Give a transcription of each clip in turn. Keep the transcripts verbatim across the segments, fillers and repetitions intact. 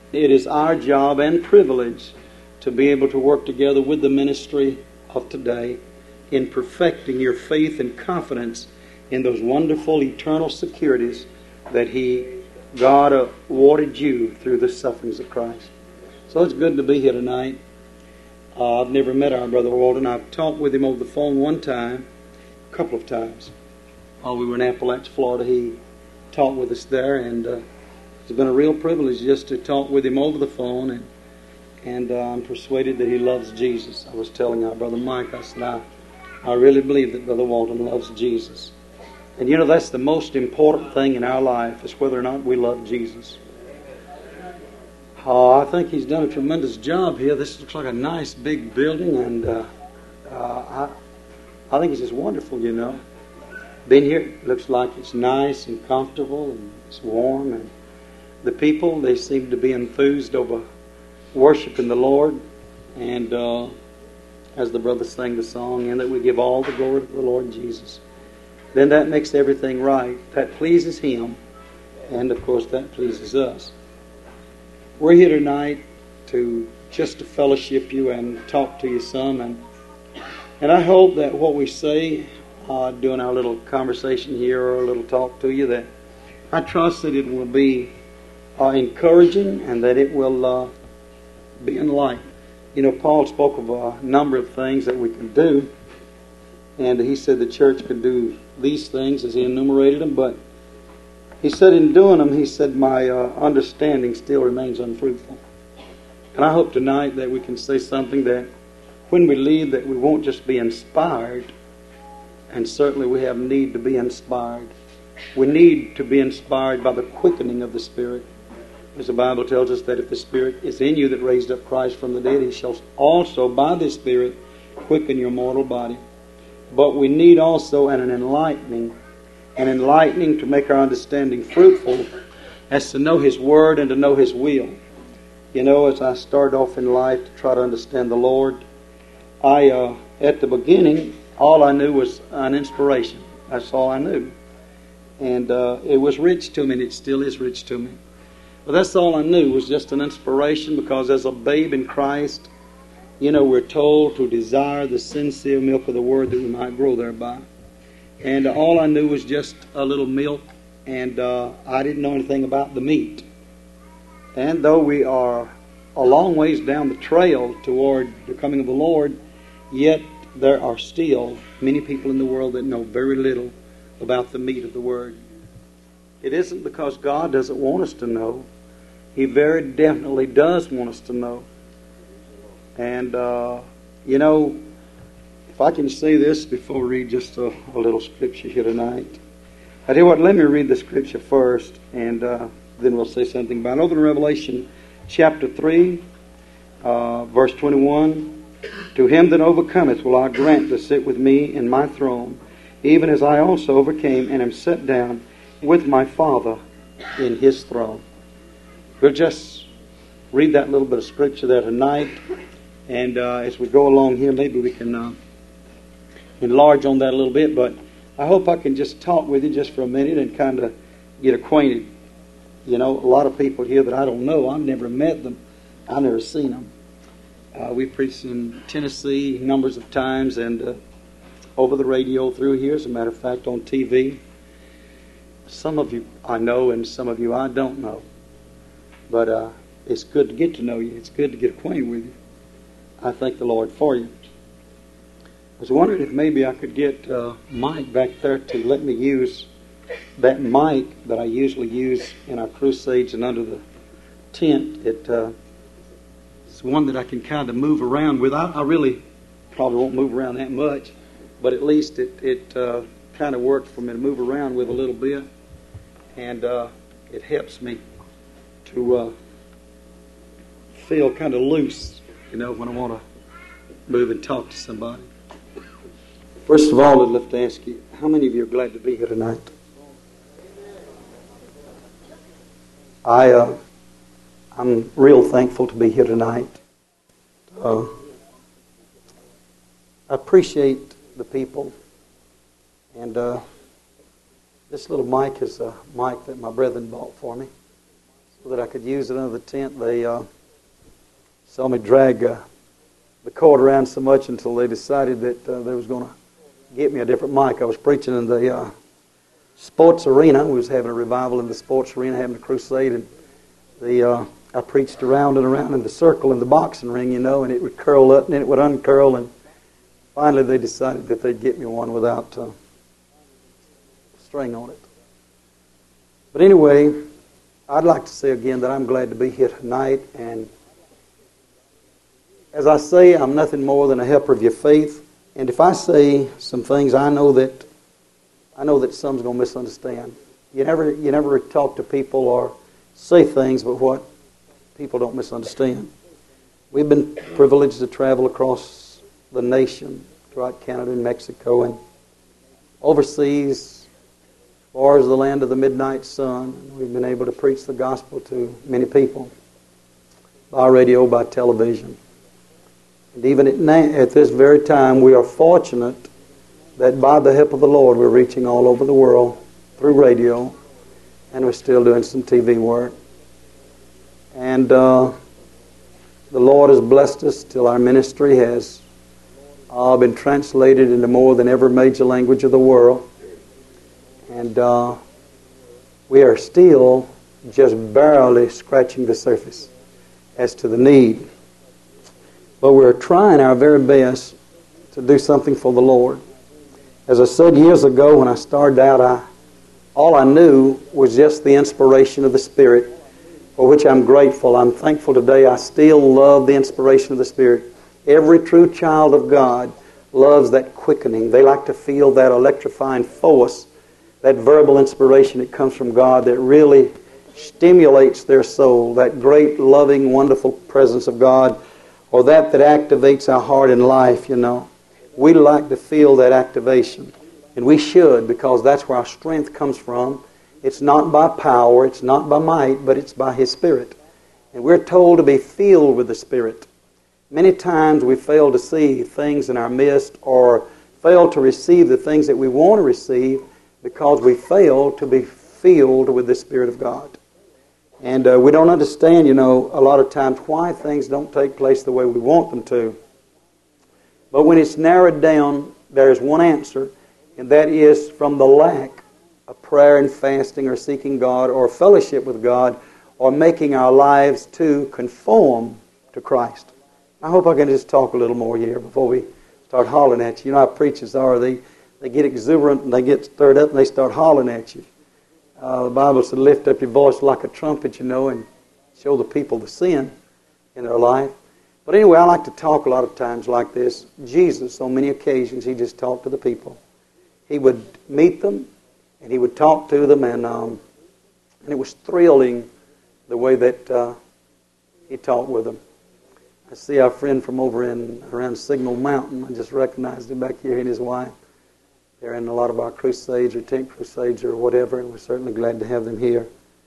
it is our job and privilege to be able to work together with the ministry of today in perfecting your faith and confidence in those wonderful eternal securities that He, God, awarded you through the sufferings of Christ. So it's good to be here tonight. Uh, I've never met our Brother Walden. I've talked with him over the phone one time, a couple of times. While we were in Appalachia, Florida, he talked with us there, and uh, it's been a real privilege just to talk with him over the phone, and and uh, I'm persuaded that he loves Jesus. I was telling our Brother Mike, I said, I, I really believe that Brother Walden loves Jesus. And you know, that's the most important thing in our life, is whether or not we love Jesus. Oh, I think he's done a tremendous job here. This looks like a nice big building, and uh, uh, I, I think it's just wonderful, you know. Been here, it looks like it's nice and comfortable, and it's warm, and the people, they seem to be enthused over worshiping the Lord, and uh, as the brothers sang the song, and that we give all the glory to the Lord Jesus. Then that makes everything right. That pleases Him, and of course that pleases us. We're here tonight to just to fellowship you and talk to you some, and and I hope that what we say uh, during our little conversation here or a little talk to you, that I trust that it will be uh, encouraging and that it will uh, be enlightening. You know, Paul spoke of a number of things that we can do, and he said the church could do these things as he enumerated them, but he said in doing them, he said, my uh, understanding still remains unfruitful. And I hope tonight that we can say something that when we leave, that we won't just be inspired, and certainly we have need to be inspired. We need to be inspired by the quickening of the Spirit. As the Bible tells us that if the Spirit is in you that raised up Christ from the dead, He shall also by the Spirit quicken your mortal body. But we need also an enlightening, an enlightening to make our understanding fruitful, as to know His Word and to know His will. You know, as I started off in life to try to understand the Lord, I, uh, at the beginning, all I knew was an inspiration. That's all I knew. And uh, it was rich to me, and it still is rich to me. But that's all I knew, was just an inspiration, because as a babe in Christ, you know, we're told to desire the sincere milk of the Word that we might grow thereby. And uh, all I knew was just a little milk, and uh, I didn't know anything about the meat. And though we are a long ways down the trail toward the coming of the Lord, yet there are still many people in the world that know very little about the meat of the Word. It isn't because God doesn't want us to know. He very definitely does want us to know. And, uh, you know, if I can say this before we read just a, a little scripture here tonight. I tell you what, let me read the scripture first, and uh, then we'll say something about it. Over in Revelation chapter three, uh, verse twenty-one. To him that overcometh will I grant to sit with me in my throne, even as I also overcame and am set down with my Father in His throne. We'll just read that little bit of scripture there tonight, and uh, as we go along here, maybe we can uh, enlarge on that a little bit, but I hope I can just talk with you just for a minute and kind of get acquainted. You know, a lot of people here that I don't know, I've never met them, I've never seen them. Uh, we preached in Tennessee numbers of times, and uh, over the radio through here, as a matter of fact, on T V. Some of you I know, and some of you I don't know. But uh, it's good to get to know you. It's good to get acquainted with you. I thank the Lord for you. I was wondering if maybe I could get uh, Mike back there to let me use that mic that I usually use in our crusades and under the tent. It, uh, it's one that I can kind of move around with. I, I really probably won't move around that much, but at least it, it uh, kind of works for me to move around with a little bit. And uh, it helps me to uh, feel kind of loose, you know, when I want to move and talk to somebody. First of all, I'd love to ask you, how many of you are glad to be here tonight? I, uh, I'm real thankful to be here tonight. Uh, I appreciate the people, and uh, this little mic is a mic that my brethren bought for me. so that I could use it under the tent. They uh, saw me drag uh, the cord around so much until they decided that uh, they was going to get me a different mic. I was preaching in the uh, sports arena. We was having a revival in the sports arena, having a crusade, and the uh, I preached around and around in the circle in the boxing ring, you know, and it would curl up and then it would uncurl, and finally they decided that they'd get me one without uh, string on it. But anyway, I'd like to say again that I'm glad to be here tonight, and as I say, I'm nothing more than a helper of your faith. And if I say some things, I know that I know that some's going to misunderstand. You never you never talk to people or say things, but what people don't misunderstand. We've been privileged to travel across the nation, throughout Canada and Mexico, and overseas, as far as the land of the midnight sun. We've been able to preach the gospel to many people by radio, by television. And even at, na- at this very time, we are fortunate that by the help of the Lord, we're reaching all over the world through radio, and we're still doing some T V work. And uh, the Lord has blessed us till our ministry has uh, been translated into more than every major language of the world. And uh, we are still just barely scratching the surface as to the need. But we're trying our very best to do something for the Lord. As I said years ago when I started out, I, all I knew was just the inspiration of the Spirit, for which I'm grateful. I'm thankful today. I still love the inspiration of the Spirit. Every true child of God loves that quickening. They like to feel that electrifying force, that verbal inspiration that comes from God that really stimulates their soul, that great, loving, wonderful presence of God, or that that activates our heart and life, you know. We like to feel that activation, and we should, because that's where our strength comes from. It's not by power, it's not by might, but it's by His Spirit. And we're told to be filled with the Spirit. Many times we fail to see things in our midst or fail to receive the things that we want to receive because we fail to be filled with the Spirit of God. And uh, we don't understand, you know, a lot of times why things don't take place the way we want them to. But when it's narrowed down, there is one answer, and that is from the lack of prayer and fasting or seeking God or fellowship with God or making our lives to conform to Christ. I hope I can just talk a little more here before we start hollering at you. You know how preachers are. They, they get exuberant and they get stirred up and they start hollering at you. Uh, the Bible said, lift up your voice like a trumpet, you know, and show the people the sin in their life. But anyway, I like to talk a lot of times like this. Jesus, on many occasions, He just talked to the people. He would meet them, and He would talk to them, and um, and it was thrilling the way that uh, He talked with them. I see our friend from over in around Signal Mountain. I just recognized him back here, he and his wife. They're in a lot of our crusades or tent crusades or whatever, and we're certainly glad to have them here.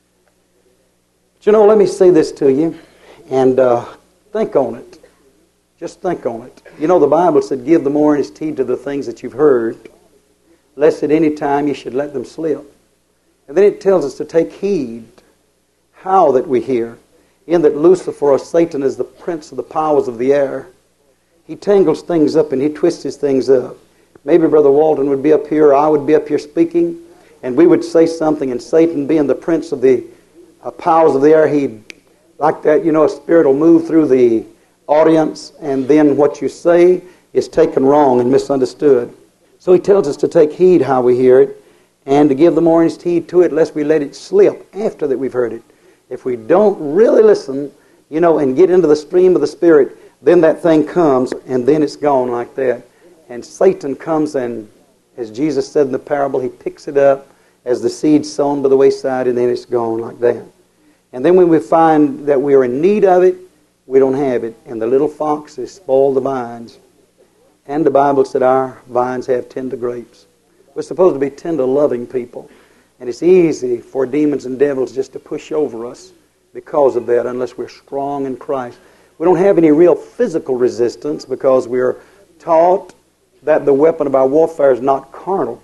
But you know, let me say this to you, and uh, think on it. Just think on it. You know, the Bible said, give the more earnest heed to the things that you've heard, lest at any time you should let them slip. And then it tells us to take heed how that we hear, in that Lucifer or Satan is the prince of the powers of the air. He tangles things up and he twists his things up. Maybe Brother Walton would be up here, or I would be up here speaking, and we would say something, and Satan, being the prince of the uh, powers of the air, he'd, like that, you know, a spirit will move through the audience, and then what you say is taken wrong and misunderstood. So he tells us to take heed how we hear it, and to give the more earnest heed to it, lest we let it slip after that we've heard it. If we don't really listen, you know, and get into the stream of the Spirit, then that thing comes, and then it's gone like that. And Satan comes and, as Jesus said in the parable, he picks it up as the seed sown by the wayside, and then it's gone like that. And then when we find that we are in need of it, we don't have it. And the little foxes spoil the vines. And the Bible said our vines have tender grapes. We're supposed to be tender, loving people. And it's easy for demons and devils just to push over us because of that, unless we're strong in Christ. We don't have any real physical resistance because we're taught that the weapon of our warfare is not carnal.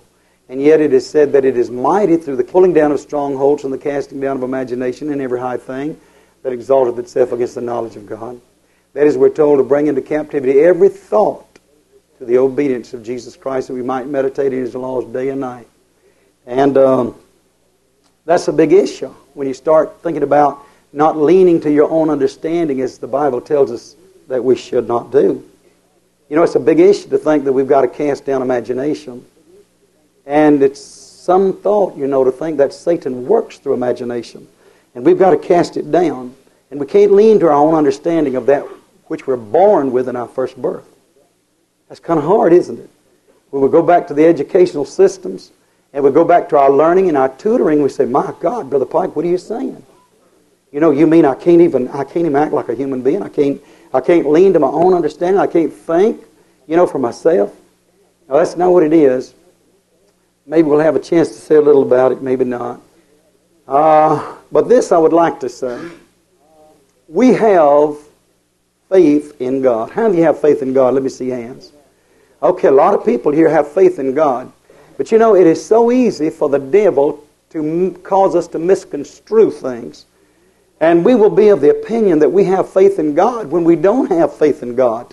And yet it is said that it is mighty through the pulling down of strongholds and the casting down of imagination and every high thing that exalteth itself against the knowledge of God. That is, we're told to bring into captivity every thought to the obedience of Jesus Christ, that we might meditate in His laws day and night. And um, that's a big issue when you start thinking about not leaning to your own understanding, as the Bible tells us that we should not do. You know, it's a big issue to think that we've got to cast down imagination. And it's some thought, you know, to think that Satan works through imagination. And we've got to cast it down. And we can't lean to our own understanding of that which we're born with in our first birth. That's kind of hard, isn't it? When we go back to the educational systems and we go back to our learning and our tutoring, we say, my God, Brother Pike, what are you saying? You know, you mean I can't even I can't even act like a human being? I can't I can't lean to my own understanding? I can't think, you know, for myself? Now, that's not what it is. Maybe we'll have a chance to say a little about it, maybe not. Uh, but this I would like to say. We have faith in God. How do you have faith in God? Let me see hands. Okay, a lot of people here have faith in God. But you know, it is so easy for the devil to m- cause us to misconstrue things. And we will be of the opinion that we have faith in God when we don't have faith in God.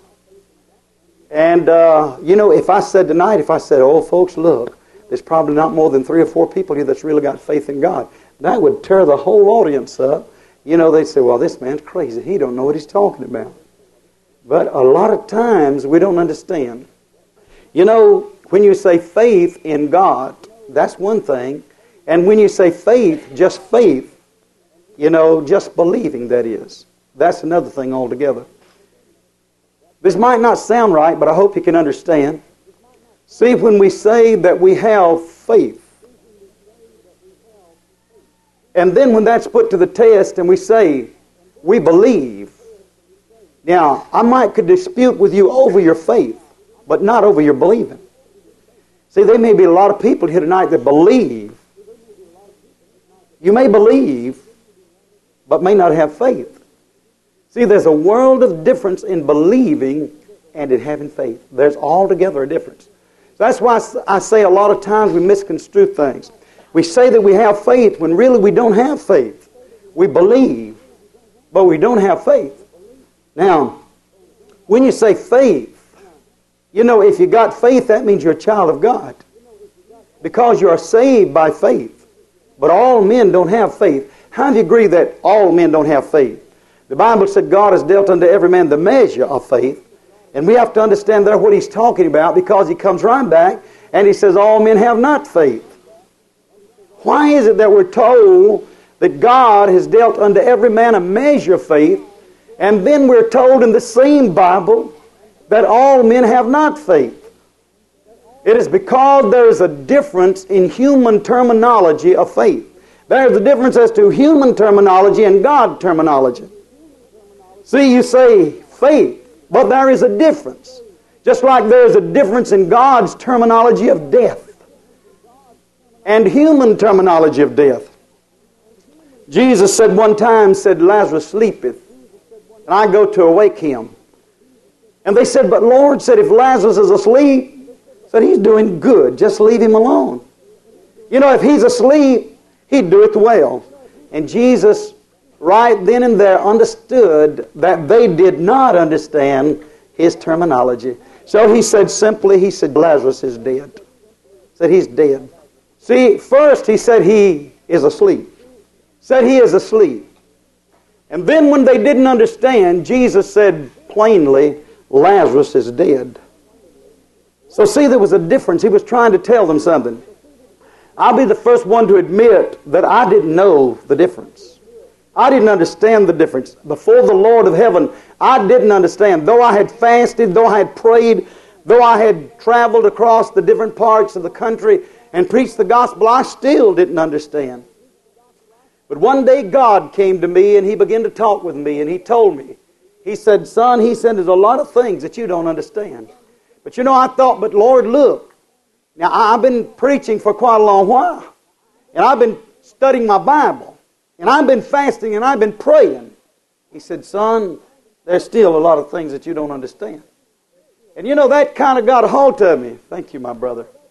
And, uh, you know, if I said tonight, if I said, oh, folks, look, there's probably not more than three or four people here that's really got faith in God, that would tear the whole audience up. You know, they'd say, well, this man's crazy. He don't know what he's talking about. But a lot of times we don't understand. You know, when you say faith in God, that's one thing. And when you say faith, just faith, you know, just believing, that is, that's another thing altogether. This might not sound right, but I hope you can understand. See, when we say that we have faith, and then when that's put to the test and we say we believe, now, I might could dispute with you over your faith, but not over your believing. See, there may be a lot of people here tonight that believe. You may believe, but may not have faith. See, there's a world of difference in believing and in having faith. There's altogether a difference. So that's why I say a lot of times we misconstrue things. We say that we have faith when really we don't have faith. We believe, but we don't have faith. Now, when you say faith, you know, if you got faith, that means you're a child of God. Because you are saved by faith. But all men don't have faith. How do you agree that all men don't have faith? The Bible said God has dealt unto every man the measure of faith. And we have to understand there what He's talking about, because He comes right back and He says all men have not faith. Why is it that we're told that God has dealt unto every man a measure of faith, and then we're told in the same Bible that all men have not faith? It is because there is a difference in human terminology of faith. There is a difference as to human terminology and God terminology. See, you say faith, but there is a difference. Just like there is a difference in God's terminology of death and human terminology of death. Jesus said one time, said, Lazarus sleepeth, and I go to awake him. And they said, but Lord, said, if Lazarus is asleep, said, he's doing good. Just leave him alone. You know, if he's asleep, he'd do it well. And Jesus, right then and there, understood that they did not understand His terminology. So He said simply, He said, Lazarus is dead. Said, he's dead. See, first He said he is asleep. Said he is asleep. And then when they didn't understand, Jesus said plainly, Lazarus is dead. So see, there was a difference. He was trying to tell them something. I'll be the first one to admit that I didn't know the difference. I didn't understand the difference. Before the Lord of heaven, I didn't understand. Though I had fasted, though I had prayed, though I had traveled across the different parts of the country and preached the gospel, I still didn't understand. But one day God came to me and He began to talk with me, and He told me, He said, son, He said, there's a lot of things that you don't understand. But you know, I thought, but Lord, look. Now, I've been preaching for quite a long while. And I've been studying my Bible. And I've been fasting and I've been praying. He said, son, there's still a lot of things that you don't understand. And you know, that kind of got a hold of me. Thank you, my brother.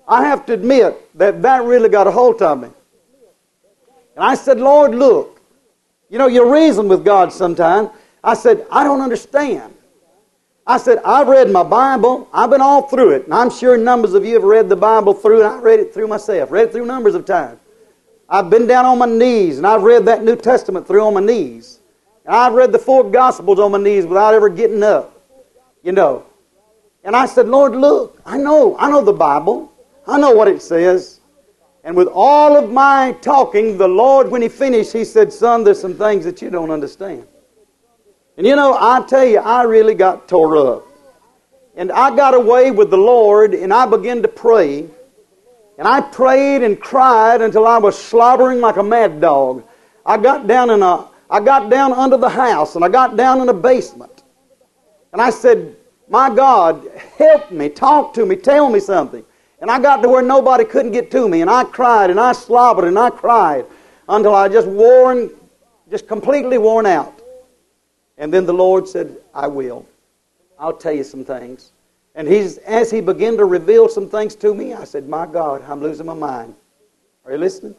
I have to admit that that really got a hold of me. And I said, Lord, look. You know, you reason with God sometimes. I said, I don't understand. I said, I've read my Bible. I've been all through it. And I'm sure numbers of you have read the Bible through, and I read it through myself. Read it through numbers of times. I've been down on my knees, and I've read that New Testament through on my knees. And I've read the four Gospels on my knees without ever getting up. You know. And I said, Lord, look, I know. I know the Bible. I know what it says. And with all of my talking, the Lord, when He finished, He said, son, there's some things that you don't understand. And you know, I tell you, I really got tore up. And I got away with the Lord, and I began to pray. And I prayed and cried until I was slobbering like a mad dog. I got down in a, I got down under the house, and I got down in a basement. And I said, my God, help me, talk to me, tell me something. And I got to where nobody couldn't get to me, and I cried, and I slobbered, and I cried until I just worn, just completely worn out. And then the Lord said, I will. I'll tell you some things. And he's, as He began to reveal some things to me, I said, my God, I'm losing my mind. Are you listening?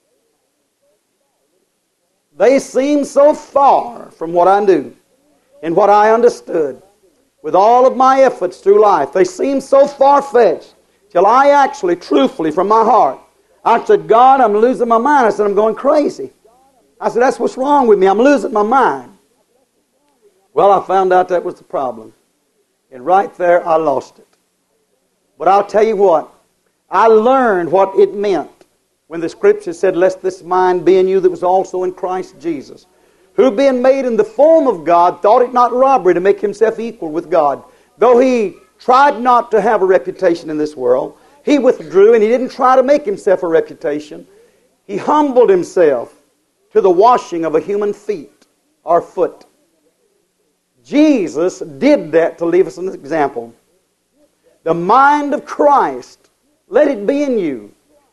They seem so far from what I knew and what I understood. With all of my efforts through life, they seem so far-fetched. Till I actually, truthfully, from my heart, I said, God, I'm losing my mind. I said, I'm going crazy. I said, that's what's wrong with me. I'm losing my mind. Well, I found out that was the problem. And right there, I lost it. But I'll tell you what. I learned what it meant when the Scripture said, lest this mind be in you that was also in Christ Jesus, who being made in the form of God, thought it not robbery to make Himself equal with God. Though He tried not to have a reputation in this world, He withdrew, and He didn't try to make Himself a reputation. He humbled Himself to the washing of a human feet or foot. Jesus did that to leave us an example. The mind of Christ, let it be in you.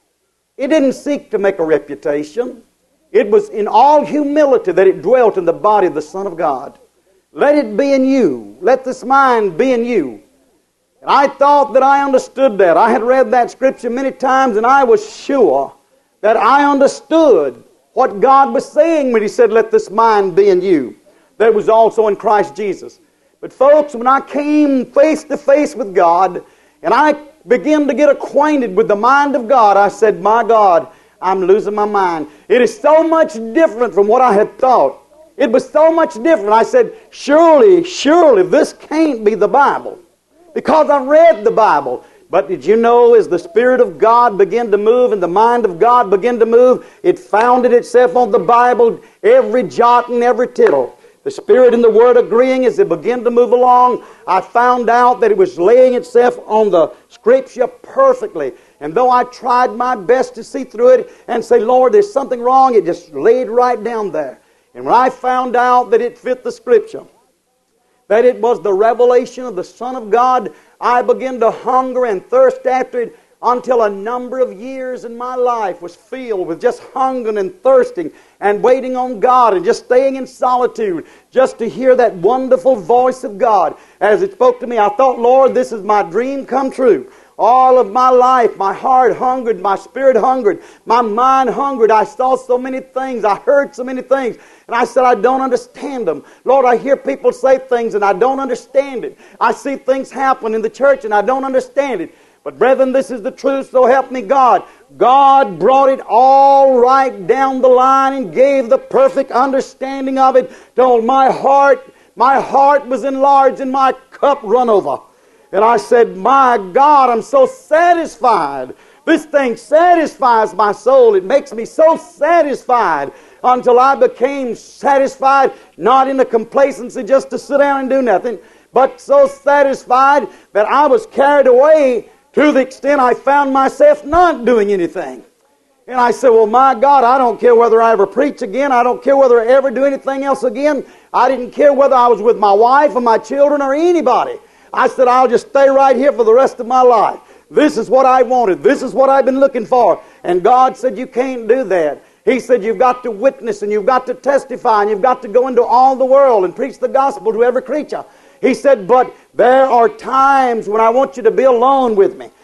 It didn't seek to make a reputation. It was in all humility that it dwelt in the body of the Son of God. Let it be in you. Let this mind be in you. And I thought that I understood that. I had read that Scripture many times, and I was sure that I understood what God was saying when He said, let this mind be in you, that was also in Christ Jesus. But folks, when I came face to face with God, and I began to get acquainted with the mind of God, I said, my God, I'm losing my mind. It is so much different from what I had thought. It was so much different. I said, surely, surely this can't be the Bible. Because I read the Bible. But did you know, as the Spirit of God began to move and the mind of God began to move, it founded itself on the Bible, every jot and every tittle. The Spirit and the Word agreeing as it began to move along, I found out that it was laying itself on the Scripture perfectly. And though I tried my best to see through it and say, Lord, there's something wrong, it just laid right down there. And when I found out that it fit the Scripture, that it was the revelation of the Son of God, I began to hunger and thirst after it until a number of years in my life was filled with just hungering and thirsting and waiting on God and just staying in solitude just to hear that wonderful voice of God as it spoke to me. I thought, Lord, this is my dream come true. All of my life, my heart hungered, my spirit hungered, my mind hungered. I saw so many things. I heard so many things. And I said, I don't understand them. Lord, I hear people say things and I don't understand it. I see things happen in the church and I don't understand it. But brethren, this is the truth, so help me God. God brought it all right down the line and gave the perfect understanding of it till my heart, my heart was enlarged and my cup run over. And I said, my God, I'm so satisfied. This thing satisfies my soul. It makes me so satisfied until I became satisfied, not in the complacency just to sit down and do nothing, but so satisfied that I was carried away to the extent I found myself not doing anything. And I said, well, my God, I don't care whether I ever preach again. I don't care whether I ever do anything else again. I didn't care whether I was with my wife or my children or anybody. I said, I'll just stay right here for the rest of my life. This is what I wanted. This is what I've been looking for. And God said, you can't do that. He said, you've got to witness and you've got to testify and you've got to go into all the world and preach the gospel to every creature. He said, but there are times when I want you to be alone with me.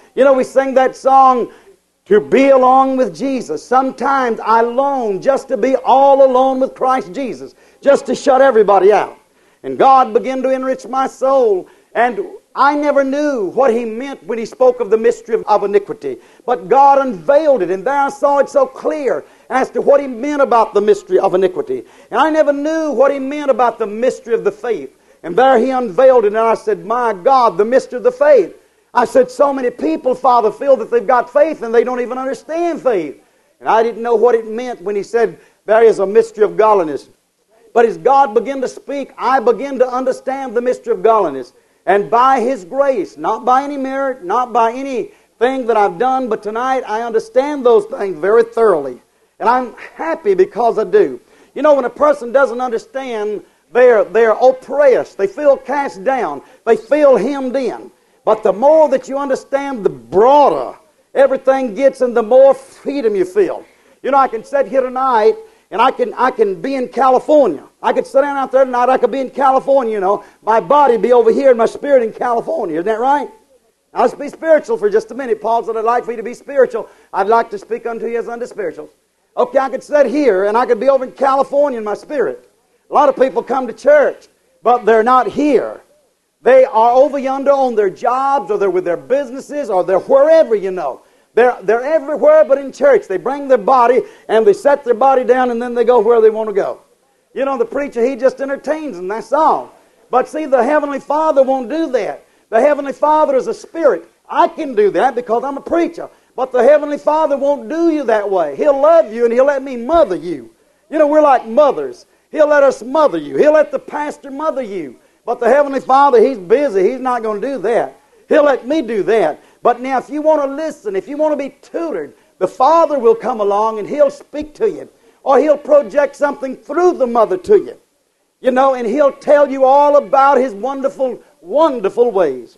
You know, we sing that song, to be along with Jesus. Sometimes I long just to be all alone with Christ Jesus, just to shut everybody out. And God began to enrich my soul, and I never knew what He meant when He spoke of the mystery of, of iniquity. But God unveiled it, and there I saw it so clear as to what He meant about the mystery of iniquity. And I never knew what He meant about the mystery of the faith. And there He unveiled it, and I said, my God, the mystery of the faith. I said, so many people, Father, feel that they've got faith and they don't even understand faith. And I didn't know what it meant when He said, there is a mystery of godliness. But as God began to speak, I began to understand the mystery of godliness. And by His grace, not by any merit, not by anything that I've done, but tonight I understand those things very thoroughly. And I'm happy because I do. You know, when a person doesn't understand, they're, they're oppressed. They feel cast down. They feel hemmed in. But the more that you understand, the broader everything gets and the more freedom you feel. You know, I can sit here tonight and I can I can be in California. I could sit down out there tonight, I could be in California, you know. My body be over here and my spirit in California. Isn't that right? Now let's be spiritual for just a minute. Paul said, I'd like for you to be spiritual. I'd like to speak unto you as unto spirituals. Okay, I could sit here and I could be over in California in my spirit. A lot of people come to church, but they're not here. They are over yonder on their jobs, or they're with their businesses, or they're wherever, you know. They're, they're everywhere but in church. They bring their body, and they set their body down, and then they go where they want to go. You know, the preacher, he just entertains them, that's all. But see, the Heavenly Father won't do that. The Heavenly Father is a spirit. I can do that because I'm a preacher. But the Heavenly Father won't do you that way. He'll love you, and He'll let me mother you. You know, we're like mothers. He'll let us mother you. He'll let the pastor mother you. But the Heavenly Father, He's busy. He's not going to do that. He'll let me do that. But now if you want to listen, if you want to be tutored, the Father will come along and He'll speak to you. Or He'll project something through the mother to you. You know, and He'll tell you all about His wonderful, wonderful ways.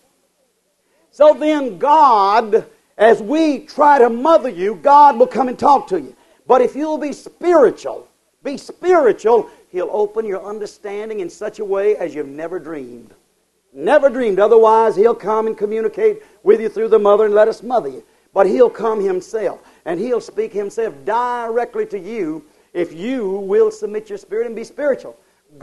So then God, as we try to mother you, God will come and talk to you. But if you'll be spiritual, be spiritual, He'll open your understanding in such a way as you've never dreamed. Never dreamed. Otherwise, He'll come and communicate with you through the mother and let us mother you. But He'll come Himself, and He'll speak Himself directly to you if you will submit your spirit and be spiritual.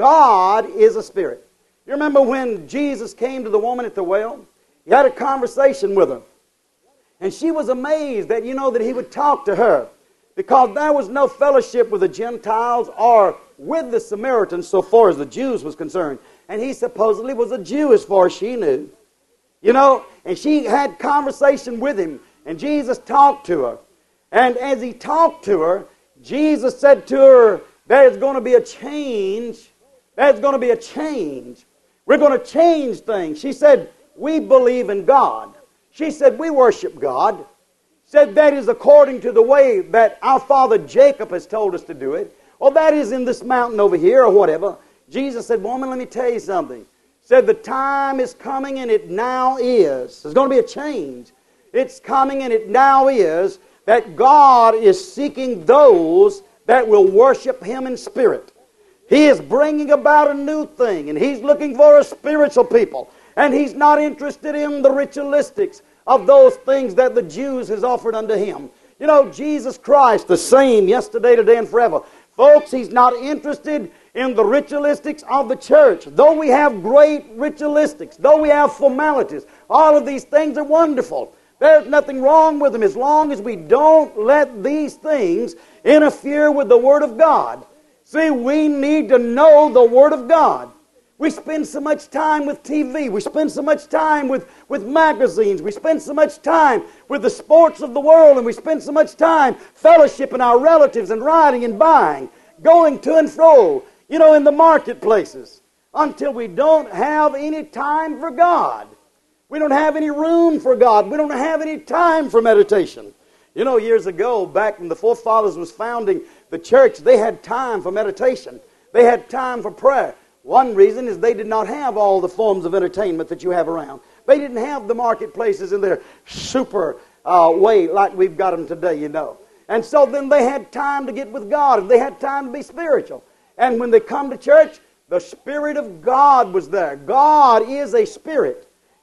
God is a spirit. You remember when Jesus came to the woman at the well? He had a conversation with her. And she was amazed that, you know, that He would talk to her. Because there was no fellowship with the Gentiles or with the Samaritans so far as the Jews was concerned. And He supposedly was a Jew as far as she knew. You know, and she had conversation with Him. And Jesus talked to her. And as He talked to her, Jesus said to her, there's going to be a change. There's going to be a change. We're going to change things. She said, we believe in God. She said, we worship God. Said that is according to the way that our father Jacob has told us to do it. Or that is in this mountain over here or whatever. Jesus said, woman, let me tell you something. Said the time is coming and it now is. There's going to be a change. It's coming and it now is that God is seeking those that will worship Him in spirit. He is bringing about a new thing, and He's looking for a spiritual people. And He's not interested in the ritualistics of those things that the Jews has offered unto Him. You know, Jesus Christ, the same yesterday, today, and forever. Folks, He's not interested in the ritualistics of the church. Though we have great ritualistics, though we have formalities, all of these things are wonderful. There's nothing wrong with them as long as we don't let these things interfere with the Word of God. See, we need to know the Word of God. We spend so much time with T V. We spend so much time with, with magazines. We spend so much time with the sports of the world. And we spend so much time fellowshipping our relatives and riding and buying, going to and fro, you know, in the marketplaces, until we don't have any time for God. We don't have any room for God. We don't have any time for meditation. You know, years ago, back when the forefathers was founding the church, they had time for meditation. They had time for prayer. One reason is they did not have all the forms of entertainment that you have around. They didn't have the marketplaces in their super uh, way like we've got them today, you know. And so then they had time to get with God, and they had time to be spiritual. And when they come to church, the Spirit of God was there. God is a spirit.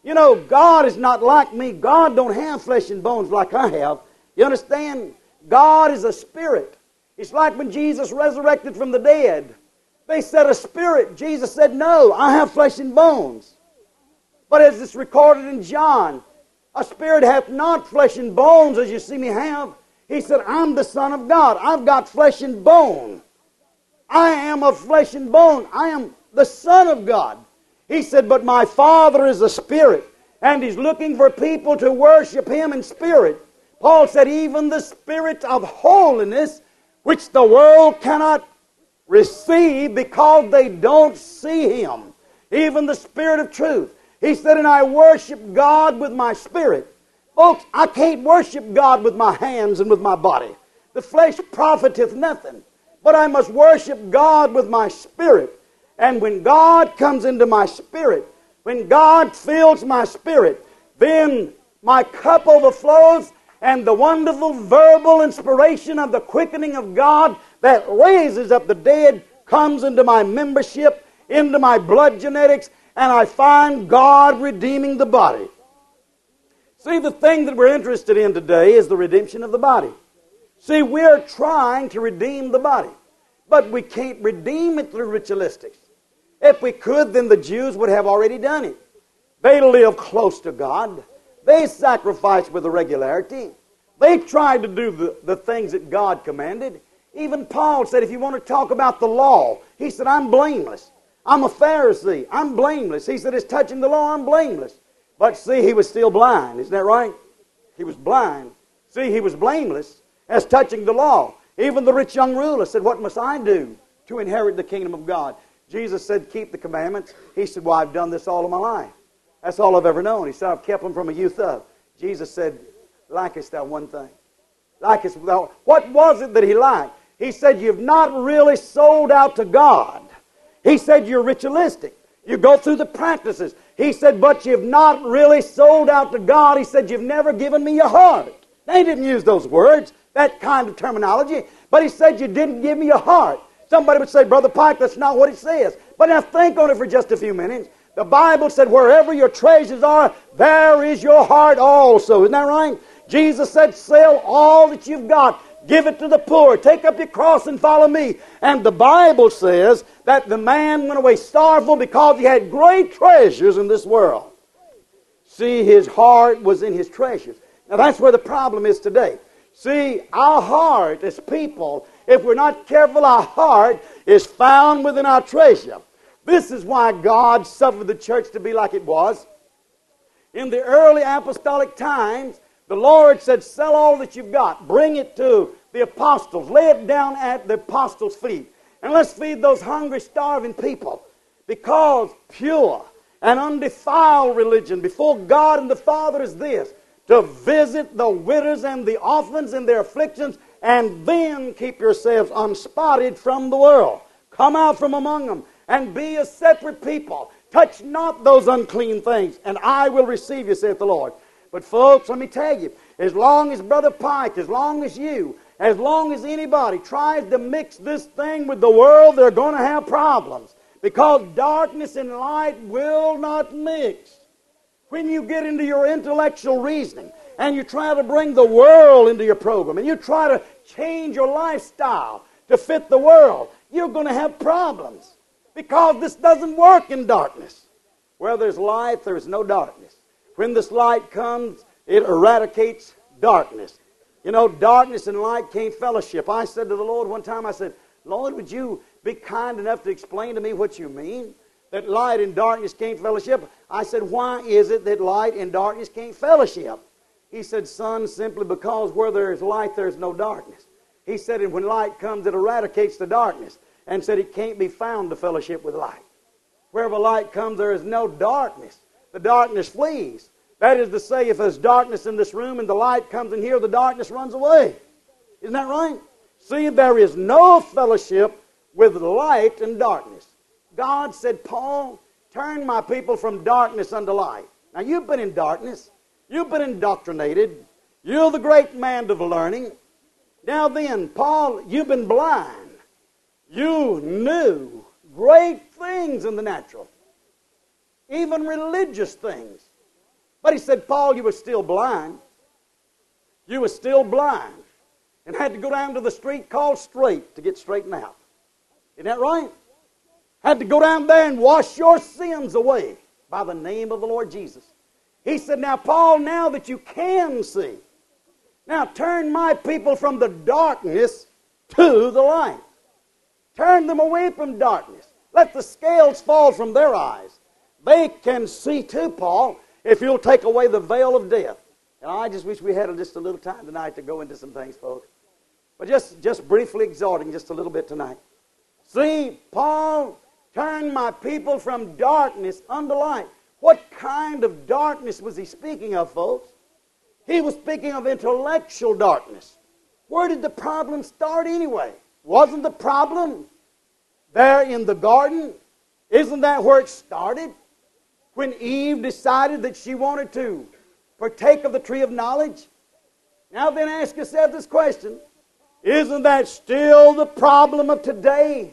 You know, God is not like me. God don't have flesh and bones like I have. You understand? God is a spirit. It's like when Jesus resurrected from the dead. They said a spirit. Jesus said, no, I have flesh and bones. But as it's recorded in John, a spirit hath not flesh and bones as you see me have. He said, I'm the Son of God. I've got flesh and bone. I am of flesh and bone. I am the Son of God. He said, but my Father is a spirit, and He's looking for people to worship Him in spirit. Paul said, even the spirit of holiness, which the world cannot receive because they don't see Him. Even the Spirit of truth. He said, and I worship God with my spirit. Folks, I can't worship God with my hands and with my body. The flesh profiteth nothing. But I must worship God with my spirit. And when God comes into my spirit, when God fills my spirit, then my cup overflows, and the wonderful verbal inspiration of the quickening of God that raises up the dead comes into my membership, into my blood genetics, and I find God redeeming the body. See, the thing that we're interested in today is the redemption of the body. See, we're trying to redeem the body, but we can't redeem it through ritualistics. If we could, then the Jews would have already done it. They live close to God. They sacrifice with a regularity. They tried to do the, the things that God commanded. Even Paul said, if you want to talk about the law, he said, I'm blameless. I'm a Pharisee. I'm blameless. He said, it's touching the law, I'm blameless. But see, he was still blind. Isn't that right? He was blind. See, he was blameless as touching the law. Even the rich young ruler said, what must I do to inherit the kingdom of God? Jesus said, keep the commandments. He said, well, I've done this all of my life. That's all I've ever known. He said, I've kept them from a youth up. Jesus said, likest thou one thing? Likest thou? What was it that he liked? He said, you've not really sold out to God. He said, you're ritualistic. You go through the practices. He said, but you've not really sold out to God. He said, you've never given me your heart. They didn't use those words, that kind of terminology. But he said, you didn't give me your heart. Somebody would say, Brother Pike, that's not what it says. But now think on it for just a few minutes. The Bible said, wherever your treasures are, there is your heart also. Isn't that right? Jesus said, sell all that you've got. Give it to the poor. Take up your cross and follow me. And the Bible says that the man went away sorrowful because he had great treasures in this world. See, his heart was in his treasures. Now that's where the problem is today. See, our heart as people, if we're not careful, our heart is found within our treasure. This is why God suffered the church to be like it was. In the early apostolic times, the Lord said, sell all that you've got. Bring it to the apostles. Lay it down at the apostles' feet. And let's feed those hungry, starving people. Because pure and undefiled religion before God and the Father is this: to visit the widows and the orphans in their afflictions, and then keep yourselves unspotted from the world. Come out from among them and be a separate people. Touch not those unclean things, and I will receive you, saith the Lord. But folks, let me tell you, as long as Brother Pike, as long as you, as long as anybody tries to mix this thing with the world, they're going to have problems. Because darkness and light will not mix. When you get into your intellectual reasoning and you try to bring the world into your program and you try to change your lifestyle to fit the world, you're going to have problems. Because this doesn't work in darkness. Where there's light, there's no darkness. When this light comes, it eradicates darkness. You know, darkness and light can't fellowship. I said to the Lord one time, I said, Lord, would you be kind enough to explain to me what you mean? That light and darkness can't fellowship? I said, why is it that light and darkness can't fellowship? He said, son, simply because where there is light, there's no darkness. He said, and when light comes, it eradicates the darkness. And said it can't be found to fellowship with light. Wherever light comes, there is no darkness. The darkness flees. That is to say, if there's darkness in this room and the light comes in here, the darkness runs away. Isn't that right? See, there is no fellowship with light and darkness. God said, Paul, turn my people from darkness unto light. Now, you've been in darkness. You've been indoctrinated. You're the great man of learning. Now then, Paul, you've been blind. You knew great things in the natural, even religious things. But he said, Paul, you were still blind. You were still blind. And had to go down to the street called Straight to get straightened out. Isn't that right? Had to go down there and wash your sins away by the name of the Lord Jesus. He said, now, Paul, now that you can see, now turn my people from the darkness to the light. Turn them away from darkness. Let the scales fall from their eyes. They can see too, Paul, if you'll take away the veil of death. And I just wish we had just a little time tonight to go into some things, folks. But just, just briefly exhorting just a little bit tonight. See, Paul turned my people from darkness unto light. What kind of darkness was he speaking of, folks? He was speaking of intellectual darkness. Where did the problem start anyway? Wasn't the problem there in the garden? Isn't that where it started? When Eve decided that she wanted to partake of the tree of knowledge? Now then ask yourself this question. Isn't that still the problem of today?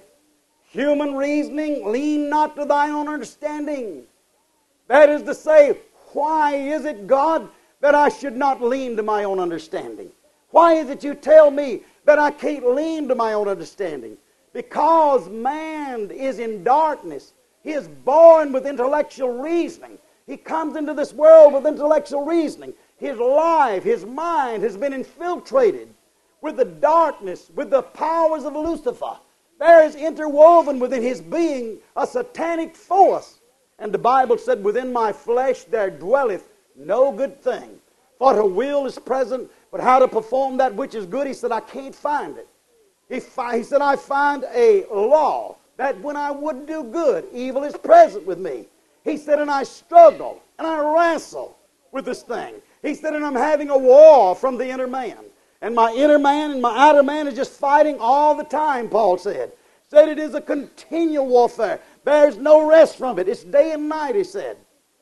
Human reasoning, lean not to thine own understanding. That is to say, why is it, God, that I should not lean to my own understanding? Why is it you tell me that I can't lean to my own understanding? Because man is in darkness. He is born with intellectual reasoning. He comes into this world with intellectual reasoning. His life, his mind has been infiltrated with the darkness, with the powers of Lucifer. There is interwoven within his being a satanic force. And the Bible said, within my flesh there dwelleth no good thing. For her will is present, but how to perform that which is good, he said, I can't find it. He, fi- he said, I find a law that when I would do good, evil is present with me. He said, and I struggle, and I wrestle with this thing. He said, and I'm having a war from the inner man. And my inner man and my outer man is just fighting all the time, Paul said. Said it is a continual warfare. There's no rest from it. It's day and night, he said.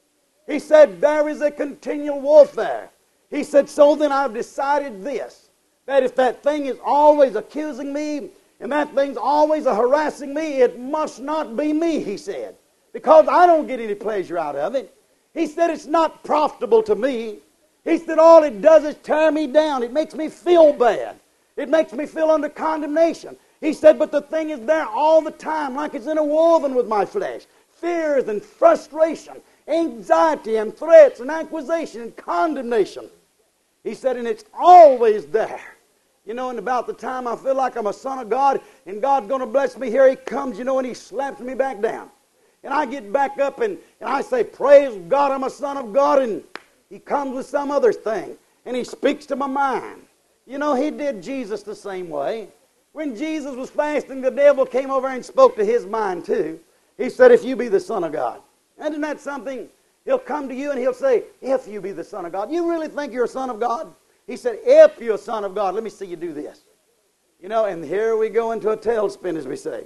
He said, there is a continual warfare. He said, so then I've decided this, that if that thing is always accusing me, and that thing's always harassing me, it must not be me, he said, because I don't get any pleasure out of it. He said, it's not profitable to me. He said, all it does is tear me down. It makes me feel bad. It makes me feel under condemnation. He said, but the thing is there all the time, like it's interwoven with my flesh. Fears and frustration, anxiety and threats and accusation and condemnation. He said, and it's always there. You know, and about the time I feel like I'm a son of God and God's going to bless me, here he comes, you know, and he slaps me back down. And I get back up and, and I say, praise God, I'm a son of God, and he comes with some other thing. And he speaks to my mind. You know, he did Jesus the same way. When Jesus was fasting, the devil came over and spoke to his mind too. He said, if you be the Son of God. Isn't that something? He'll come to you and he'll say, if you be the Son of God. You really think you're a son of God? He said, if you're a son of God, let me see you do this. You know, and here we go into a tailspin, as we say.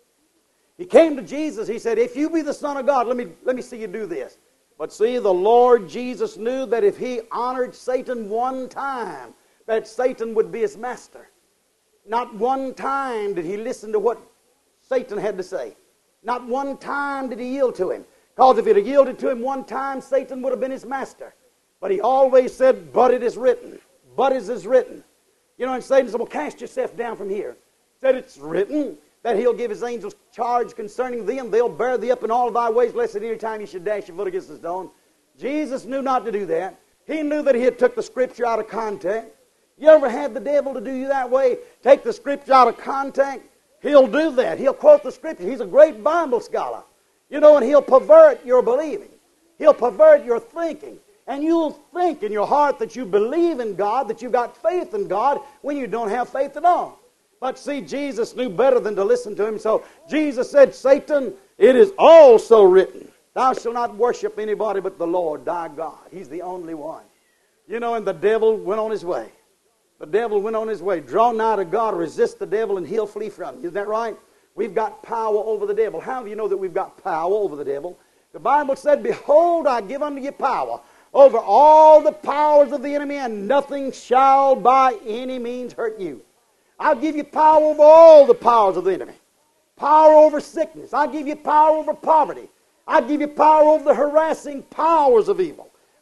He came to Jesus. He said, if you be the Son of God, let me, let me see you do this. But see, the Lord Jesus knew that if he honored Satan one time, that Satan would be his master. Not one time did he listen to what Satan had to say. Not one time did he yield to him. Because if he had yielded to him one time, Satan would have been his master. But he always said, but it is written. But it is written. You know, and Satan said, well, cast yourself down from here. He said, it's written that he'll give his angels charge concerning thee, and they'll bear thee up in all thy ways, lest at any time you should dash your foot against the stone. Jesus knew not to do that. He knew that he had took the Scripture out of context. You ever had the devil to do you that way? Take the Scripture out of context? He'll do that. He'll quote the Scripture. He's a great Bible scholar. You know, and he'll pervert your believing. He'll pervert your thinking. And you'll think in your heart that you believe in God, that you've got faith in God, when you don't have faith at all. But see, Jesus knew better than to listen to him. So Jesus said, Satan, it is also written, thou shalt not worship anybody but the Lord thy God. He's the only one. You know, and the devil went on his way. The devil went on his way. Draw nigh to God, resist the devil, and he'll flee from you. Isn't that right? We've got power over the devil. How do you know that we've got power over the devil? The Bible said, behold, I give unto you power over all the powers of the enemy, and nothing shall by any means hurt you. I'll give you power over all the powers of the enemy. Power over sickness. I'll give you power over poverty. I'll give you power over the harassing powers of evil.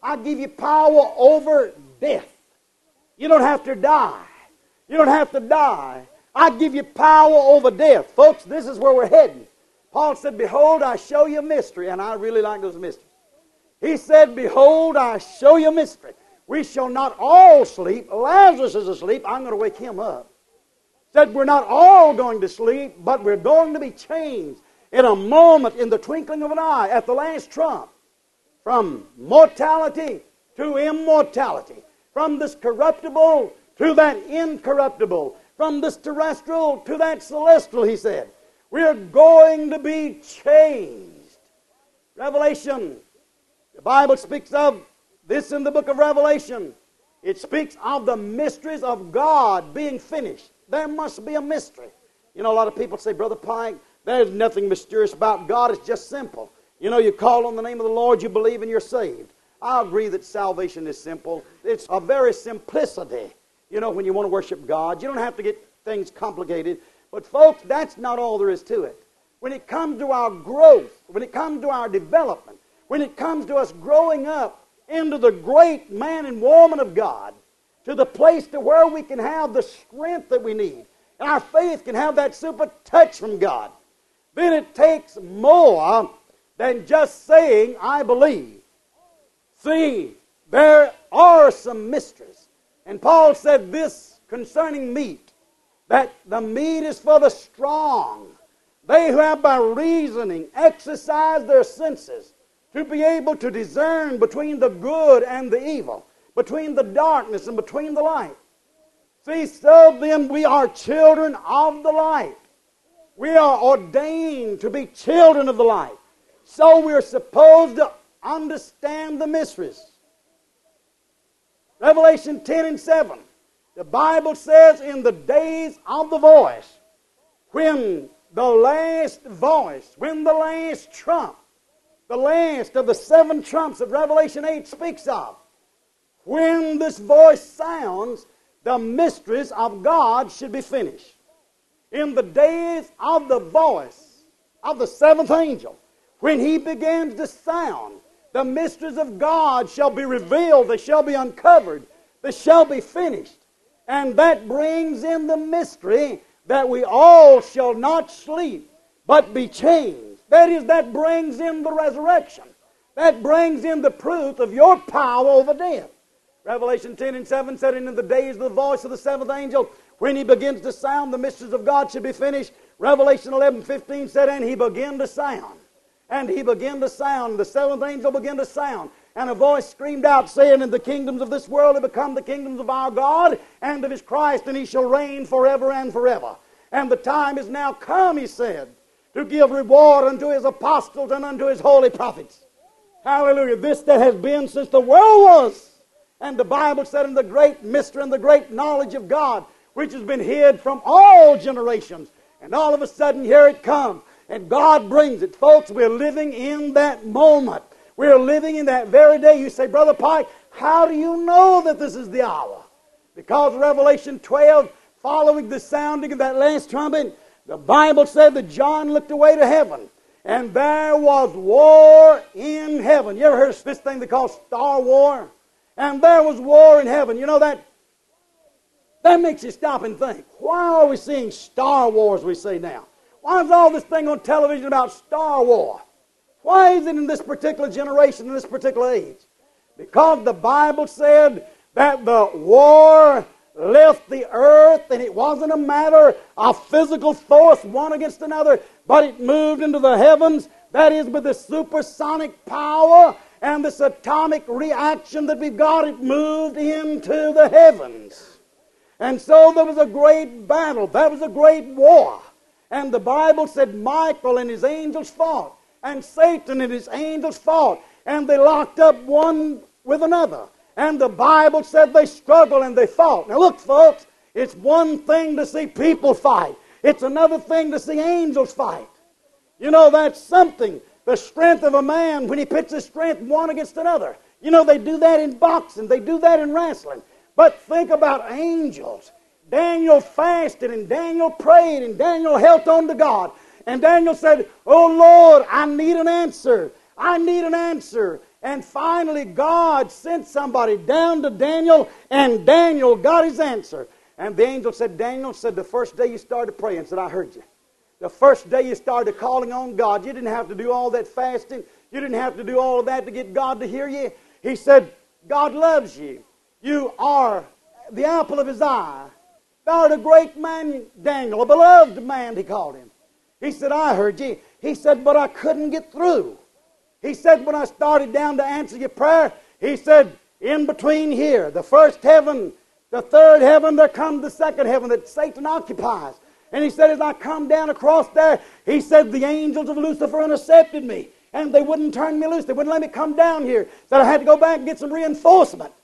I give you power over death. You don't have to die. You don't have to die. I give you power over death. Folks, this is where we're heading. Paul said, behold, I show you a mystery. And I really like those mysteries. He said, behold, I show you a mystery. We shall not all sleep. Lazarus is asleep. I'm going to wake him up. Said we're not all going to sleep, but we're going to be changed in a moment, in the twinkling of an eye, at the last trump. From mortality to immortality. From this corruptible to that incorruptible. From this terrestrial to that celestial, he said. We're going to be changed. Revelation, the Bible speaks of this in the book of Revelation. It speaks of the mysteries of God being finished. There must be a mystery. You know, a lot of people say, Brother Pike, there's nothing mysterious about God. It's just simple. You know, you call on the name of the Lord, you believe, and you're saved. I agree that salvation is simple. It's a very simplicity. You know, when you want to worship God, you don't have to get things complicated. But folks, that's not all there is to it. When it comes to our growth, when it comes to our development, when it comes to us growing up into the great man and woman of God, to the place to where we can have the strength that we need, and our faith can have that super touch from God, then it takes more than just saying, I believe. See, there are some mysteries. And Paul said this concerning meat, that the meat is for the strong. They who have by reasoning exercised their senses to be able to discern between the good and the evil, between the darkness and between the light. See, so then we are children of the light. We are ordained to be children of the light. So we are supposed to understand the mysteries. Revelation ten and seven. The Bible says in the days of the voice, when the last voice, when the last trump, the last of the seven trumps that Revelation eight speaks of, when this voice sounds, the mysteries of God should be finished. In the days of the voice of the seventh angel, when he begins to sound, the mysteries of God shall be revealed, they shall be uncovered, they shall be finished. And that brings in the mystery that we all shall not sleep, but be changed. That is, that brings in the resurrection. That brings in the proof of your power over death. Revelation ten and seven said, and in the days of the voice of the seventh angel, when he begins to sound, the mysteries of God should be finished. Revelation eleven fifteen said, and he began to sound. And he began to sound. The seventh angel began to sound. And a voice screamed out, saying, and the kingdoms of this world have become the kingdoms of our God and of his Christ, and he shall reign forever and forever. And the time is now come, he said, to give reward unto his apostles and unto his holy prophets. Hallelujah. This that has been since the world was. And the Bible said, in the great mystery and the great knowledge of God, which has been hid from all generations. And all of a sudden, here it comes. And God brings it. Folks, we're living in that moment. We're living in that very day. You say, Brother Pike, how do you know that this is the hour? Because Revelation twelve, following the sounding of that last trumpet, the Bible said that John looked away to heaven, and there was war in heaven. You ever heard of this thing they call Star War? And there was war in heaven. You know, that that makes you stop and think. Why are we seeing Star Wars, we say now? Why is all this thing on television about Star War? Why is it in this particular generation, in this particular age? Because the Bible said that the war left the earth, and it wasn't a matter of physical force one against another, but it moved into the heavens. That is, with the supersonic power and this atomic reaction that we've got, it moved into the heavens. And so there was a great battle. There was a great war. And the Bible said Michael and his angels fought, and Satan and his angels fought, and they locked up one with another. And the Bible said they struggled and they fought. Now look, folks, it's one thing to see people fight. It's another thing to see angels fight. You know, that's something. The strength of a man when he pits his strength one against another. You know, they do that in boxing. They do that in wrestling. But think about angels. Daniel fasted and Daniel prayed and Daniel held on to God. And Daniel said, oh Lord, I need an answer. I need an answer. And finally, God sent somebody down to Daniel, and Daniel got his answer. And the angel said, Daniel said, the first day you started praying, said, I heard you. The first day you started calling on God, you didn't have to do all that fasting. You didn't have to do all of that to get God to hear you. He said, God loves you. You are the apple of His eye. Thou art a great man, Daniel, a beloved man, he called him. He said, I heard you. He said, but I couldn't get through. He said, when I started down to answer your prayer, he said, in between here, the first heaven, the third heaven, there comes the second heaven that Satan occupies. And he said, as I come down across there, he said, the angels of Lucifer intercepted me. And they wouldn't turn me loose. They wouldn't let me come down here. So I had to go back and get some reinforcement.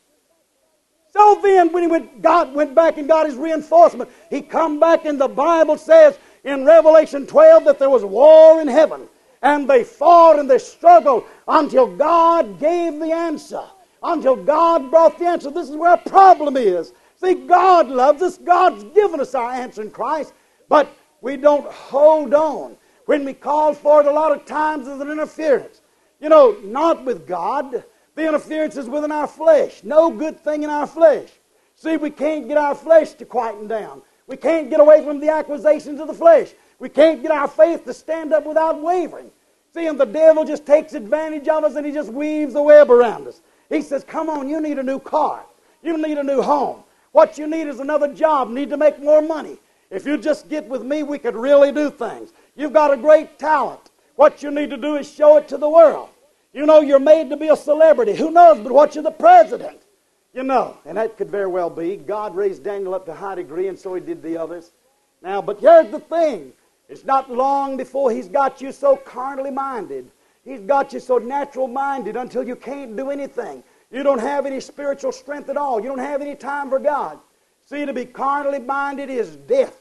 So then, when he went, God went back and got his reinforcement, he come back, and the Bible says in Revelation twelve that there was war in heaven. And they fought and they struggled until God gave the answer. Until God brought the answer. This is where our problem is. See, God loves us. God's given us our answer in Christ. But we don't hold on. When we call for it, a lot of times there's an interference. You know, not with God. The interference is within our flesh. No good thing in our flesh. See, we can't get our flesh to quieten down. We can't get away from the accusations of the flesh. We can't get our faith to stand up without wavering. See, and the devil just takes advantage of us, and he just weaves a web around us. He says, come on, you need a new car. You need a new home. What you need is another job. You need to make more money. If you just get with me, we could really do things. You've got a great talent. What you need to do is show it to the world. You know, you're made to be a celebrity. Who knows but what you're the president? You know, and that could very well be. God raised Daniel up to a high degree, and so he did the others. Now, but here's the thing. It's not long before he's got you so carnally minded. He's got you so natural minded until you can't do anything. You don't have any spiritual strength at all. You don't have any time for God. See, to be carnally minded is death.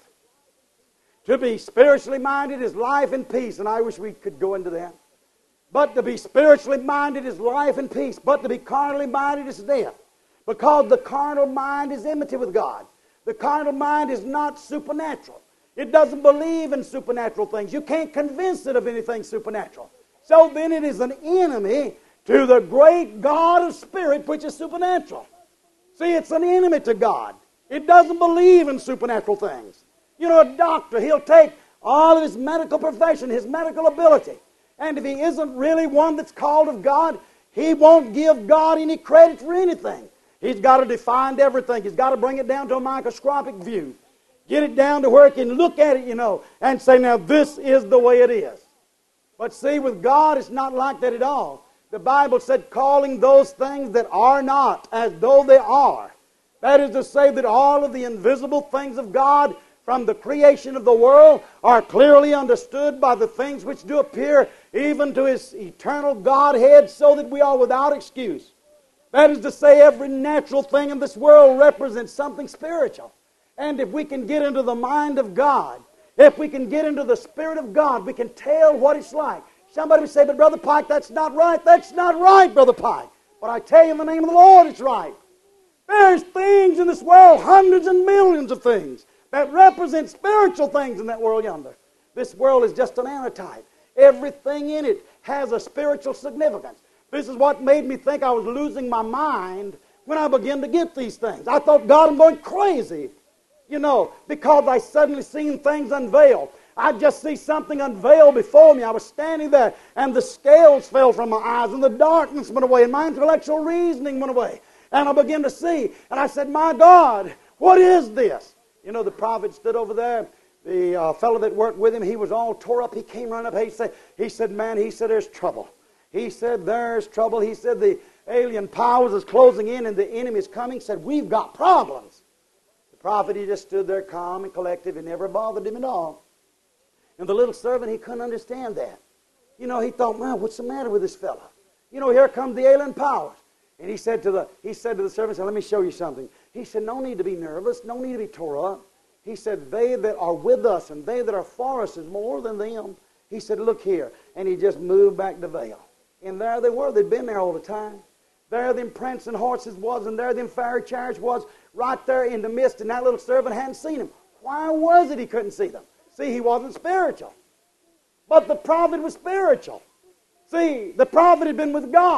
To be spiritually minded is life and peace. And I wish we could go into that. But to be spiritually minded is life and peace. But to be carnally minded is death. Because the carnal mind is enmity with God. The carnal mind is not supernatural. It doesn't believe in supernatural things. You can't convince it of anything supernatural. So then it is an enemy to the great God of spirit, which is supernatural. See, it's an enemy to God. It doesn't believe in supernatural things. You know, a doctor, he'll take all of his medical profession, his medical ability, and if he isn't really one that's called of God, he won't give God any credit for anything. He's got to define everything. He's got to bring it down to a microscopic view. Get it down to where he can look at it, you know, and say, now this is the way it is. But see, with God, it's not like that at all. The Bible said, calling those things that are not as though they are. That is to say that all of the invisible things of God from the creation of the world are clearly understood by the things which do appear even to His eternal Godhead, so that we are without excuse. That is to say, every natural thing in this world represents something spiritual. And if we can get into the mind of God, if we can get into the Spirit of God, we can tell what it's like. Somebody would say, but Brother Pike, that's not right. That's not right, Brother Pike. But I tell you in the name of the Lord, it's right. There's things in this world, hundreds and millions of things, that represent spiritual things in that world yonder. This world is just an antitype. Everything in it has a spiritual significance. This is what made me think I was losing my mind when I began to get these things. I thought, God, I'm going crazy. You know, because I suddenly seen things unveiled. I just see something unveiled before me. I was standing there, and the scales fell from my eyes, and the darkness went away, and my intellectual reasoning went away. And I began to see, and I said, my God, what is this? You know, the prophet stood over there. The uh, fellow that worked with him, he was all tore up. He came running up. He said, he said, man, he said, there's trouble. He said, there's trouble. He said, the alien powers is closing in, and the enemy is coming. He said, we've got problems. The prophet, he just stood there calm and collective. It never bothered him at all. And the little servant, he couldn't understand that. You know, he thought, man, what's the matter with this fellow? You know, here come the alien powers. And he said to the he said to the servant, let me show you something. He said, no need to be nervous, no need to be tore up. He said, they that are with us and they that are for us is more than them. He said, look here. And he just moved back the veil. And there they were. They'd been there all the time. There them prancing horses was, and there them fiery chariots was, right there in the midst, and that little servant hadn't seen them. Why was it he couldn't see them? See, he wasn't spiritual. But the prophet was spiritual. See, the prophet had been with God.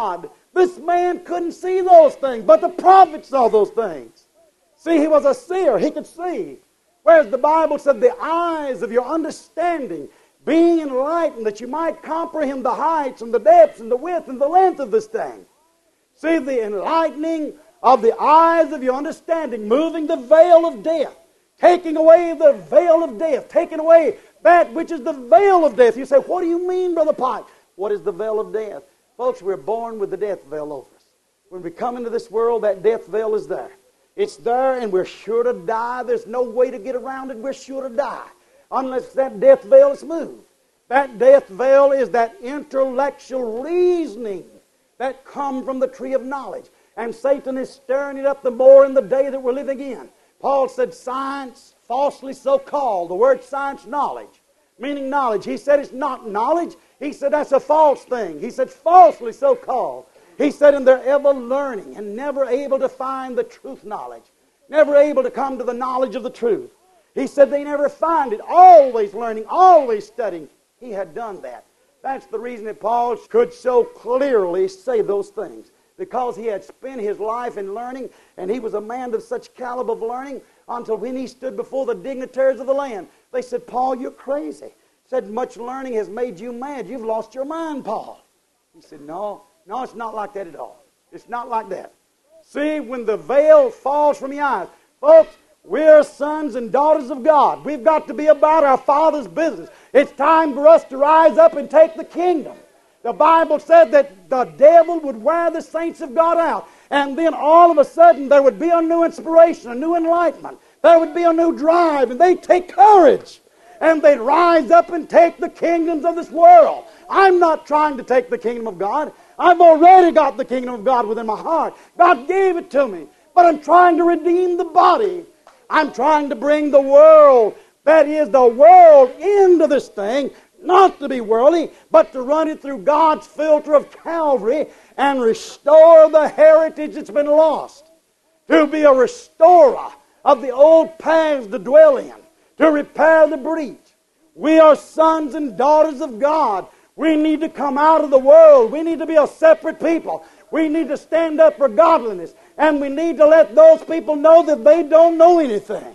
This man couldn't see those things, but the prophet saw those things. See, he was a seer. He could see. Whereas the Bible said the eyes of your understanding being enlightened, that you might comprehend the heights and the depths and the width and the length of this thing. See, the enlightening of the eyes of your understanding, moving the veil of death, taking away the veil of death, taking away that which is the veil of death. You say, what do you mean, Brother Pike? What is the veil of death? Folks, we're born with the death veil over us. When we come into this world, that death veil is there. It's there, and we're sure to die. There's no way to get around it. We're sure to die unless that death veil is moved. That death veil is that intellectual reasoning that comes from the tree of knowledge. And Satan is stirring it up the more in the day that we're living in. Paul said science, falsely so called. The word science, knowledge, meaning knowledge. He said it's not knowledge. He said that's a false thing. He said falsely so called. He said, and they're ever learning and never able to find the truth knowledge. Never able to come to the knowledge of the truth. He said they never find it. Always learning, always studying. He had done that. That's the reason that Paul could so clearly say those things. Because he had spent his life in learning, and he was a man of such caliber of learning, until when he stood before the dignitaries of the land, they said, Paul, you're crazy. He said, much learning has made you mad. You've lost your mind, Paul. He said, no, no, it's not like that at all. It's not like that. See, when the veil falls from your eyes, folks, we're sons and daughters of God. We've got to be about our Father's business. It's time for us to rise up and take the kingdom. The Bible said that the devil would wear the saints of God out. And then all of a sudden there would be a new inspiration, a new enlightenment. There would be a new drive, and they'd take courage. And they'd rise up and take the kingdoms of this world. I'm not trying to take the kingdom of God. I've already got the kingdom of God within my heart. God gave it to me. But I'm trying to redeem the body. I'm trying to bring the world, that is the world, into this thing. Not to be worldly, but to run it through God's filter of Calvary and restore the heritage that's been lost. To be a restorer of the old paths to dwell in. To repair the breach. We are sons and daughters of God. We need to come out of the world. We need to be a separate people. We need to stand up for godliness. And we need to let those people know that they don't know anything.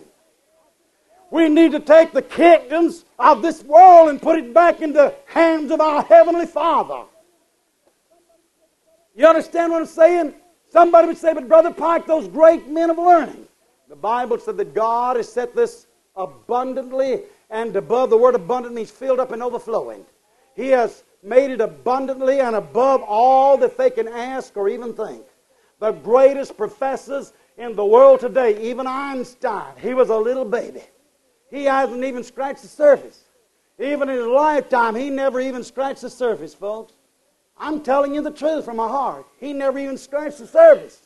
We need to take the kingdoms of this world and put it back into the hands of our Heavenly Father. You understand what I'm saying? Somebody would say, but Brother Pike, those great men of learning. The Bible said that God has set this abundantly, and above, the word abundant means filled up and overflowing. He has made it abundantly and above all that they can ask or even think. The greatest professors in the world today, even Einstein, he was a little baby. He hasn't even scratched the surface. Even in his lifetime, he never even scratched the surface, folks. I'm telling you the truth from my heart. He never even scratched the surface.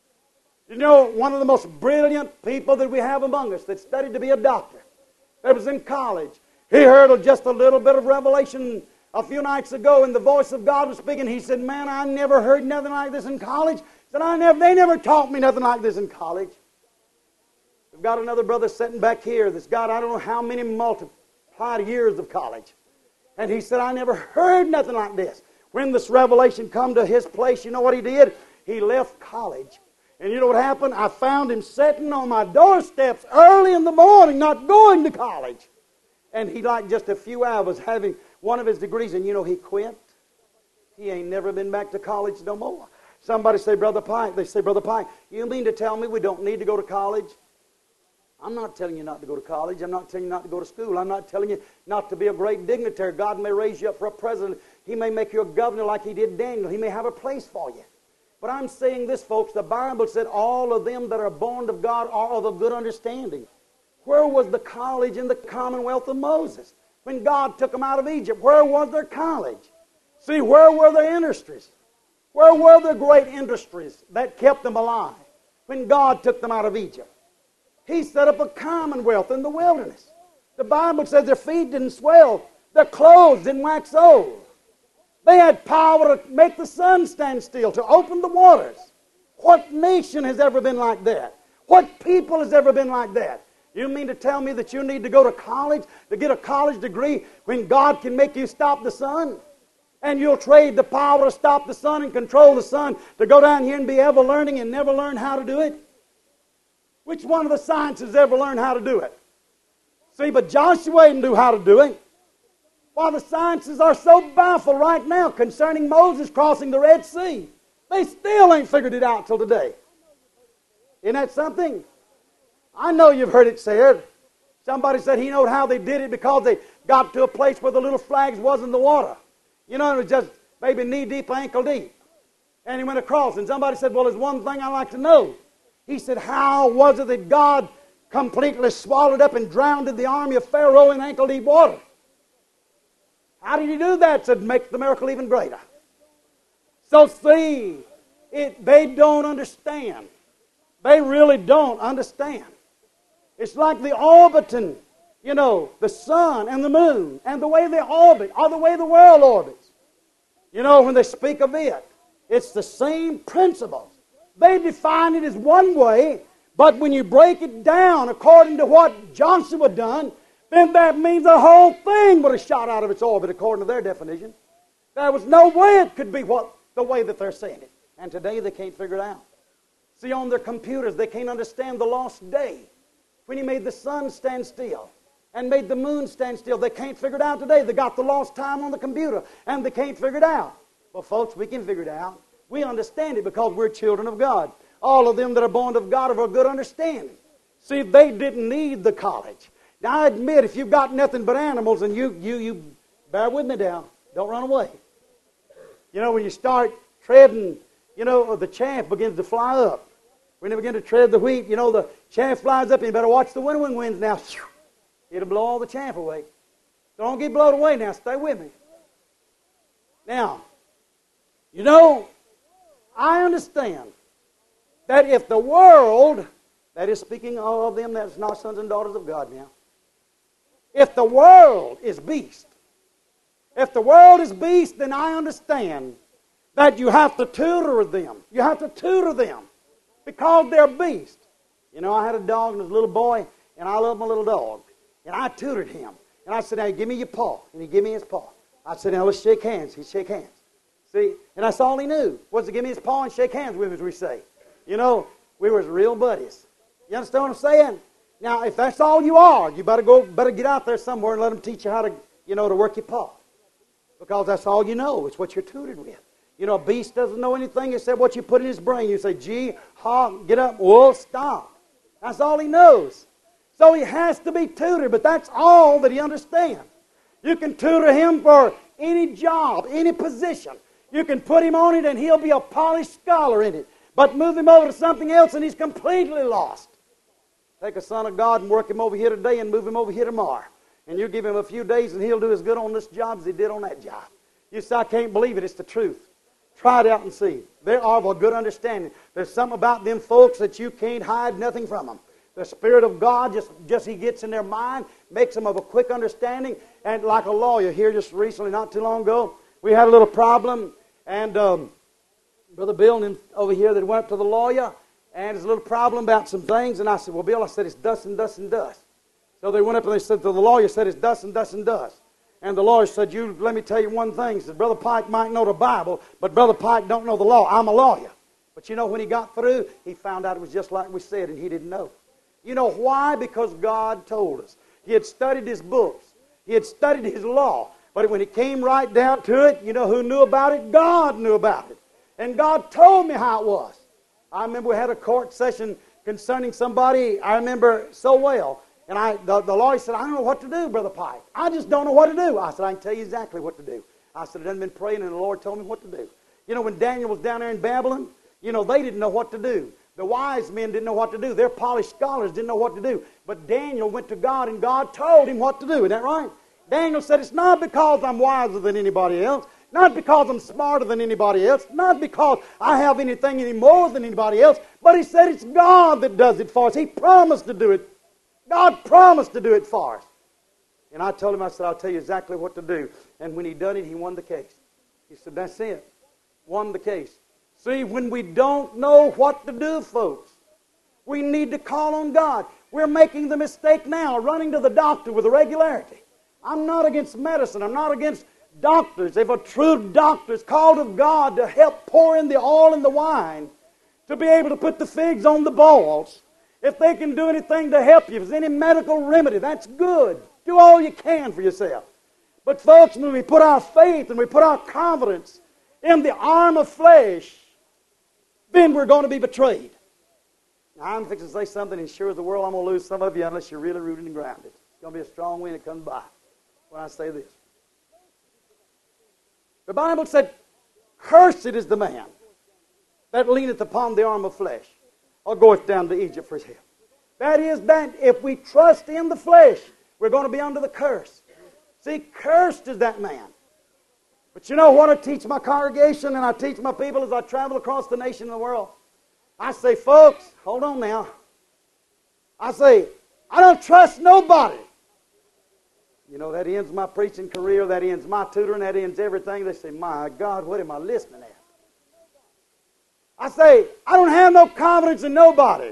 You know, one of the most brilliant people that we have among us that studied to be a doctor, that was in college, he heard just a little bit of revelation a few nights ago, and the voice of God was speaking. He said, man, I never heard nothing like this in college. He said, I never, they never taught me nothing like this in college. We've got another brother sitting back here that's got I don't know how many multiplied years of college. And he said, I never heard nothing like this. When this revelation come to his place, you know what he did? He left college. And you know what happened? I found him sitting on my doorsteps early in the morning, not going to college. And he like just a few hours having one of his degrees, and you know he quit. He ain't never been back to college no more. Somebody say, Brother Pike, they say, Brother Pike, you mean to tell me we don't need to go to college? I'm not telling you not to go to college. I'm not telling you not to go to school. I'm not telling you not to be a great dignitary. God may raise you up for a president. He may make you a governor like he did Daniel. He may have a place for you. But I'm saying this, folks, the Bible said all of them that are born of God are of a good understanding. Where was the college in the commonwealth of Moses? When God took them out of Egypt, where was their college? See, where were their industries? Where were the great industries that kept them alive when God took them out of Egypt? He set up a commonwealth in the wilderness. The Bible says their feet didn't swell. Their clothes didn't wax old. They had power to make the sun stand still, to open the waters. What nation has ever been like that? What people has ever been like that? You mean to tell me that you need to go to college to get a college degree when God can make you stop the sun? And you'll trade the power to stop the sun and control the sun to go down here and be ever learning and never learn how to do it? Which one of the sciences ever learned how to do it? See, but Joshua didn't know how to do it. While the sciences are so baffled right now concerning Moses crossing the Red Sea, they still ain't figured it out till today. Isn't that something? I know you've heard it said. Somebody said he knowed how they did it because they got to a place where the little flags was in the water. You know, it was just maybe knee-deep, ankle-deep. And he went across. And somebody said, well, there's one thing I'd like to know. He said, how was it that God completely swallowed up and drowned the army of Pharaoh in ankle-deep water? How did he do that? To make the miracle even greater. So see, it, they don't understand. They really don't understand. It's like the orbiting, you know, the sun and the moon and the way they orbit or the way the world orbits. You know, when they speak of it, it's the same principles. They define it as one way, but when you break it down according to what Joshua done, then that means the whole thing would have shot out of its orbit according to their definition. There was no way it could be what the way that they're saying it. And today they can't figure it out. See, on their computers, they can't understand the lost day. When he made the sun stand still and made the moon stand still, they can't figure it out today. They got the lost time on the computer, and they can't figure it out. Well, folks, we can figure it out. We understand it because we're children of God. All of them that are born of God have a good understanding. See, they didn't need the college. Now, I admit, if you've got nothing but animals, and you, you, you bear with me now, don't run away. You know, when you start treading, you know, the chaff begins to fly up. When they begin to tread the wheat, you know, the chaff flies up, and you better watch the winnowing winds now. It'll blow all the chaff away. Don't get blown away now. Stay with me. Now, you know, I understand that if the world, that is speaking of them that's not sons and daughters of God now, if the world is beast, if the world is beast, then I understand that you have to tutor them. You have to tutor them because they're beast. You know, I had a dog and was a little boy, and I love my little dog. And I tutored him. And I said, now, give me your paw. And he gave me his paw. I said, now, let's shake hands. He'd shake hands. See? And that's all he knew, was to give me his paw and shake hands with him, as we say. You know, we was real buddies. You understand what I'm saying? Now, if that's all you are, you better go, better get out there somewhere and let them teach you how to, you know, to work your paw. Because that's all you know. It's what you're tutored with. You know, a beast doesn't know anything except what you put in his brain. You say, gee, ha, get up, whoa, stop. That's all he knows. So he has to be tutored, but that's all that he understands. You can tutor him for any job, any position. You can put him on it and he'll be a polished scholar in it. But move him over to something else and he's completely lost. Take a son of God and work him over here today and move him over here tomorrow. And you give him a few days and he'll do as good on this job as he did on that job. You say, I can't believe it. It's the truth. Try it out and see. They are of a good understanding. There's something about them folks that you can't hide nothing from them. The Spirit of God, just, just He gets in their mind, makes them of a quick understanding. And like a lawyer here just recently, not too long ago, we had a little problem. And um, Brother Bill and over here, that went up to the lawyer, and there's a little problem about some things. And I said, well, Bill, I said, it's dust and dust and dust. So they went up and they said, to the lawyer said, it's dust and dust and dust. And the lawyer said, you, let me tell you one thing. He said, Brother Pike might know the Bible, but Brother Pike don't know the law. I'm a lawyer. But you know, when he got through, he found out it was just like we said, and he didn't know. You know why? Because God told us. He had studied His books. He had studied His law. But when it came right down to it, you know who knew about it? God knew about it. And God told me how it was. I remember we had a court session concerning somebody I remember so well. And I, the, the lawyer said, I don't know what to do, Brother Pike. I just don't know what to do. I said, I can tell you exactly what to do. I said, I done been praying and the Lord told me what to do. You know, when Daniel was down there in Babylon, you know, they didn't know what to do. The wise men didn't know what to do. Their polished scholars didn't know what to do. But Daniel went to God and God told him what to do. Isn't that right? Daniel said, it's not because I'm wiser than anybody else. Not because I'm smarter than anybody else. Not because I have anything any more than anybody else. But he said it's God that does it for us. He promised to do it. God promised to do it for us. And I told him, I said, I'll tell you exactly what to do. And when he done it, he won the case. He said, that's it. Won the case. See, when we don't know what to do, folks, we need to call on God. We're making the mistake now, running to the doctor with regularity. I'm not against medicine. I'm not against doctors, if a true doctor is called of God to help pour in the oil and the wine, to be able to put the figs on the boils, if they can do anything to help you, if there's any medical remedy, that's good. Do all you can for yourself. But folks, when we put our faith and we put our confidence in the arm of flesh, then we're going to be betrayed. Now, I'm fixing to say something, and sure as the world, I'm going to lose some of you unless you're really rooted and grounded. It's going to be a strong wind that comes by when I say this. The Bible said, "Cursed is the man that leaneth upon the arm of flesh, or goeth down to Egypt for his help." That is, that if we trust in the flesh, we're going to be under the curse. See, cursed is that man. But you know what I teach my congregation and I teach my people as I travel across the nation and the world? I say, folks, hold on now. I say, I don't trust nobody. You know, that ends my preaching career, that ends my tutoring, that ends everything. They say, my God, what am I listening at? I say, I don't have no confidence in nobody.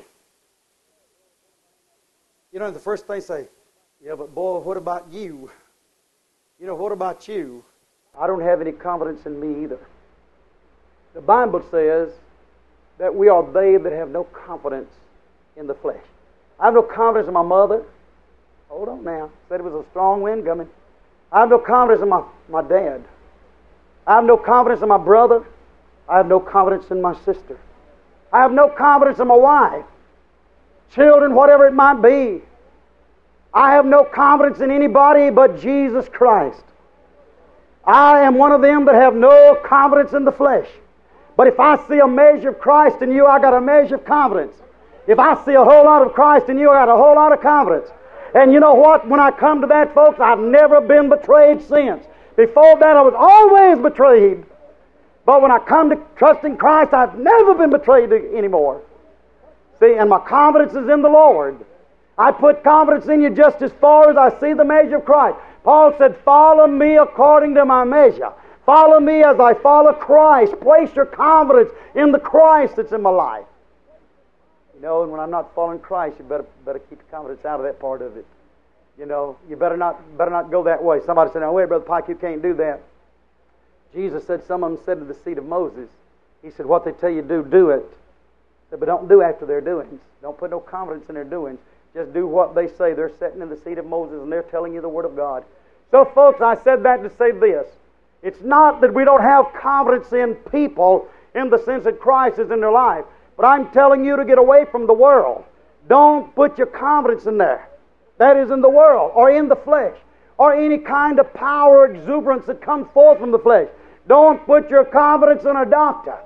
You know, the first thing they say, yeah, but boy, what about you? You know, what about you? I don't have any confidence in me either. The Bible says that we are they that have no confidence in the flesh. I have no confidence in my mother. Hold on now. Said it was a strong wind coming. I have no confidence in my, my dad. I have no confidence in my brother. I have no confidence in my sister. I have no confidence in my wife, children, whatever it might be. I have no confidence in anybody but Jesus Christ. I am one of them that have no confidence in the flesh. But if I see a measure of Christ in you, I got a measure of confidence. If I see a whole lot of Christ in you, I got a whole lot of confidence. And you know what? When I come to that, folks, I've never been betrayed since. Before that, I was always betrayed. But when I come to trusting Christ, I've never been betrayed anymore. See, and my confidence is in the Lord. I put confidence in you just as far as I see the measure of Christ. Paul said, follow me according to my measure. Follow me as I follow Christ. Place your confidence in the Christ that's in my life. You know, and when I'm not following Christ, you better better keep your confidence out of that part of it. You know, you better not better not go that way. Somebody said, "No, wait, Brother Pike, you can't do that." Jesus said, some of them said to the seat of Moses, He said, what they tell you to do, do it. He said, but don't do after their doings. Don't put no confidence in their doings. Just do what they say. They're sitting in the seat of Moses and they're telling you the Word of God. So, folks, I said that to say this. It's not that we don't have confidence in people in the sense that Christ is in their life. But I'm telling you to get away from the world. Don't put your confidence in there. That is in the world or in the flesh or any kind of power or exuberance that comes forth from the flesh. Don't put your confidence in a doctor.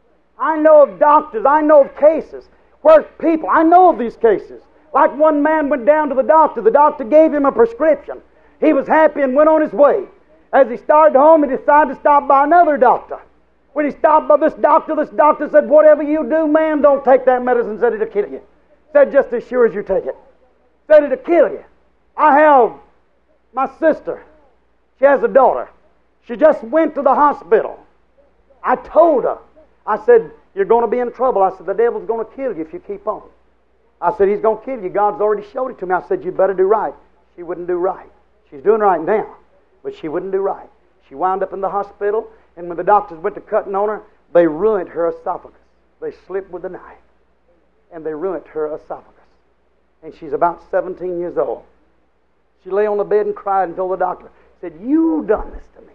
I know of doctors, I know of cases where people, I know of these cases. Like one man went down to the doctor. The doctor gave him a prescription. He was happy and went on his way. As he started home, he decided to stop by another doctor. When he stopped by this doctor, this doctor said, whatever you do, man, don't take that medicine. Said it'll kill you. Said just as sure as you take it. Said it'll kill you. I have my sister. She has a daughter. She just went to the hospital. I told her. I said, you're going to be in trouble. I said, the devil's going to kill you if you keep on. I said, he's going to kill you. God's already showed it to me. I said, you better do right. She wouldn't do right. She's doing right now, but she wouldn't do right. She wound up in the hospital, and when the doctors went to cutting on her, they ruined her esophagus. They slipped with a knife, and they ruined her esophagus. And she's about seventeen years old. She lay on the bed and cried and told the doctor, said, you done this to me.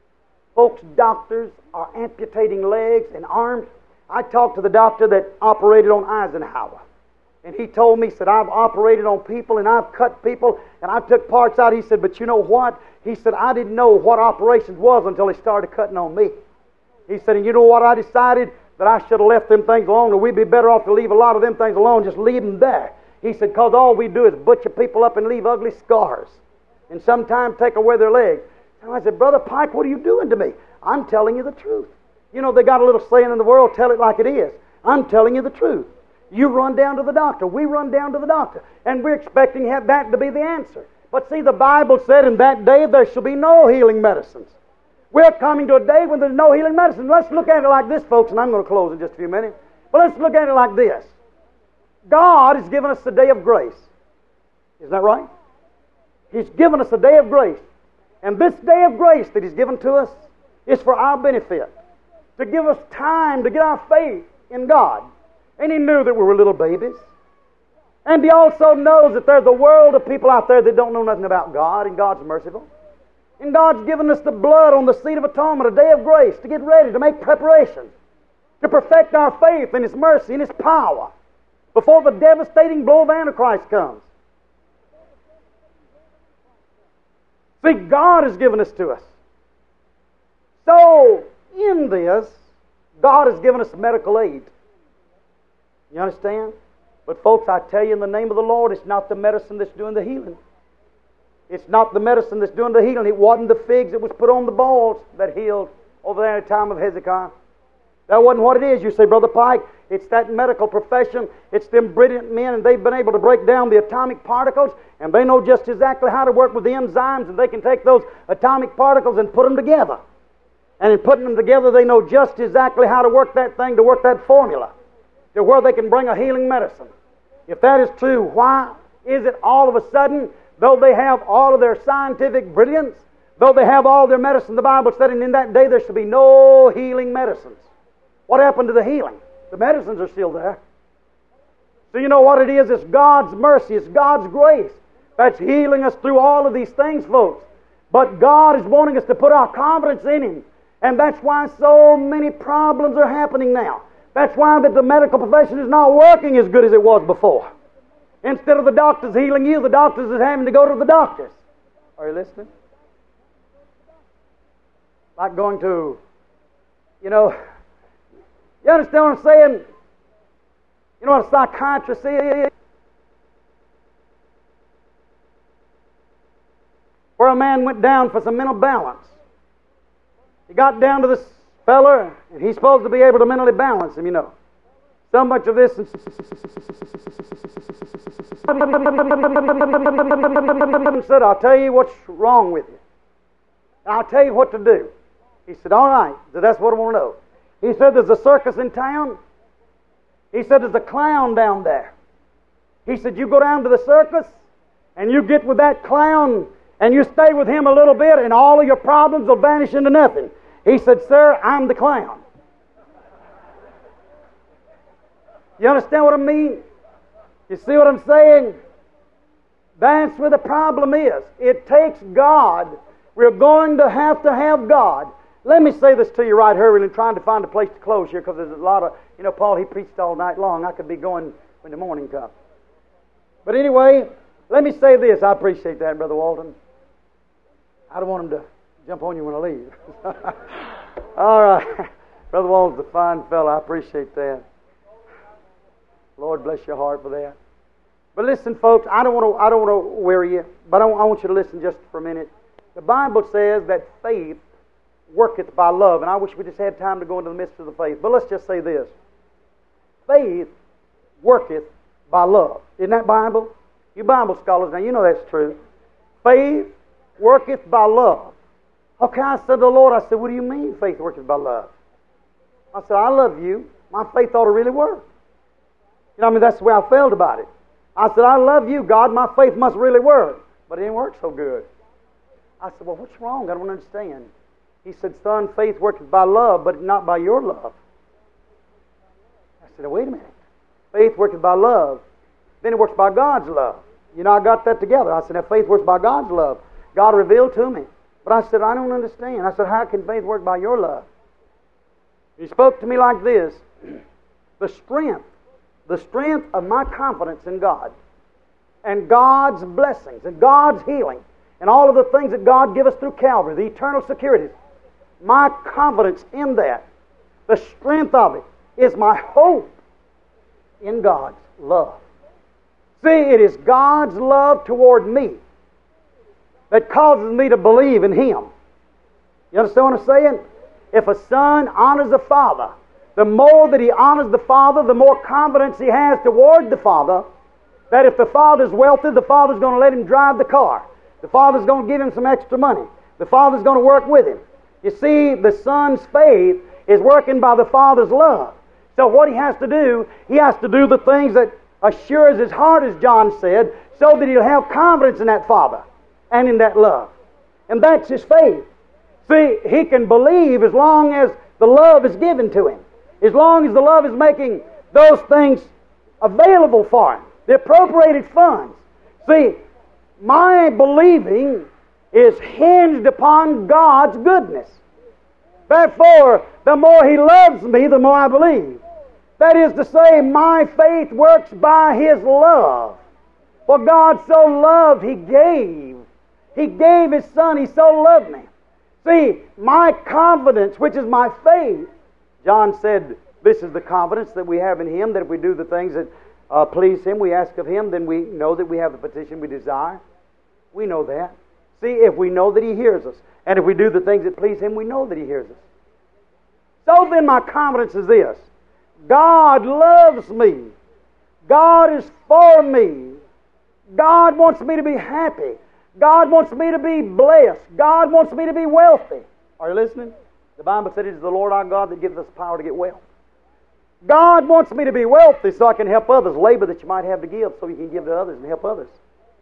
Folks, doctors are amputating legs and arms. I talked to the doctor that operated on Eisenhower. And he told me, he said, I've operated on people and I've cut people and I took parts out. He said, but you know what? He said, I didn't know what operations was until he started cutting on me. He said, and you know what I decided? That I should have left them things alone, and we'd be better off to leave a lot of them things alone, just leave them there. He said, because all we do is butcher people up and leave ugly scars. And sometimes take away their legs. And I said, Brother Pike, what are you doing to me? I'm telling you the truth. You know, they got a little saying in the world, tell it like it is. I'm telling you the truth. You run down to the doctor. We run down to the doctor. And we're expecting that to be the answer. But see, the Bible said in that day there shall be no healing medicines. We're coming to a day when there's no healing medicine. Let's look at it like this, folks, and I'm going to close in just a few minutes. But let's look at it like this. God has given us a day of grace. Isn't that right? He's given us a day of grace. And this day of grace that He's given to us is for our benefit, to give us time to get our faith in God. And He knew that we were little babies. And He also knows that there's a world of people out there that don't know nothing about God, and God's merciful. And God's given us the blood on the seat of atonement, a day of grace, to get ready, to make preparations, to perfect our faith in His mercy and His power before the devastating blow of Antichrist comes. See, God has given this to us. So, in this, God has given us medical aid. You understand? But folks, I tell you in the name of the Lord, it's not the medicine that's doing the healing. It's not the medicine that's doing the healing. It wasn't the figs that was put on the balls that healed over there in the time of Hezekiah. That wasn't what it is. You say, Brother Pike, it's that medical profession. It's them brilliant men, and they've been able to break down the atomic particles, and they know just exactly how to work with the enzymes, and they can take those atomic particles and put them together. And in putting them together, they know just exactly how to work that thing, to work that formula, to where they can bring a healing medicine. If that is true, why is it all of a sudden, though they have all of their scientific brilliance, though they have all their medicine, the Bible said, and in that day there should be no healing medicines. What happened to the healing? The medicines are still there. So you know what it is? It's God's mercy, it's God's grace that's healing us through all of these things, folks. But God is wanting us to put our confidence in Him. And that's why so many problems are happening now. That's why that the medical profession is not working as good as it was before. Instead of the doctors healing you, the doctors is having to go to the doctors. Are you listening? Like going to, you know, you understand what I'm saying? You know what a psychiatrist is? Where a man went down for some mental balance. He got down to this fella, and he's supposed to be able to mentally balance him, you know. So much of this. And said, I'll tell you what's wrong with you. I'll tell you what to do. He said, all right. So that's what I want to know. He said, there's a circus in town. He said, there's a clown down there. He said, you go down to the circus, and you get with that clown, and you stay with him a little bit, and all of your problems will vanish into nothing. He said, sir, I'm the clown. You understand what I mean? You see what I'm saying? That's where the problem is. It takes God. We're going to have to have God. Let me say this to you right here, and trying to find a place to close here, because there's a lot of, you know, Paul, he preached all night long. I could be going when the morning comes. But anyway, let me say this. I appreciate that, Brother Walton. I don't want him to jump on you when I leave. All right. Brother Walton's a fine fellow. I appreciate that. Lord bless your heart for that. But listen, folks, I don't want to I don't want to weary you, but I want you to listen just for a minute. The Bible says that faith worketh by love, and I wish we just had time to go into the midst of the faith. But let's just say this. Faith worketh by love. Isn't that Bible? You Bible scholars, now you know that's true. Faith worketh by love. Okay, I said to the Lord, I said, what do you mean faith worketh by love? I said, I love you. My faith ought to really work. You know, I mean, that's the way I felt about it. I said, I love you, God. My faith must really work. But it didn't work so good. I said, well, what's wrong? I don't understand. He said, son, faith worketh by love, but not by your love. I said, wait a minute. Faith worketh by love. Then it works by God's love. You know, I got that together. I said, now faith works by God's love. God revealed to me. But I said, I don't understand. I said, how can faith work by your love? He spoke to me like this. The strength, the strength of my confidence in God, and God's blessings, and God's healing, and all of the things that God give us through Calvary, the eternal securities, my confidence in that, the strength of it, is my hope in God's love. See, it is God's love toward me that causes me to believe in Him. You understand what I'm saying? If a son honors a father, the more that he honors the father, the more confidence he has toward the father, that if the father's wealthy, the father's going to let him drive the car. The father's going to give him some extra money. The father's going to work with him. You see, the son's faith is working by the father's love. So what he has to do, he has to do the things that assures his heart, as John said, so that he'll have confidence in that father and in that love. And that's his faith. See, he can believe as long as the love is given to him. As long as the love is making those things available for him. The appropriated funds. See, my believing is hinged upon God's goodness. Therefore, the more He loves me, the more I believe. That is to say, my faith works by His love. For God so loved, He gave. He gave His Son. He so loved me. See, my confidence, which is my faith, John said, this is the confidence that we have in Him, that if we do the things that uh, please Him, we ask of Him, then we know that we have the petition we desire. We know that. See, if we know that He hears us, and if we do the things that please Him, we know that He hears us. So then my confidence is this. God loves me. God is for me. God wants me to be happy. God wants me to be blessed. God wants me to be wealthy. Are you listening? The Bible said it is the Lord our God that gives us power to get wealth. God wants me to be wealthy so I can help others. Labor that you might have to give so you can give to others and help others.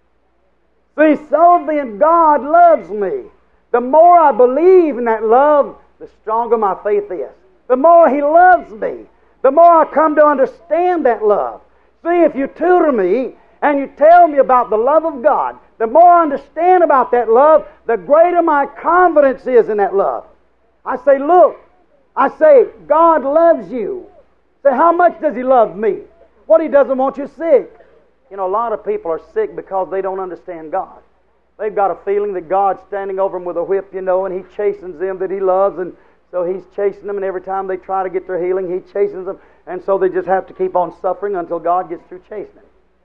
See, so then God loves me. The more I believe in that love, the stronger my faith is. The more He loves me, the more I come to understand that love. See, if you tutor me and you tell me about the love of God, the more I understand about that love, the greater my confidence is in that love. I say, look, I say, God loves you. Say, how much does He love me? What He doesn't want you sick. You know, a lot of people are sick because they don't understand God. They've got a feeling that God's standing over them with a whip, you know, and He chastens them that He loves, and so He's chasing them, and every time they try to get their healing, He chastens them, and so they just have to keep on suffering until God gets through chastening.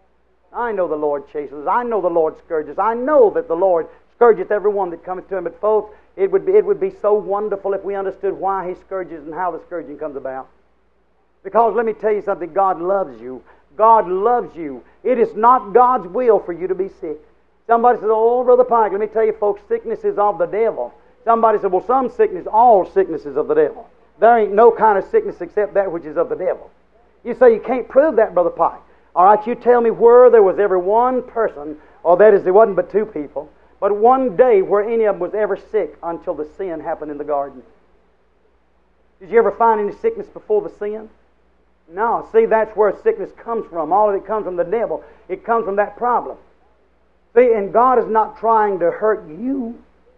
I know the Lord chastens. I know the Lord scourges. I know that the Lord scourgeth every one that cometh to Him. But folks, it would be, it would be so wonderful if we understood why He scourges and how the scourging comes about. Because let me tell you something, God loves you. God loves you. It is not God's will for you to be sick. Somebody says, oh, Brother Pike, let me tell you, folks, sickness is of the devil. Somebody said, well, some sickness, all sickness is of the devil. There ain't no kind of sickness except that which is of the devil. You say, you can't prove that, Brother Pike. All right, you tell me where there was ever one person, or that is, there wasn't but two people, but one day where any of them was ever sick until the sin happened in the garden. Did you ever find any sickness before the sin? No. See, that's where sickness comes from. All of it comes from the devil. It comes from that problem. See, and God is not trying to hurt you.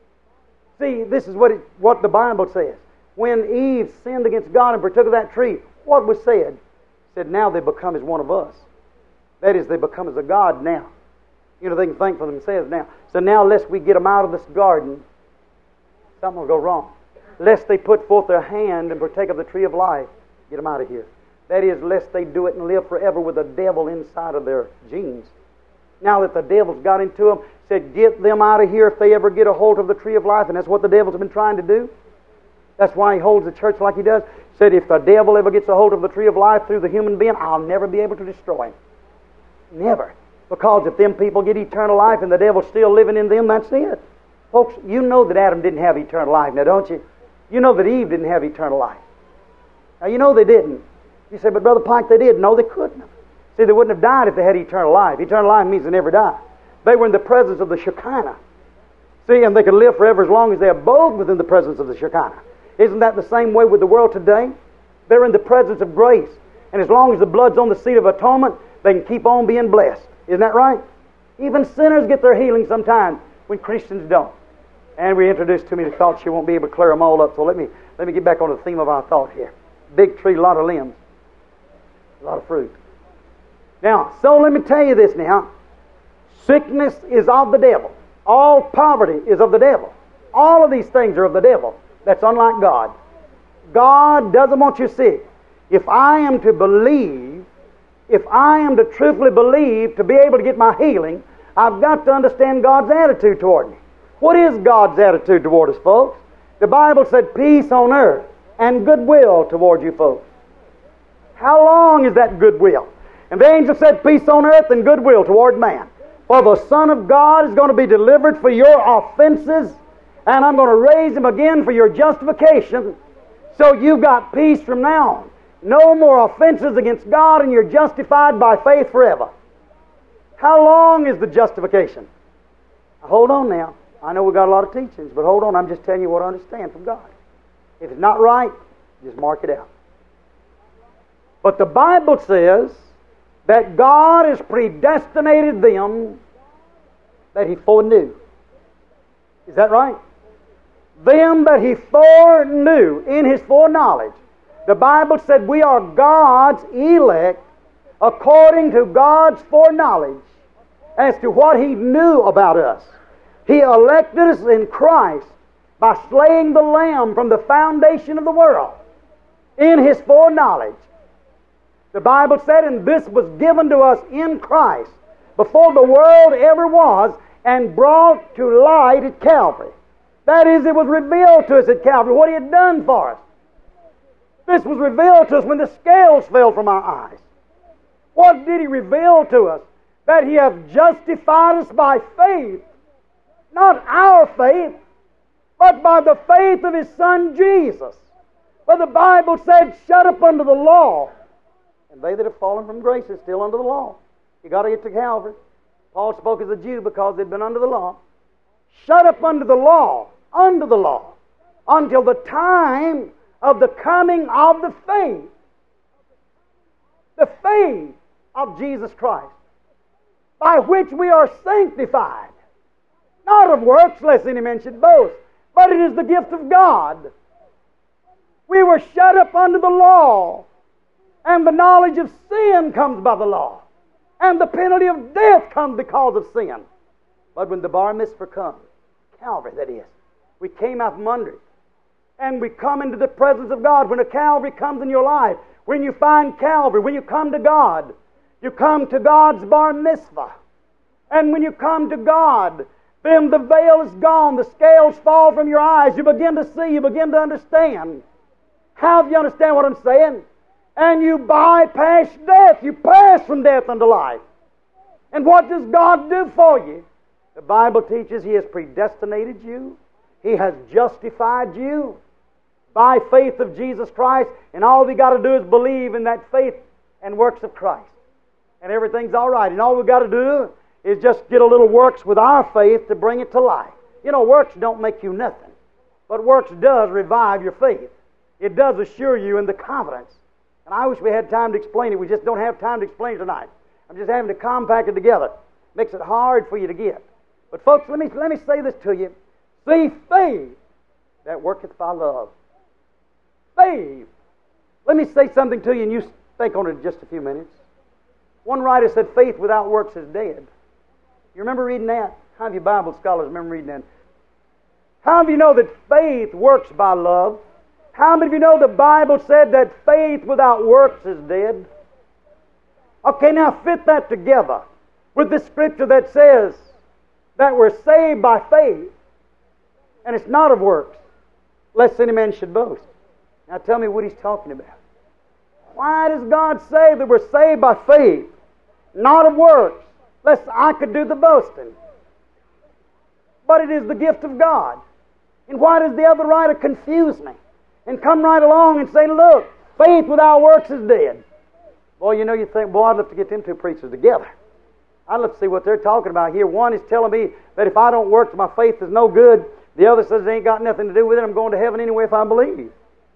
See, this is what it, what the Bible says. When Eve sinned against God and partook of that tree, what was said? It said, now they become as one of us. That is, they become as a God now. You know, they can think for themselves now. So now, lest we get them out of this garden, something will go wrong. Lest they put forth their hand and partake of the tree of life, get them out of here. That is, lest they do it and live forever with the devil inside of their genes. Now that the devil's got into them, said, get them out of here if they ever get a hold of the tree of life. And that's what the devil's been trying to do. That's why he holds the church like he does. Said, if the devil ever gets a hold of the tree of life through the human being, I'll never be able to destroy him. Never. Because if them people get eternal life and the devil's still living in them, that's it. Folks, you know that Adam didn't have eternal life now, don't you? You know that Eve didn't have eternal life. Now, you know they didn't. You say, but Brother Pike, they did. No, they couldn't have. See, they wouldn't have died if they had eternal life. Eternal life means they never die. They were in the presence of the Shekinah. See, and they could live forever as long as they abode within the presence of the Shekinah. Isn't that the same way with the world today? They're in the presence of grace. And as long as the blood's on the seat of atonement, they can keep on being blessed. Isn't that right? Even sinners get their healing sometimes when Christians don't. And we introduced too many thoughts. You won't be able to clear them all up. So let me, let me get back on the theme of our thought here. Big tree, a lot of limbs. A lot of fruit. Now, so let me tell you this now. Sickness is of the devil. All poverty is of the devil. All of these things are of the devil. That's unlike God. God doesn't want you sick. If I am to believe, if I am to truthfully believe to be able to get my healing, I've got to understand God's attitude toward me. What is God's attitude toward us, folks? The Bible said peace on earth and goodwill toward you folks. How long is that goodwill? And the angel said peace on earth and goodwill toward man. For the Son of God is going to be delivered for your offenses, and I'm going to raise Him again for your justification. So you've got peace from now on. No more offenses against God, and you're justified by faith forever. How long is the justification? Hold on now. I know we've got a lot of teachings, but hold on, I'm just telling you what I understand from God. If it's not right, just mark it out. But the Bible says that God has predestinated them that He foreknew. Is that right? Them that He foreknew in His foreknowledge. The Bible said we are God's elect according to God's foreknowledge as to what He knew about us. He elected us in Christ by slaying the Lamb from the foundation of the world in His foreknowledge. The Bible said, and this was given to us in Christ before the world ever was and brought to light at Calvary. That is, it was revealed to us at Calvary what He had done for us. This was revealed to us when the scales fell from our eyes. What did He reveal to us? That He hath justified us by faith. Not our faith, but by the faith of His Son Jesus. For the Bible said, shut up under the law. And they that have fallen from grace are still under the law. You got to get to Calvary. Paul spoke as a Jew because they'd been under the law. Shut up under the law, under the law, until the time of the coming of the faith. The faith of Jesus Christ, by which we are sanctified. Not of works, lest any man should boast, but it is the gift of God. We were shut up under the law, and the knowledge of sin comes by the law, and the penalty of death comes because of sin. But when the bar mitzvah comes, Calvary that is, we came out from under it, and we come into the presence of God. When a Calvary comes in your life, when you find Calvary, when you come to God, you come to God's bar mitzvah. And when you come to God, then the veil is gone, the scales fall from your eyes, you begin to see, you begin to understand. How do you understand what I'm saying? And you bypass death, you pass from death unto life. And what does God do for you? The Bible teaches He has predestinated you, He has justified you by faith of Jesus Christ, and all we got to do is believe in that faith and works of Christ. And everything's all right. And all we've got to do is just get a little works with our faith to bring it to life. You know, works don't make you nothing. But works does revive your faith. It does assure you in the confidence. And I wish we had time to explain it. We just don't have time to explain it tonight. I'm just having to compact it together. Makes it hard for you to get. But folks, let me, let me say this to you. See, faith that worketh by love. Faith. Let me say something to you, and you think on it in just a few minutes. One writer said, faith without works is dead. You remember reading that? How of you Bible scholars remember reading that? How many of you know that faith works by love? How many of you know the Bible said that faith without works is dead? Okay, now fit that together with the scripture that says that we're saved by faith, and it's not of works, lest any man should boast. Now tell me what he's talking about. Why does God say that we're saved by faith, not of works, lest I could do the boasting? But it is the gift of God. And why does the other writer confuse me and come right along and say, look, faith without works is dead? Boy, you know, you think, boy, I'd love to get them two preachers together. I'd love to see what they're talking about here. One is telling me that if I don't work, my faith is no good. The other says it ain't got nothing to do with it. I'm going to heaven anyway if I believe.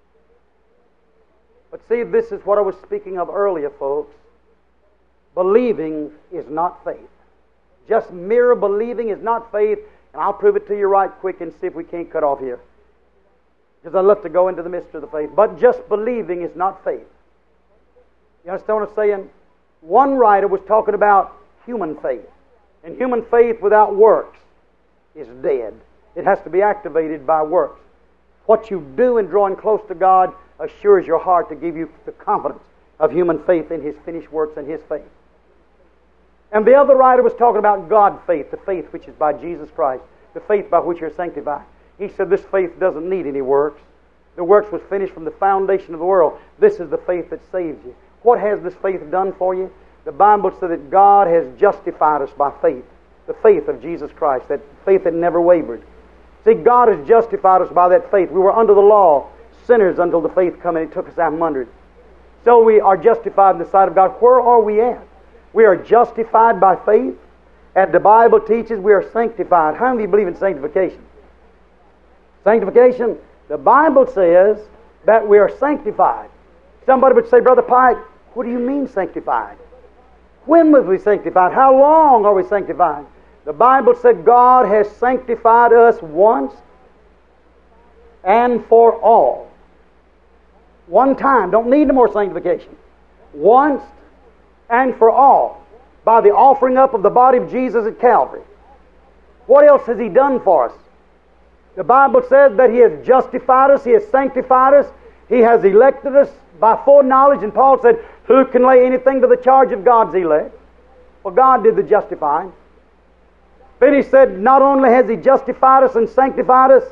But see, this is what I was speaking of earlier, folks. Believing is not faith. Just mere believing is not faith. And I'll prove it to you right quick and see if we can't cut off here. Because I love to go into the mystery of the faith. But just believing is not faith. You understand what I'm saying? One writer was talking about human faith. And human faith without works is dead. It has to be activated by works. What you do in drawing close to God assures your heart to give you the confidence of human faith in His finished works and His faith. And the other writer was talking about God faith, the faith which is by Jesus Christ, the faith by which you're sanctified. He said this faith doesn't need any works. The works was finished from the foundation of the world. This is the faith that saves you. What has this faith done for you? The Bible said that God has justified us by faith, the faith of Jesus Christ, that faith that never wavered. See, God has justified us by that faith. We were under the law, sinners until the faith come and He took us out from under it. So we are justified in the sight of God. Where are we at? We are justified by faith, And the Bible teaches we are sanctified. How many of you believe in sanctification? Sanctification, the Bible says that we are sanctified. Somebody would say, Brother Pike, what do you mean sanctified? When was we sanctified? How long are we sanctified? The Bible said God has sanctified us once and for all. One time. Don't need no more sanctification. Once and for all. By the offering up of the body of Jesus at Calvary. What else has He done for us? The Bible says that He has justified us, He has sanctified us, He has elected us by foreknowledge. And Paul said, who can lay anything to the charge of God's elect? Well, God did the justifying. Then he said, not only has He justified us and sanctified us,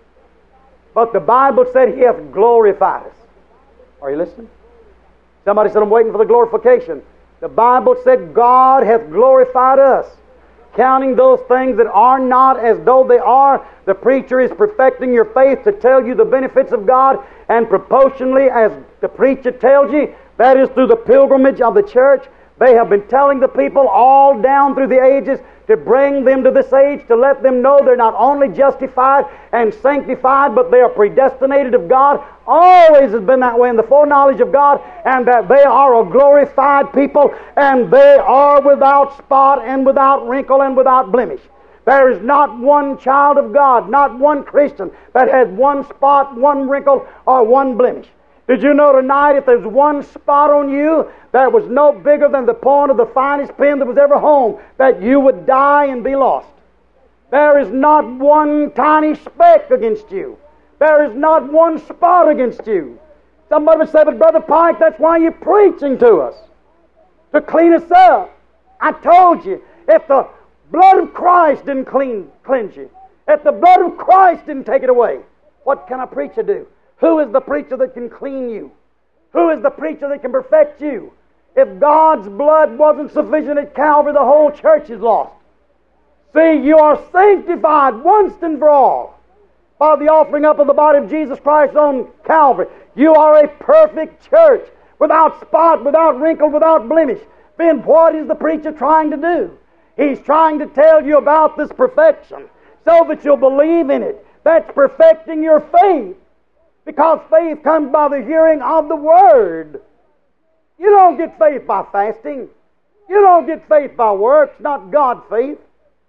but the Bible said He hath glorified us. Are you listening? Somebody said, I'm waiting for the glorification. The Bible said God hath glorified us, counting those things that are not as though they are. The preacher is perfecting your faith to tell you the benefits of God, and proportionally as the preacher tells you, that is through the pilgrimage of the church. They have been telling the people all down through the ages to bring them to this age, to let them know they're not only justified and sanctified, but they are predestinated of God. Always has been that way in the foreknowledge of God, and that they are a glorified people, and they are without spot and without wrinkle and without blemish. There is not one child of God, not one Christian, that has one spot, one wrinkle, or one blemish. Did you know tonight, if there's one spot on you that was no bigger than the point of the finest pin that was ever home, that you would die and be lost? There is not one tiny speck against you. There is not one spot against you. Somebody would say, but Brother Pike, that's why you're preaching to us, to clean us up. I told you, if the blood of Christ didn't clean, cleanse you, if the blood of Christ didn't take it away, what can a preacher do? Who is the preacher that can clean you? Who is the preacher that can perfect you? If God's blood wasn't sufficient at Calvary, the whole church is lost. See, you are sanctified once and for all by the offering up of the body of Jesus Christ on Calvary. You are a perfect church, without spot, without wrinkle, without blemish. Then what is the preacher trying to do? He's trying to tell you about this perfection so that you'll believe in it. That's perfecting your faith. Because faith comes by the hearing of the Word. You don't get faith by fasting. You don't get faith by works, not God faith.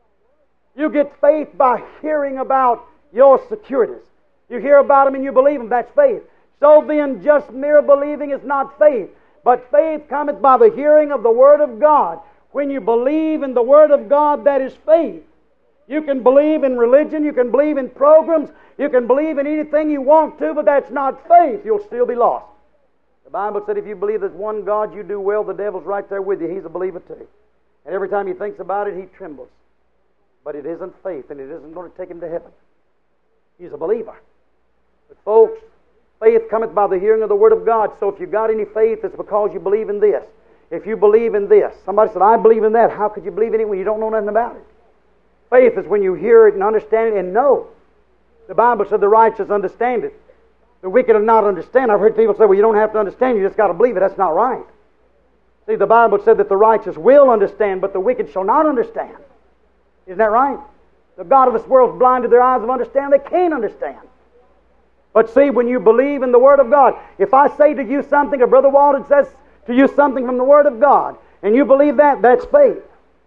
You get faith by hearing about your securities. You hear about them and you believe them. That's faith. So then, just mere believing is not faith. But faith cometh by the hearing of the Word of God. When you believe in the Word of God, that is faith. You can believe in religion, you can believe in programs, you can believe in anything you want to, but that's not faith. You'll still be lost. The Bible said if you believe there's one God, you do well. The devil's right there with you. He's a believer too. And every time he thinks about it, he trembles. But it isn't faith, and it isn't going to take him to heaven. He's a believer. But folks, faith cometh by the hearing of the Word of God. So if you've got any faith, it's because you believe in this. If you believe in this. Somebody said, I believe in that. How could you believe in it when you don't know nothing about it? Faith is when you hear it and understand it and know. The Bible said the righteous understand it. The wicked will not understand. I've heard people say, well, you don't have to understand, you just got to believe it. That's not right. See, the Bible said that the righteous will understand, but the wicked shall not understand. Isn't that right? The God of this world has blinded their eyes of understanding. They can't understand. But see, when you believe in the Word of God, if I say to you something, or Brother Walden says to you something from the Word of God, and you believe that, that's faith.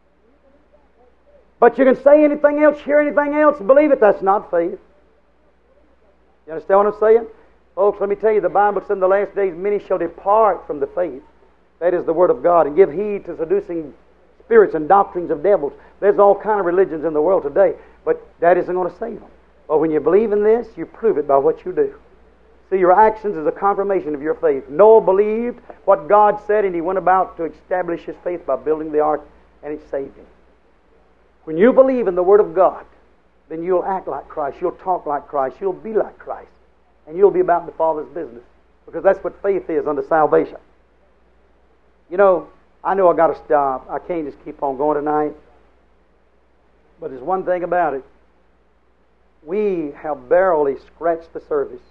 But you can say anything else, hear anything else, believe it, that's not faith. You understand what I'm saying? Folks, let me tell you, the Bible said in the last days, many shall depart from the faith. That is the Word of God, and give heed to seducing spirits and doctrines of devils. There's all kind of religions in the world today, but that isn't going to save them. But when you believe in this, you prove it by what you do. See, your actions is a confirmation of your faith. Noah believed what God said, and he went about to establish his faith by building the ark, and it saved him. When you believe in the Word of God, then you'll act like Christ, you'll talk like Christ, you'll be like Christ, and you'll be about the Father's business, because that's what faith is unto salvation. You know, I know I got to stop. I can't just keep on going tonight. But there's one thing about it. We have barely scratched the surface,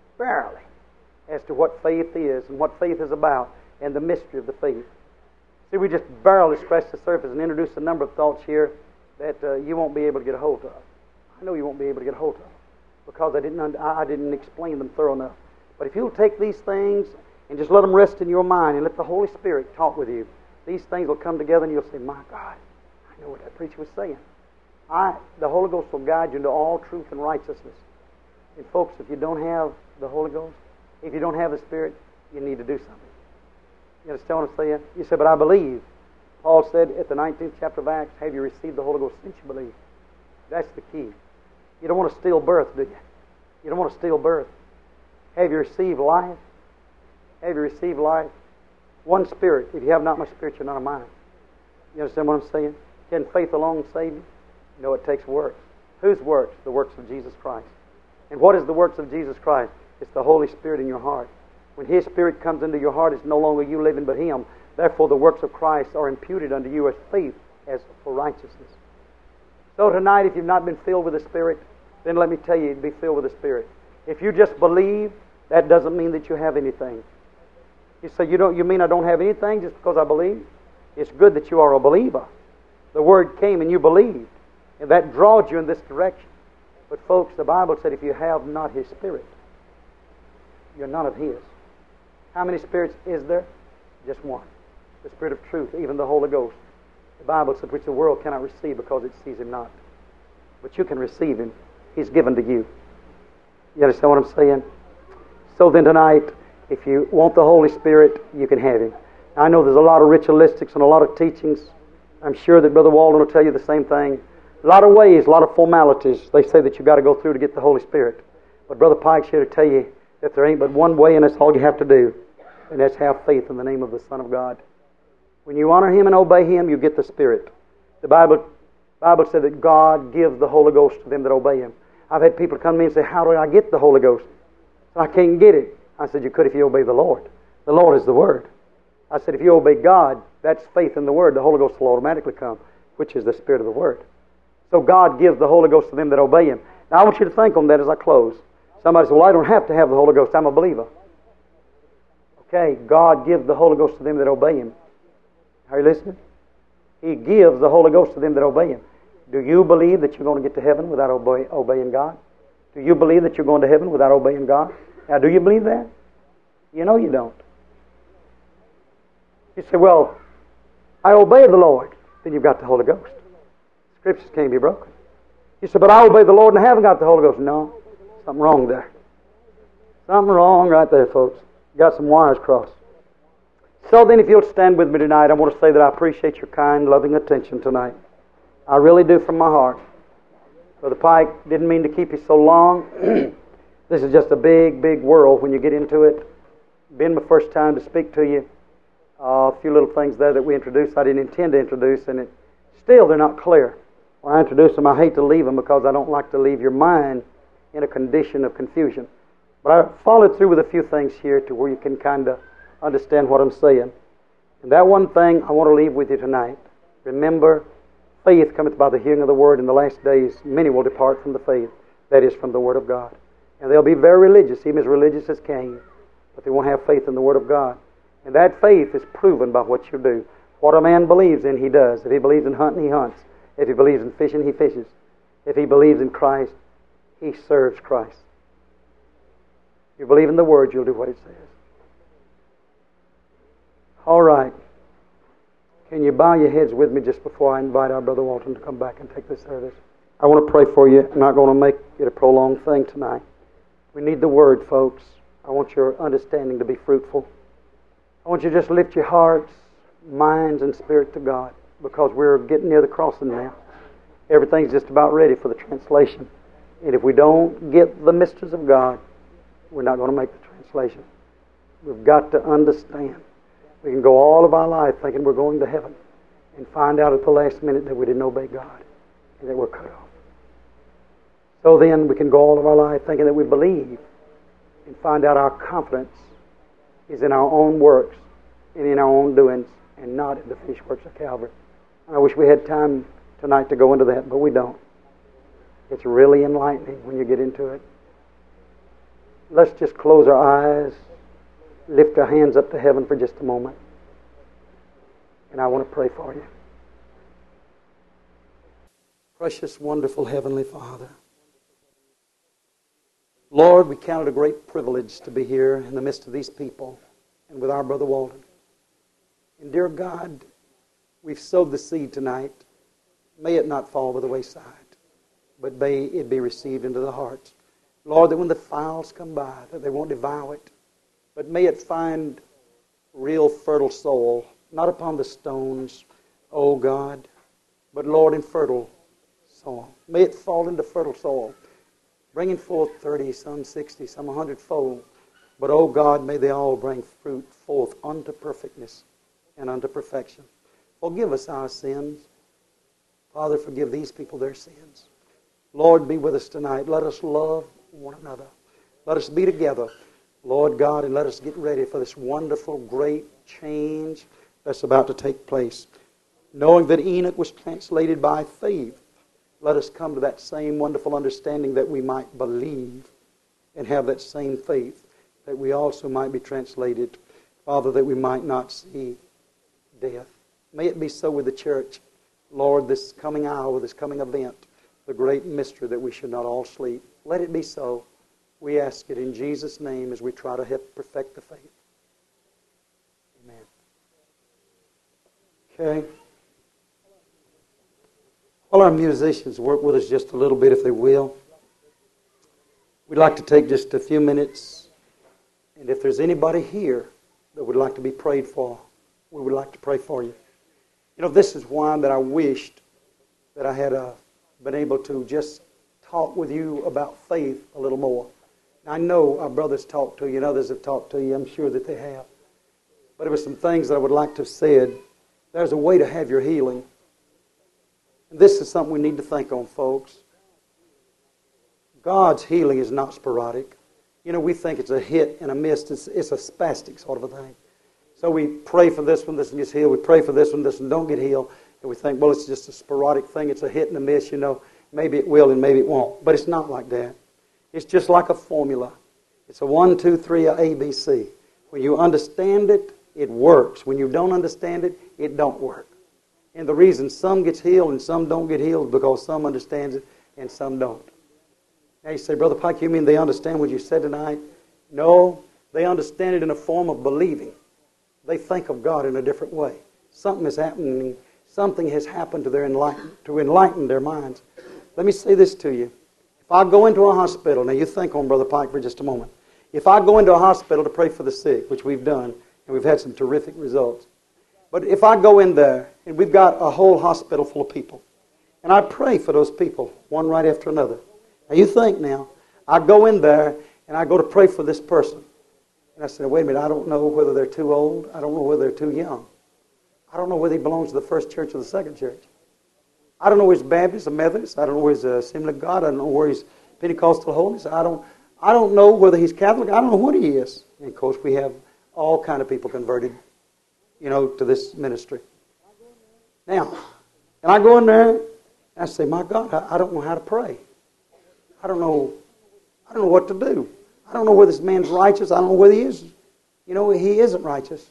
barely, as to what faith is and what faith is about and the mystery of the faith. See, we just barely scratched the surface and introduced a number of thoughts here that uh, you won't be able to get a hold of. I know you won't be able to get a hold of because I didn't un- I didn't explain them thorough enough. But if you'll take these things and just let them rest in your mind and let the Holy Spirit talk with you, these things will come together and you'll say, my God, I know what that preacher was saying. I, the Holy Ghost will guide you into all truth and righteousness. And folks, if you don't have the Holy Ghost, if you don't have the Spirit, you need to do something. You understand what I'm saying? You say, but I believe. Paul said at the nineteenth chapter of Acts, have you received the Holy Ghost since you believe? That's the key. You don't want to steal birth, do you? You don't want to steal birth. Have you received life? Have you received life? One Spirit. If you have not my Spirit, you're not of mine. You understand what I'm saying? Can faith alone save you? No, it takes works. Whose works? The works of Jesus Christ. And what is the works of Jesus Christ? It's the Holy Spirit in your heart. When His Spirit comes into your heart, it's no longer you living but Him. Therefore, the works of Christ are imputed unto you as faith, as for righteousness. So tonight, if you've not been filled with the Spirit, then let me tell you, be filled with the Spirit. If you just believe, that doesn't mean that you have anything. You say, you don't. You mean I don't have anything just because I believe? It's good that you are a believer. The Word came and you believed, and that draws you in this direction. But folks, the Bible said if you have not His Spirit, you're none of His. How many spirits is there? Just one. The Spirit of truth, even the Holy Ghost. The Bible said which the world cannot receive because it sees Him not. But you can receive Him. He's given to you. You understand what I'm saying? So then tonight, if you want the Holy Spirit, you can have Him. I know there's a lot of ritualistics and a lot of teachings. I'm sure that Brother Walden will tell you the same thing. A lot of ways, a lot of formalities they say that you've got to go through to get the Holy Spirit. But Brother Pike's here to tell you that there ain't but one way, and that's all you have to do. And that's have faith in the name of the Son of God. When you honor Him and obey Him, you get the Spirit. The Bible Bible said that God gives the Holy Ghost to them that obey Him. I've had people come to me and say, how do I get the Holy Ghost? I can't get it. I said, you could if you obey the Lord. The Lord is the Word. I said, if you obey God, that's faith in the Word. The Holy Ghost will automatically come, which is the Spirit of the Word. So God gives the Holy Ghost to them that obey Him. Now I want you to think on that as I close. Somebody says, well, I don't have to have the Holy Ghost. I'm a believer. Okay, God gives the Holy Ghost to them that obey Him. Are you listening? He gives the Holy Ghost to them that obey Him. Do you believe that you're going to get to heaven without obey, obeying God? Do you believe that you're going to heaven without obeying God? Now, do you believe that? You know you don't. You say, well, I obey the Lord. Then you've got the Holy Ghost. Scriptures can't be broken. You say, but I obey the Lord and I haven't got the Holy Ghost. No, something wrong there. Something wrong right there, folks. Got some wires crossed. So then, if you'll stand with me tonight, I want to say that I appreciate your kind, loving attention tonight. I really do from my heart. Brother Pike, didn't mean to keep you so long. This is just a big, big world when you get into it. Been my first time to speak to you. Uh, a few little things there that we introduced I didn't intend to introduce, and it, still they're not clear. When I introduce them, I hate to leave them because I don't like to leave your mind in a condition of confusion. But I followed through with a few things here to where you can kind of understand what I'm saying. And that one thing I want to leave with you tonight. Remember, faith cometh by the hearing of the Word. In the last days, many will depart from the faith. That is, from the Word of God. And they'll be very religious, even as religious as Cain. But they won't have faith in the Word of God. And that faith is proven by what you do. What a man believes in, he does. If he believes in hunting, he hunts. If he believes in fishing, he fishes. If he believes in Christ, he serves Christ. If you believe in the Word, you'll do what it says. All right. Can you bow your heads with me just before I invite our Brother Walton to come back and take this service? I want to pray for you. I'm not going to make it a prolonged thing tonight. We need the Word, folks. I want your understanding to be fruitful. I want you to just lift your hearts, minds, and spirit to God, because we're getting near the crossing now. Everything's just about ready for the translation. And if we don't get the mysteries of God, we're not going to make the translation. We've got to understand. We can go all of our life thinking we're going to heaven and find out at the last minute that we didn't obey God and that we're cut off. So then we can go all of our life thinking that we believe and find out our confidence is in our own works and in our own doings and not in the finished works of Calvary. And I wish we had time tonight to go into that, but we don't. It's really enlightening when you get into it. Let's just close our eyes, lift our hands up to heaven for just a moment. And I want to pray for you. Precious, wonderful Heavenly Father, Lord, we count it a great privilege to be here in the midst of these people and with our Brother Walden. And dear God, we've sowed the seed tonight. May it not fall by the wayside, but may it be received into the hearts. Lord, that when the fowls come by, that they won't devour it, but may it find real fertile soil, not upon the stones, oh God, but Lord, in fertile soil. May it fall into fertile soil, bringing forth thirty, some sixty, some a hundredfold. But, oh God, may they all bring fruit forth unto perfectness and unto perfection. Forgive us our sins. Father, forgive these people their sins. Lord, be with us tonight. Let us love one another. Let us be together, Lord God, and let us get ready for this wonderful, great change that's about to take place. Knowing that Enoch was translated by faith, let us come to that same wonderful understanding that we might believe and have that same faith, that we also might be translated, Father, that we might not see death. May it be so with the church, Lord, this coming hour, this coming event, the great mystery that we should not all sleep. Let it be so. We ask it in Jesus' name as we try to help perfect the faith. Amen. Okay. While our musicians work with us just a little bit, if they will, we'd like to take just a few minutes, and if there's anybody here that would like to be prayed for, we would like to pray for you. You know, this is why that I wished that I had uh, been able to just talk with you about faith a little more. I know our brothers talked to you and others have talked to you. I'm sure that they have. But there were some things that I would like to have said. There's a way to have your healing. And this is something we need to think on, folks. God's healing is not sporadic. You know, we think it's a hit and a miss. It's, it's a spastic sort of a thing. So we pray for this one, this one gets healed. We pray for this one, this one don't get healed. And we think, well, it's just a sporadic thing. It's a hit and a miss, you know. Maybe it will and maybe it won't. But it's not like that. It's just like a formula. It's a one, two, three, a A, B, C. When you understand it, it works. When you don't understand it, it don't work. And the reason some gets healed and some don't get healed is because some understands it and some don't. Now you say, Brother Pike, you mean they understand what you said tonight? No, they understand it in a form of believing. They think of God in a different way. Something is happening. Something has happened to their enlighten, to enlighten their minds. Let me say this to you. If I go into a hospital, now you think on Brother Pike for just a moment. If I go into a hospital to pray for the sick, which we've done, and we've had some terrific results. But if I go in there, and we've got a whole hospital full of people, and I pray for those people, one right after another. Now you think now, I go in there, and I go to pray for this person. And I said, wait a minute, I don't know whether they're too old. I don't know whether they're too young. I don't know whether he belongs to the first church or the second church. I don't know where he's Baptist or Methodist. I don't know where he's Assembly of God. I don't know where he's Pentecostal Holiness. I don't, I don't know whether he's Catholic. I don't know what he is. And of course, we have all kind of people converted, you know, to this ministry. Now, and I go in there and I say, my God, I, I don't know how to pray. I don't know, I don't know what to do. I don't know whether this man's righteous. I don't know whether he is. You know, he isn't righteous.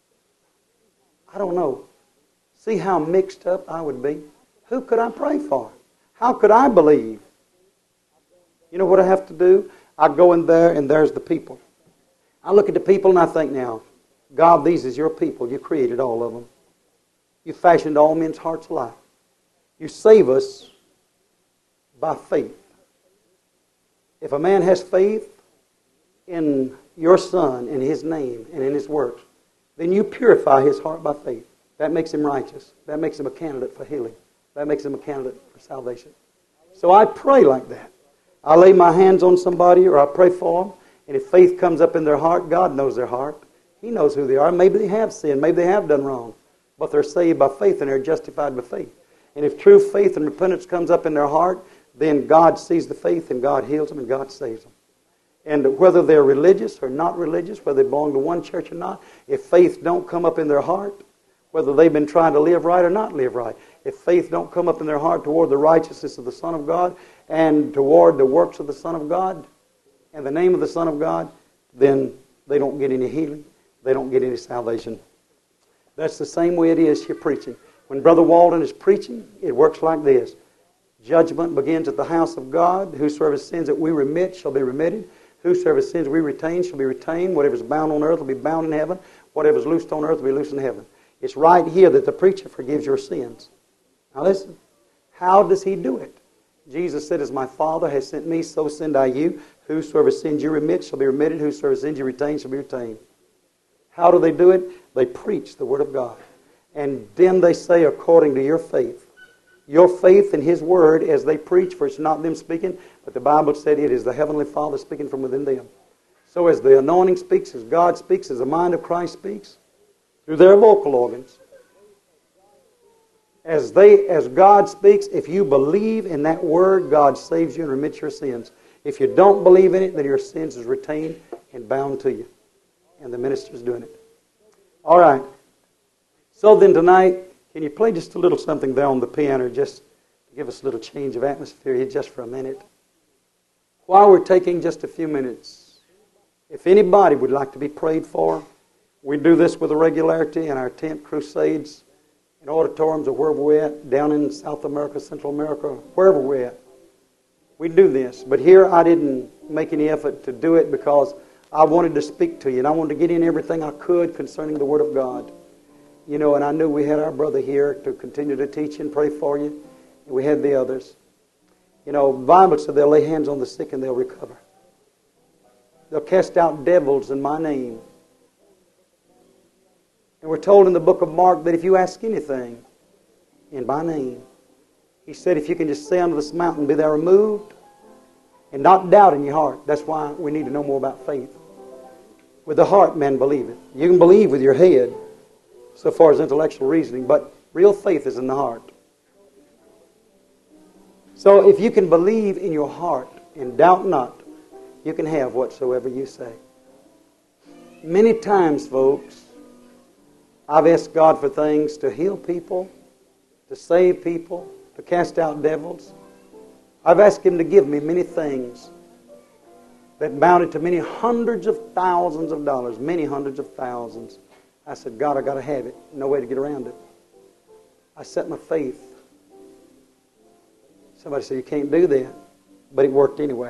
I don't know. See how mixed up I would be? Who could I pray for? How could I believe? You know what I have to do? I go in there and there's the people. I look at the people and I think now, God, these is your people. You created all of them. You fashioned all men's hearts alike. You save us by faith. If a man has faith in your Son, in His name, and in His works, then you purify his heart by faith. That makes him righteous. That makes him a candidate for healing. That makes him a candidate for salvation. So I pray like that. I lay my hands on somebody or I pray for them, and if faith comes up in their heart, God knows their heart. He knows who they are. Maybe they have sinned. Maybe they have done wrong. But they're saved by faith and they're justified by faith. And if true faith and repentance comes up in their heart, then God sees the faith and God heals them and God saves them. And whether they're religious or not religious, whether they belong to one church or not, if faith don't come up in their heart, whether they've been trying to live right or not live right, if faith don't come up in their heart toward the righteousness of the Son of God and toward the works of the Son of God and the name of the Son of God, then they don't get any healing. They don't get any salvation. That's the same way it is here preaching. When Brother Walden is preaching, it works like this. Judgment begins at the house of God. Whosoever sins that we remit shall be remitted. Whosoever sins we retain shall be retained. Whatever is bound on earth will be bound in heaven. Whatever is loosed on earth will be loosed in heaven. It's right here that the preacher forgives your sins. Now listen. How does he do it? Jesus said, as my Father has sent me, so send I you. Whosoever sins you remit shall be remitted. Whosoever sins you retain shall be retained. How do they do it? They preach the Word of God. And then they say, according to your faith. Your faith in His Word as they preach, for it's not them speaking, but the Bible said it is the Heavenly Father speaking from within them. So as the anointing speaks, as God speaks, as the mind of Christ speaks, through their vocal organs, as they, as God speaks, if you believe in that Word, God saves you and remits your sins. If you don't believe in it, then your sins is retained and bound to you. And the minister's doing it. All right. So then tonight, can you play just a little something there on the piano, just to give us a little change of atmosphere here just for a minute? While we're taking just a few minutes, if anybody would like to be prayed for, we do this with a regularity in our tent crusades, in auditoriums or wherever we're at, down in South America, Central America, wherever we're at. We do this. But here I didn't make any effort to do it because I wanted to speak to you, and I wanted to get in everything I could concerning the Word of God. You know, and I knew we had our brother here to continue to teach and pray for you. And we had the others. You know, the Bible said they'll lay hands on the sick and they'll recover. They'll cast out devils in my name. And we're told in the book of Mark that if you ask anything in my name, He said if you can just say unto this mountain, be thou removed, and not doubt in your heart. That's why we need to know more about faith. With the heart man believeth. You can believe with your head, so far as intellectual reasoning, but real faith is in the heart. So if you can believe in your heart and doubt not, you can have whatsoever you say. Many times, folks, I've asked God for things to heal people, to save people, to cast out devils. I've asked Him to give me many things that amounted to many hundreds of thousands of dollars, many hundreds of thousands. I said, God, I've got to have it. No way to get around it. I set my faith. Somebody said, you can't do that. But it worked anyway.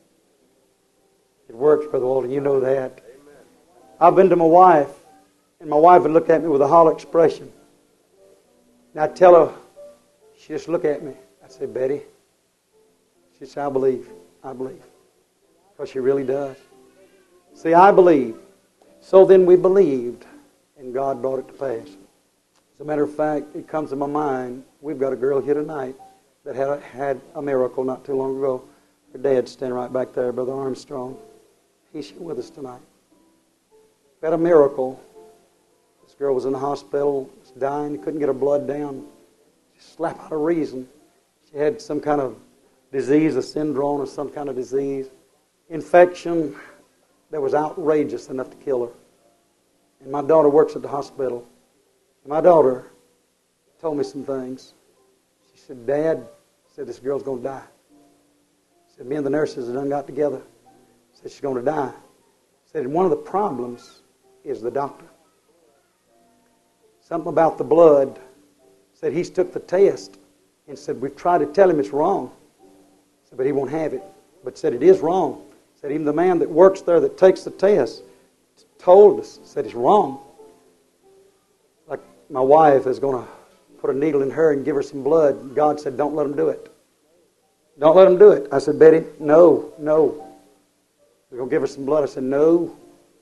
It works, Brother Walden. You know that. Amen. I've been to my wife, and my wife would look at me with a hollow expression. And I'd tell her, she'd just look at me. I'd say, Betty, she'd say, I believe. I believe. Because she really does. See, I believe. So then we believed. And God brought it to pass. As a matter of fact, it comes to my mind, we've got a girl here tonight that had a, had a miracle not too long ago. Her dad's standing right back there, Brother Armstrong. He's here with us tonight. We had a miracle. This girl was in the hospital, was dying, couldn't get her blood down. Just slap out a reason. She had some kind of disease, a syndrome or some kind of disease. Infection that was outrageous enough to kill her. And my daughter works at the hospital. My daughter told me some things. She said, Dad, said this girl's going to die. Said, me and the nurses have done got together. Said, she's going to die. Said, one of the problems is the doctor. Something about the blood. Said, he's took the test and said, we've tried to tell him it's wrong. Said, but he won't have it. But said, it is wrong. Said, even the man that works there that takes the test told us, said it's wrong. Like my wife is going to put a needle in her and give her some blood. God said, don't let them do it. Don't let them do it. I said, Betty, no, no. They're going to give her some blood. I said, no.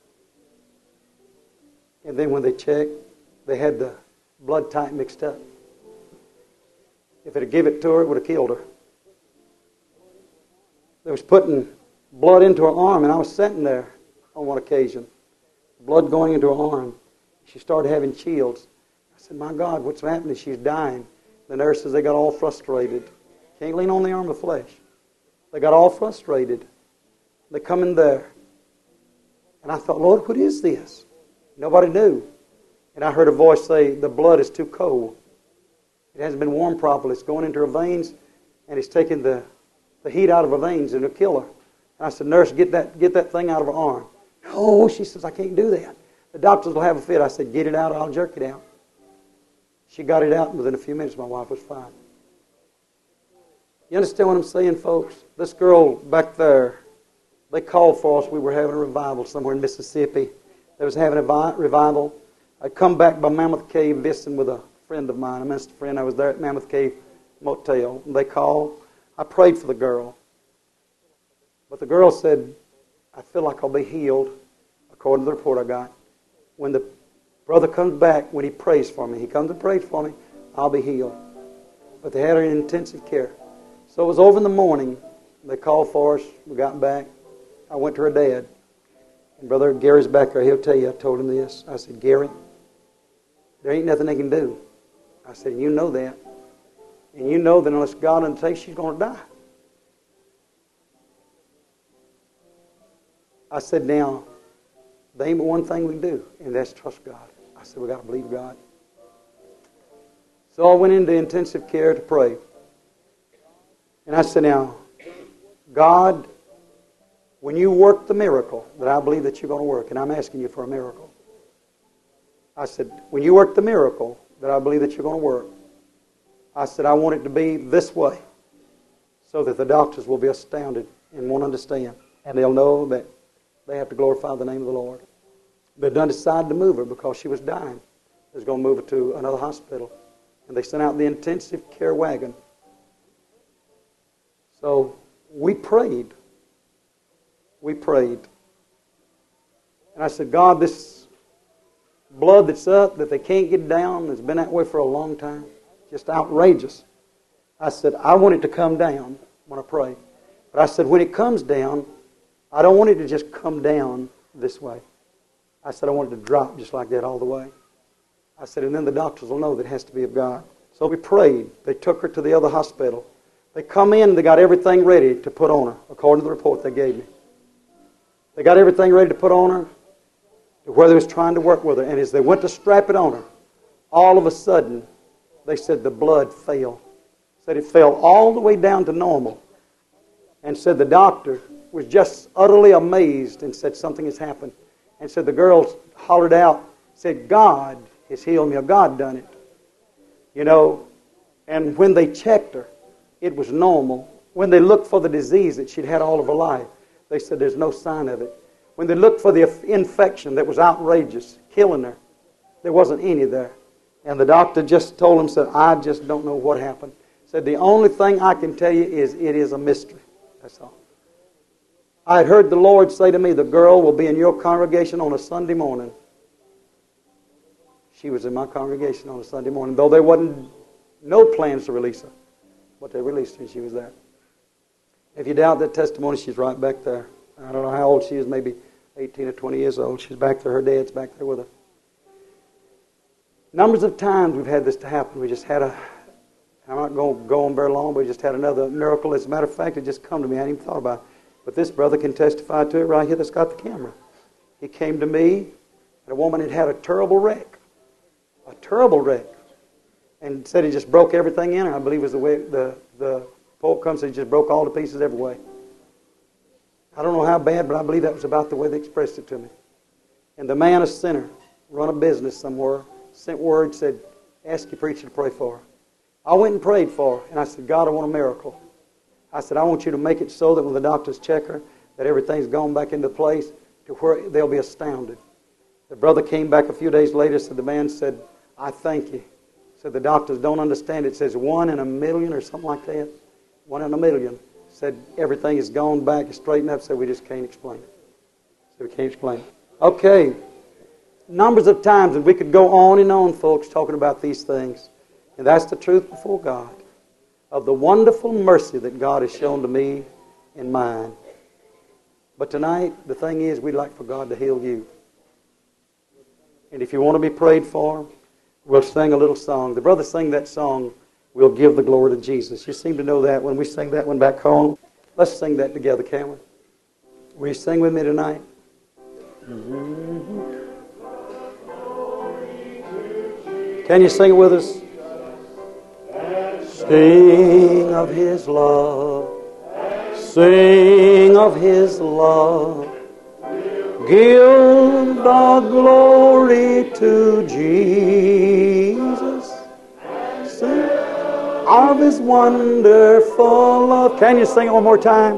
And then when they checked, they had the blood type mixed up. If it had given it to her, it would have killed her. They was putting blood into her arm, and I was sitting there on one occasion. Blood going into her arm. She started having chills. I said, my God, what's happening? She's dying. The nurses, they got all frustrated. Can't lean on the arm of flesh. They got all frustrated. They come in there. And I thought, Lord, what is this? Nobody knew. And I heard a voice say, the blood is too cold. It hasn't been warmed properly. It's going into her veins, and it's taking the, the heat out of her veins, and it'll kill her. And I said, nurse, get that, get that thing out of her arm. Oh, she says, I can't do that. The doctors will have a fit. I said, get it out, I'll jerk it out. She got it out, and within a few minutes my wife was fine. You understand what I'm saying, folks? This girl back there, they called for us. We were having a revival somewhere in Mississippi. They was having a vi- revival. I'd come back by Mammoth Cave visiting with a friend of mine, a minister friend. I was there at Mammoth Cave Motel. And they called. I prayed for the girl. But the girl said, I feel like I'll be healed, according to the report I got. When the brother comes back, when he prays for me, he comes and prays for me, I'll be healed. But they had her in intensive care. So it was over in the morning. They called for us. We got back. I went to her dad. And Brother Gary's back there. He'll tell you I told him this. I said, Gary, there ain't nothing they can do. I said, you know that. And you know that unless God undertakes, she's going to die. I said, now, there ain't but one thing we can do, and that's trust God. I said, we got to believe God. So I went into intensive care to pray. And I said, now, God, when you work the miracle that I believe that you're going to work, and I'm asking you for a miracle. I said, when you work the miracle that I believe that you're going to work, I said, I want it to be this way so that the doctors will be astounded and won't understand. And they'll know that they have to glorify the name of the Lord. But they decided to move her because she was dying. They was going to move her to another hospital. And they sent out the intensive care wagon. So we prayed. We prayed. And I said, God, this blood that's up that they can't get down, it's been that way for a long time. Just outrageous. I said, I want it to come down when I pray. But I said, when it comes down, I don't want it to just come down this way. I said, I want it to drop just like that all the way. I said, and then the doctors will know that it has to be of God. So we prayed. They took her to the other hospital. They come in and they got everything ready to put on her, according to the report they gave me. They got everything ready to put on her to where they was trying to work with her. And as they went to strap it on her, all of a sudden, they said the blood fell. Said it fell all the way down to normal. And said the doctor was just utterly amazed and said something has happened. And said the girl hollered out, said, God has healed me, or God done it. You know, and when they checked her, it was normal. When they looked for the disease that she'd had all of her life, they said there's no sign of it. When they looked for the infection that was outrageous, killing her, there wasn't any there. And the doctor just told him, said, I just don't know what happened. Said, the only thing I can tell you is it is a mystery. That's all. I had heard the Lord say to me, the girl will be in your congregation on a Sunday morning. She was in my congregation on a Sunday morning, though there wasn't no plans to release her. But they released her and she was there. If you doubt that testimony, she's right back there. I don't know how old she is, maybe eighteen or twenty years old. She's back there. Her dad's back there with her. Numbers of times we've had this to happen. We just had a, I'm not going to go on very long, but we just had another miracle. As a matter of fact, it just come to me. I hadn't even thought about it. But this brother can testify to it right here that's got the camera. He came to me, and a woman had had a terrible wreck. A terrible wreck. And said he just broke everything in her. I believe was the way the, the folk comes, he just broke all the pieces every way. I don't know how bad, but I believe that was about the way they expressed it to me. And the man, a sinner, run a business somewhere, sent word, said, ask your preacher to pray for her. I went and prayed for her, and I said, God, I want a miracle. I said, I want you to make it so that when the doctors check her, that everything's gone back into place to where they'll be astounded. The brother came back a few days later, said the man said, I thank you. Said the doctors don't understand it. It says one in a million or something like that. One in a million. Said everything has gone back and straightened up. Said we just can't explain it. Said we can't explain it. Okay. Numbers of times, and we could go on and on, folks, talking about these things. And that's the truth before God. Of the wonderful mercy that God has shown to me and mine. But tonight, the thing is, we'd like for God to heal you. And if you want to be prayed for, we'll sing a little song. The brothers sing that song, We'll Give the Glory to Jesus. You seem to know that when we sing that one back home. Let's sing that together, can we? Will you sing with me tonight? Mm-hmm. Can you sing it with us? Sing of His love. Sing of His love. Give the glory to Jesus. wonderful love. Can you sing it one more time?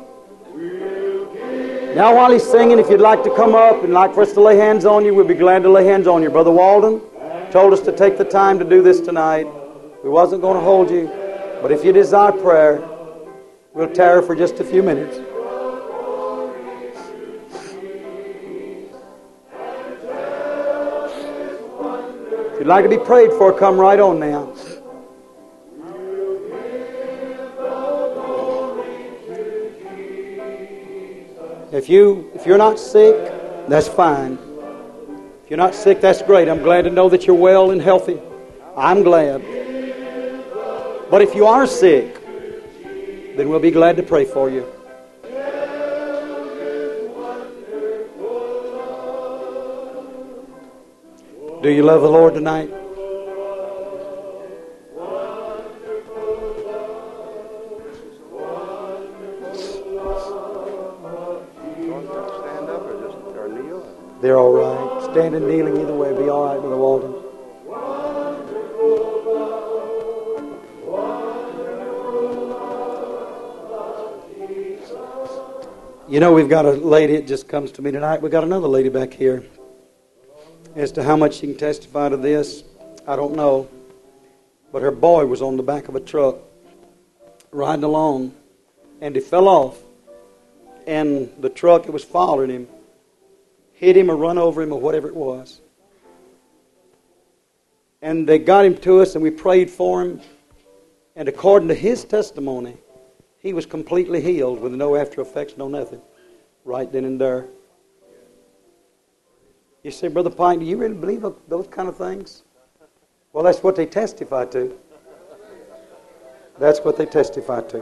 Now while he's singing, if you'd like to come up and like for us to lay hands on you, we'd be glad to lay hands on you. Brother Walden told us to take the time to do this tonight. We wasn't going to hold you, but if you desire prayer, we'll tarry for just a few minutes. If you'd like to be prayed for, come right on now. If you if you're not sick, that's fine. If you're not sick, that's great. I'm glad to know that you're well and healthy. I'm glad. But if you are sick, then we'll be glad to pray for you. Do you love the Lord tonight? They're all right. Standing, kneeling, either way, be all right, Brother Walden. You know, we've got a lady, it just comes to me tonight, we've got another lady back here. As to how much she can testify to this, I don't know. But her boy was on the back of a truck riding along, and he fell off. And the truck that was following him hit him or run over him or whatever it was. And they got him to us and we prayed for him. And according to his testimony, he was completely healed with no after effects, no nothing. Right then and there. You say, Brother Pine, do you really believe those kind of things? Well, that's what they testify to. That's what they testify to.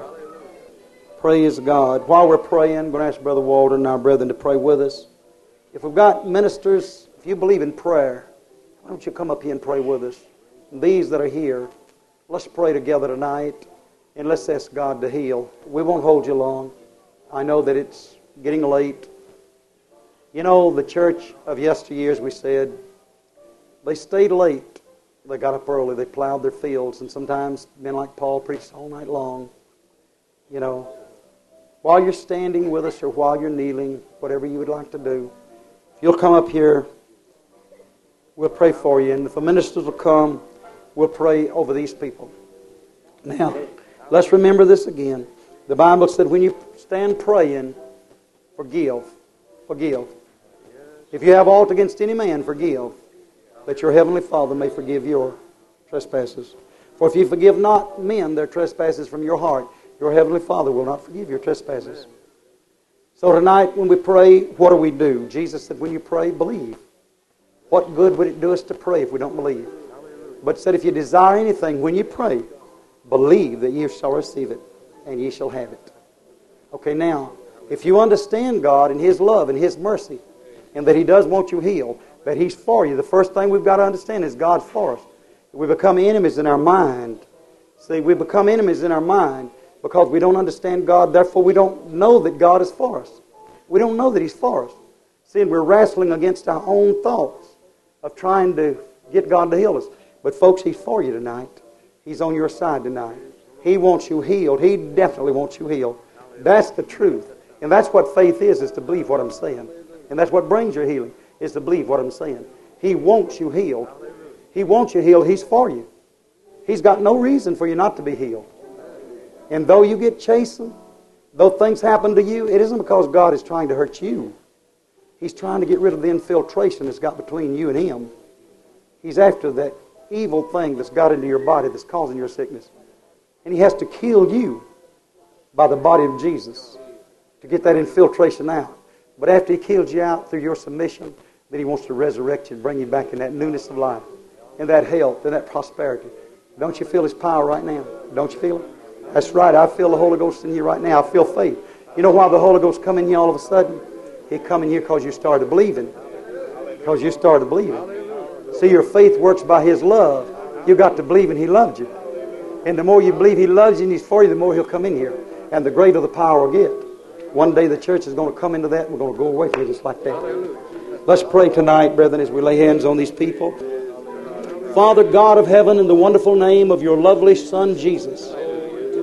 Praise God. While we're praying, I'm going to ask Brother Walden and our brethren to pray with us. If we've got ministers, if you believe in prayer, why don't you come up here and pray with us? And these that are here, let's pray together tonight and let's ask God to heal. We won't hold you long. I know that it's getting late. You know, the church of yesteryears, we said, they stayed late. They got up early. They plowed their fields. And sometimes men like Paul preached all night long. You know, while you're standing with us or while you're kneeling, whatever you would like to do, if you'll come up here, we'll pray for you. And if the ministers will come, we'll pray over these people. Now, let's remember this again. The Bible said when you stand praying, forgive. Forgive. If you have aught against any man, forgive, that your heavenly Father may forgive your trespasses. For if you forgive not men their trespasses from your heart, your heavenly Father will not forgive your trespasses. So tonight when we pray, what do we do? Jesus said when you pray, believe. What good would it do us to pray if we don't believe? But said if you desire anything, when you pray, believe that ye shall receive it, and ye shall have it. Okay, now, if you understand God and His love and His mercy, and that He does want you healed, that He's for you, the first thing we've got to understand is God's for us. We become enemies in our mind. See, we become enemies in our mind because we don't understand God, therefore we don't know that God is for us. We don't know that He's for us. See, and we're wrestling against our own thoughts of trying to get God to heal us. But folks, He's for you tonight. He's on your side tonight. He wants you healed. He definitely wants you healed. That's the truth. And that's what faith is, is to believe what I'm saying. And that's what brings your healing, is to believe what I'm saying. He wants you healed. He wants you healed. He's for you. He's got no reason for you not to be healed. And though you get chastened, though things happen to you, it isn't because God is trying to hurt you. He's trying to get rid of the infiltration that's got between you and Him. He's after that evil thing that's got into your body that's causing your sickness. And He has to kill you by the body of Jesus to get that infiltration out. But after He kills you out through your submission, then He wants to resurrect you and bring you back in that newness of life, and that health, and that prosperity. Don't you feel His power right now? Don't you feel it? That's right. I feel the Holy Ghost in you right now. I feel faith. You know why the Holy Ghost come in you all of a sudden? He come in you because you started believing. Because you started believing. See, your faith works by His love. You got to believe and He loved you. And the more you believe He loves you and He's for you, the more He'll come in here. And the greater the power will get. One day the church is going to come into that and we're going to go away from it just like that. Let's pray tonight, brethren, as we lay hands on these people. Father God of heaven, in the wonderful name of your lovely Son, Jesus,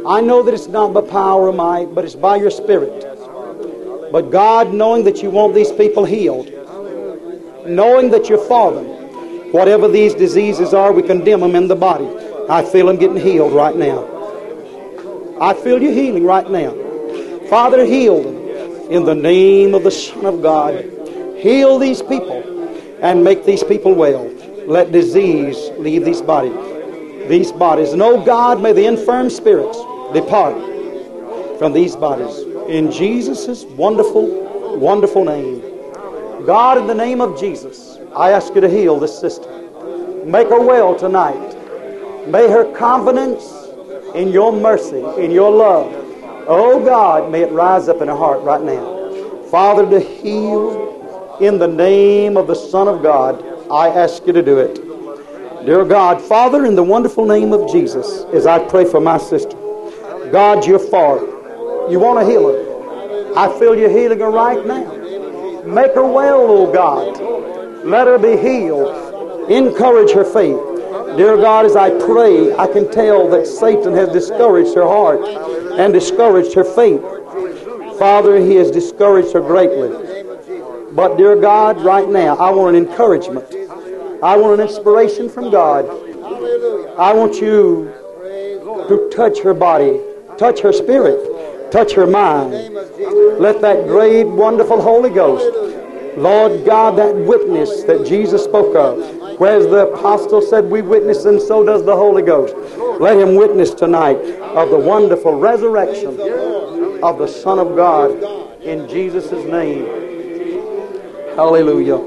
I know that it's not by power or might, but it's by your Spirit. But God, knowing that you want these people healed, knowing that you're for them, whatever these diseases are, we condemn them in the body. I feel them getting healed right now. I feel you healing right now. Father, heal them in the name of the Son of God. Heal these people and make these people well. Let disease leave these bodies. These bodies. And oh God, may the infirm spirits depart from these bodies. In Jesus' wonderful, wonderful name. God, in the name of Jesus, I ask you to heal this sister. Make her well tonight. May her confidence in your mercy, in your love, oh God, may it rise up in her heart right now. Father, to heal in the name of the Son of God, I ask you to do it. Dear God, Father, in the wonderful name of Jesus, as I pray for my sister, God, you're for her. You want to heal her. I feel you healing her right now. Make her well, oh God. Let her be healed. Encourage her faith. Dear God, as I pray, I can tell that Satan has discouraged her heart and discouraged her faith. Father, he has discouraged her greatly. But dear God, right now, I want an encouragement. I want an inspiration from God. I want you to touch her body, touch her spirit, touch her mind. Let that great, wonderful Holy Ghost, Lord God, that witness that Jesus spoke of, whereas the apostle said we witness, and so does the Holy Ghost. Let him witness tonight of the wonderful resurrection of the Son of God in Jesus' name. Hallelujah.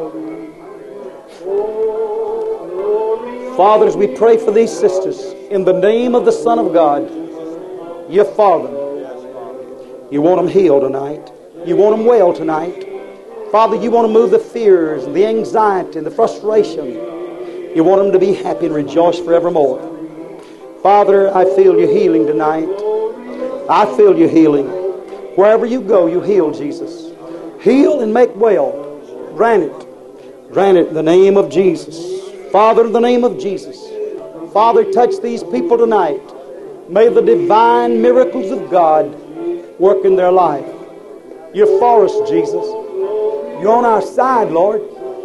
Father, as we pray for these sisters, in the name of the Son of God, you for them. You want them healed tonight. You want them well tonight. Father, you want to move the fears and the anxiety and the frustration. You want them to be happy and rejoice forevermore. Father, I feel you healing tonight. I feel you healing. Wherever you go, you heal, Jesus. Heal and make well. Grant it. Grant it in the name of Jesus. Father, in the name of Jesus. Father, touch these people tonight. May the divine miracles of God work in their life. You're for us, Jesus. You're on our side, Lord.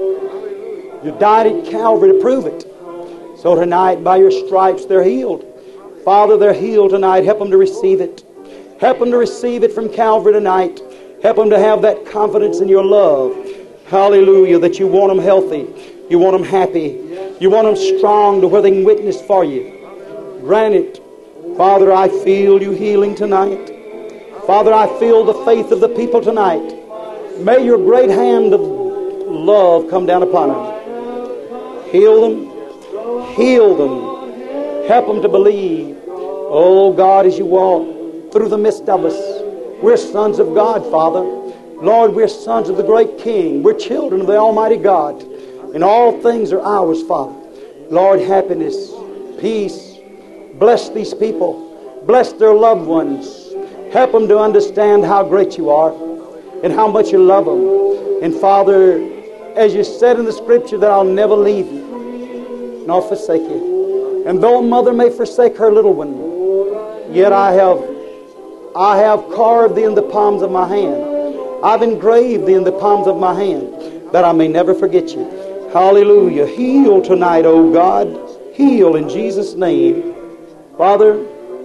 You died at Calvary to prove it. So tonight, by your stripes, they're healed. Father, they're healed tonight. Help them to receive it. Help them to receive it from Calvary tonight. Help them to have that confidence in your love. Hallelujah, that you want them healthy. You want them happy. You want them strong to where they can witness for you. Grant it. Father, I feel you healing tonight. Father, I feel the faith of the people tonight. May your great hand of love come down upon them. Heal them. Heal them. Help them to believe. Oh God, as you walk through the midst of us, we're sons of God, Father. Lord, we're sons of the great King. We're children of the Almighty God. And all things are ours, Father. Lord, happiness, peace. Bless these people. Bless their loved ones. Help them to understand how great you are and how much you love them. And Father, as you said in the Scripture, that I'll never leave you nor forsake you. And though a mother may forsake her little one, yet I have I have carved thee in the palms of my hand. I've engraved thee in the palms of my hand, that I may never forget you. Hallelujah. Heal tonight, oh God. Heal in Jesus' name. Father,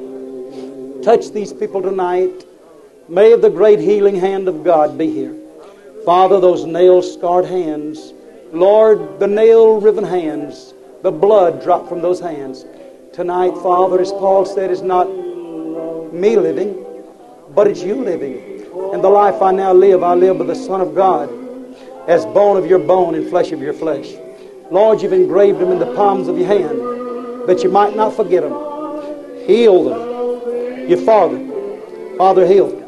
touch these people tonight. May the great healing hand of God be here. Father, those nail-scarred hands, Lord, the nail-riven hands, the blood dropped from those hands. Tonight, Father, as Paul said, it's not me living, but it's you living. And the life I now live, I live by the Son of God, as bone of your bone and flesh of your flesh. Lord, you've engraved them in the palms of your hand, that you might not forget them. Heal them. Your Father, Father, heal them.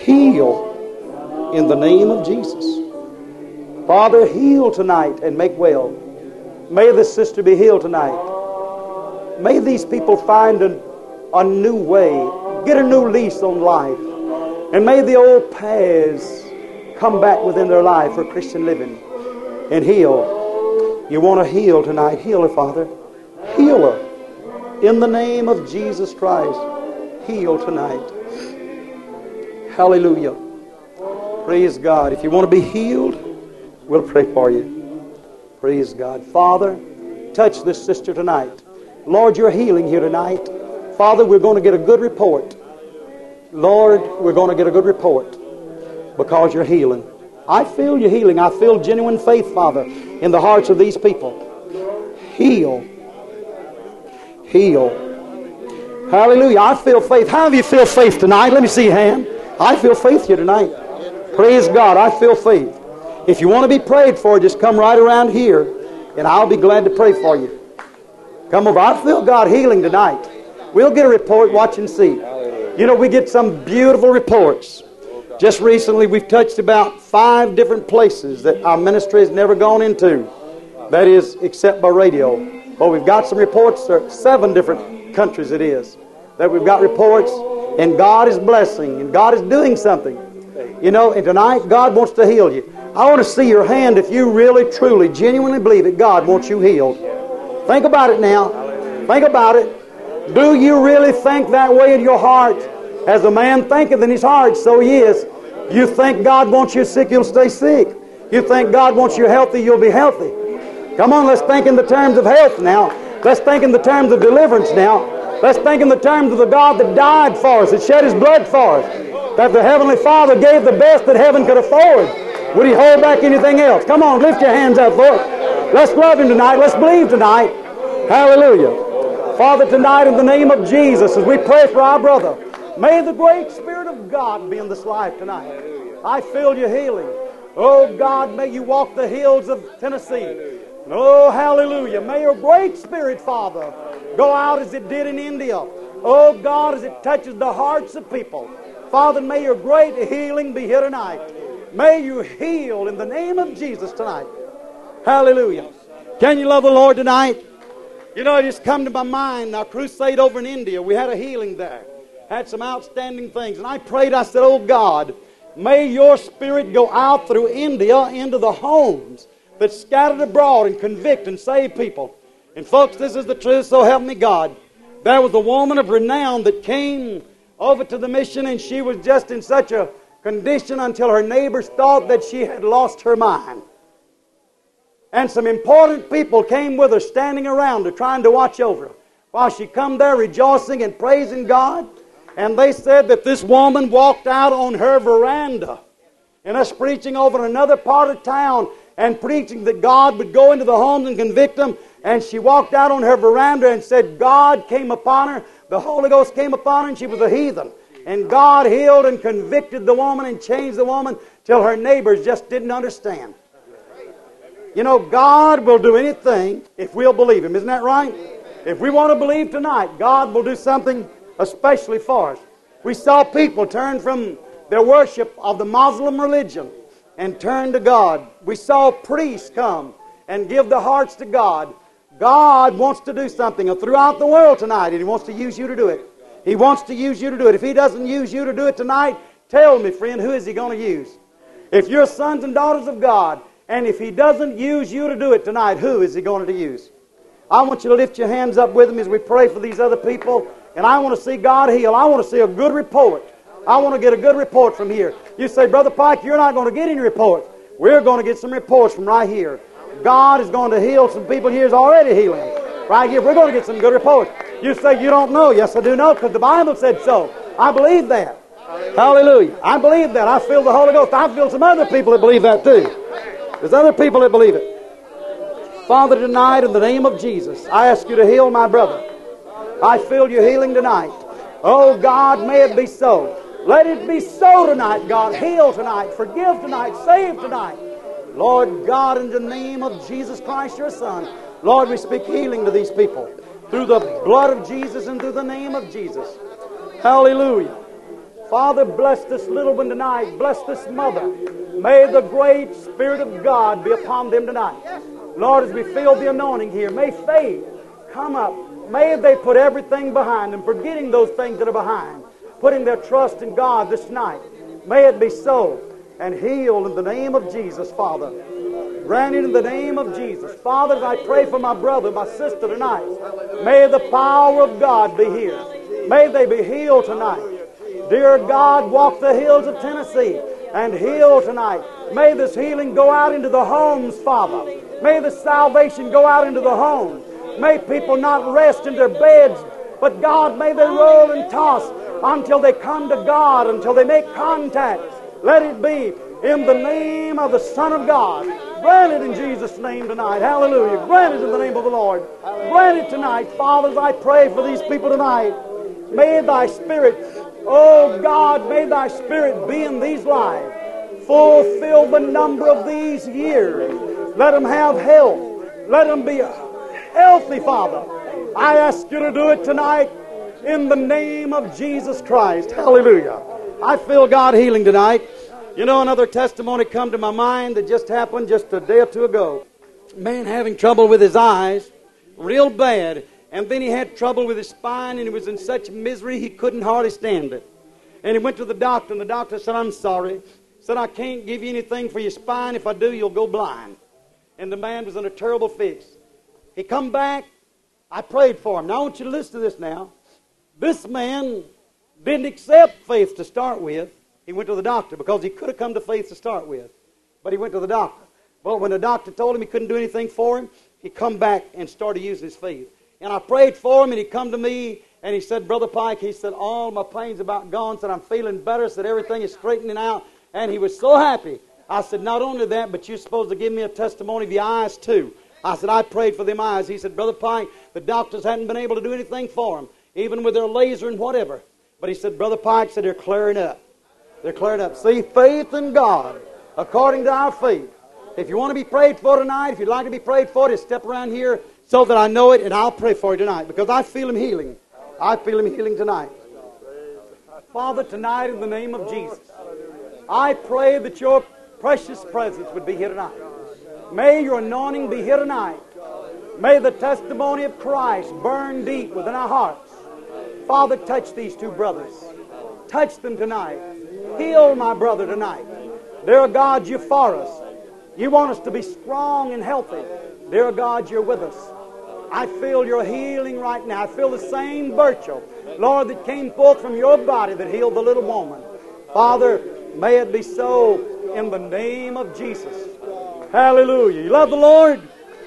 Heal in the name of Jesus. Father, heal tonight and make well. May this sister be healed tonight. May these people find a, a new way, get a new lease on life. And may the old paths come back within their life for Christian living and heal. You want to heal tonight? Heal her, Father. Heal her in the name of Jesus Christ. healed tonight. Hallelujah. Praise God. If you want to be healed, we'll pray for you. Praise God. Father, touch this sister tonight. Lord, you're healing here tonight. Father, we're going to get a good report. Lord, we're going to get a good report because you're healing. I feel you healing. I feel genuine faith, Father, in the hearts of these people. Heal. Heal. Hallelujah. I feel faith. How do you feel faith tonight? Let me see your hand. I feel faith here tonight. Praise God. I feel faith. If you want to be prayed for, just come right around here and I'll be glad to pray for you. Come over. I feel God healing tonight. We'll get a report. Watch and see. You know, we get some beautiful reports. Just recently, we've touched about five different places that our ministry has never gone into. That is, except by radio. But we've got some reports, or seven different countries it is, that we've got reports, and God is blessing, and God is doing something. You know, and tonight, God wants to heal you. I want to see your hand if you really, truly, genuinely believe that God wants you healed. Think about it now. Think about it. Do you really think that way in your heart? As a man thinketh in his heart, so he is. You think God wants you sick, you'll stay sick. You think God wants you healthy, you'll be healthy. Come on, let's think in the terms of health now. Let's think in the terms of deliverance now. Let's think in the terms of the God that died for us, that shed His blood for us, that the Heavenly Father gave the best that heaven could afford. Would He hold back anything else? Come on, lift your hands up, Lord. Let's love Him tonight. Let's believe tonight. Hallelujah. Father, tonight in the name of Jesus, as we pray for our brother, may the great Spirit of God be in this life tonight. I feel you healing. Oh God, may you walk the hills of Tennessee. Oh, hallelujah. May your great Spirit, Father, go out as it did in India. Oh God, as it touches the hearts of people. Father, may your great healing be here tonight. May you heal in the name of Jesus tonight. Hallelujah. Can you love the Lord tonight? You know, it just come to my mind, our crusade over in India. We had a healing there. Had some outstanding things. And I prayed, I said, oh God, may your Spirit go out through India into the homes that's scattered abroad and convict and save people. And folks, this is the truth, so help me God. There was a woman of renown that came over to the mission, and she was just in such a condition until her neighbors thought that she had lost her mind. And some important people came with her, standing around her, trying to watch over her, while she come there rejoicing and praising God. And they said that this woman walked out on her veranda, and us preaching over in another part of town, and preaching that God would go into the homes and convict them. And she walked out on her veranda and said God came upon her, the Holy Ghost came upon her, and she was a heathen. And God healed and convicted the woman and changed the woman till her neighbors just didn't understand. You know, God will do anything if we'll believe Him. Isn't that right? If we want to believe tonight, God will do something especially for us. We saw people turn from their worship of the Muslim religion and turn to God. We saw priests come and give their hearts to God. God wants to do something throughout the world tonight, and He wants to use you to do it. He wants to use you to do it. If He doesn't use you to do it tonight, tell me, friend, who is He going to use? If you're sons and daughters of God, and if He doesn't use you to do it tonight, who is He going to use? I want you to lift your hands up with me as we pray for these other people, and I want to see God heal. I want to see a good report. I want to get a good report from here. You say, Brother Pike, you're not going to get any reports. We're going to get some reports from right here. God is going to heal some people here. He's already healing. Right here, we're going to get some good reports. You say, you don't know. Yes, I do know, because the Bible said so. I believe that. Hallelujah. I believe that. I feel the Holy Ghost. I feel some other people that believe that too. There's other people that believe it. Father, tonight, in the name of Jesus, I ask you to heal my brother. I feel you healing tonight. Oh, God, may it be so. Let it be so tonight, God. Heal tonight. Forgive tonight. Save tonight. Lord God, in the name of Jesus Christ, your Son, Lord, we speak healing to these people through the blood of Jesus and through the name of Jesus. Hallelujah. Father, bless this little one tonight. Bless this mother. May the great Spirit of God be upon them tonight. Lord, as we feel the anointing here, may faith come up. May they put everything behind them, forgetting those things that are behind, putting their trust in God this night. May it be so, and heal in the name of Jesus, Father. Grant it in the name of Jesus. Father, as I pray for my brother, my sister tonight, may the power of God be here. May they be healed tonight. Dear God, walk the hills of Tennessee and heal tonight. May this healing go out into the homes, Father. May the salvation go out into the homes. May people not rest in their beds, but God, may they roll and toss until they come to God, until they make contact. Let it be in the name of the Son of God. Grant it in Jesus' name tonight. Hallelujah. Grant it in the name of the Lord. Grant it tonight. Fathers, I pray for these people tonight. May Thy Spirit, oh God, may Thy Spirit be in these lives. Fulfill the number of these years. Let them have health. Let them be healthy, Father. I ask You to do it tonight in the name of Jesus Christ. Hallelujah. I feel God healing tonight. You know, another testimony come to my mind that just happened just a day or two ago. A man having trouble with his eyes, real bad, and then he had trouble with his spine, and he was in such misery he couldn't hardly stand it. And he went to the doctor, and the doctor said, "I'm sorry." Said, "I can't give you anything for your spine. If I do, you'll go blind." And the man was in a terrible fix. He come back. I prayed for him. Now I want you to listen to this now. This man didn't accept faith to start with. He went to the doctor because he could have come to faith to start with. But he went to the doctor. Well, when the doctor told him he couldn't do anything for him, he come back and started using his faith. And I prayed for him, and he come to me, and he said, "Brother Pike," he said, "all my pain's about gone." Said, "I'm feeling better." Said, "Everything is straightening out." And he was so happy. I said, "Not only that, but you're supposed to give me a testimony of your eyes too." I said, "I prayed for them eyes." He said, "Brother Pike, the doctors hadn't been able to do anything for him, even with their laser and whatever." But he said, "Brother Pike," said, "they're clearing up. They're clearing up." See, faith in God, according to our faith. If you want to be prayed for tonight, if you'd like to be prayed for, just step around here so that I know it, and I'll pray for you tonight, because I feel Him healing. I feel Him healing tonight. Father, tonight in the name of Jesus, I pray that Your precious presence would be here tonight. May Your anointing be here tonight. May the testimony of Christ burn deep within our hearts. Father, touch these two brothers. Touch them tonight. Heal my brother tonight. Dear God, You're for us. You want us to be strong and healthy. Dear God, You're with us. I feel Your healing right now. I feel the same virtue, Lord, that came forth from Your body that healed the little woman. Father, may it be so in the name of Jesus. Hallelujah. You love the Lord?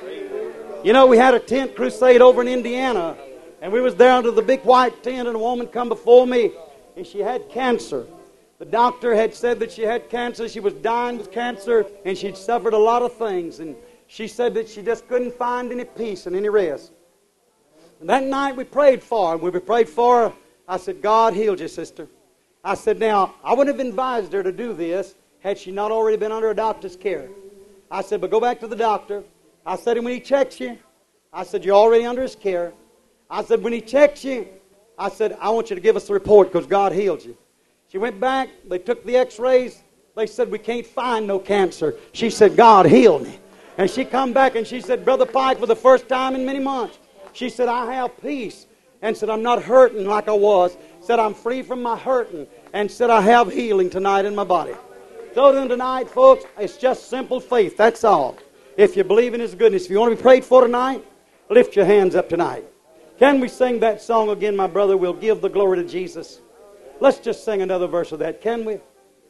You know, we had a tent crusade over in Indiana, and we was there under the big white tent, and a woman come before me, and she had cancer. The doctor had said that she had cancer. She was dying with cancer, and she'd suffered a lot of things. And she said that she just couldn't find any peace and any rest. And that night we prayed for her. When we prayed for her, I said, "God healed you, sister." I said, "Now, I wouldn't have advised her to do this had she not already been under a doctor's care." I said, "But go back to the doctor." I said, "And when he checks you," I said, "you're already under his care." I said, "When he checks you," I said, "I want you to give us the report because God healed you." She went back. They took the x-rays. They said, "We can't find no cancer." She said, "God healed me." And she come back and she said, "Brother Pike, for the first time in many months," she said, "I have peace." And said, "I'm not hurting like I was." Said, "I'm free from my hurting." And said, "I have healing tonight in my body." So then tonight, folks, it's just simple faith. That's all. If you believe in His goodness, if you want to be prayed for tonight, lift your hands up tonight. Can we sing that song again, my brother? We'll give the glory to Jesus. Let's just sing another verse of that, can we?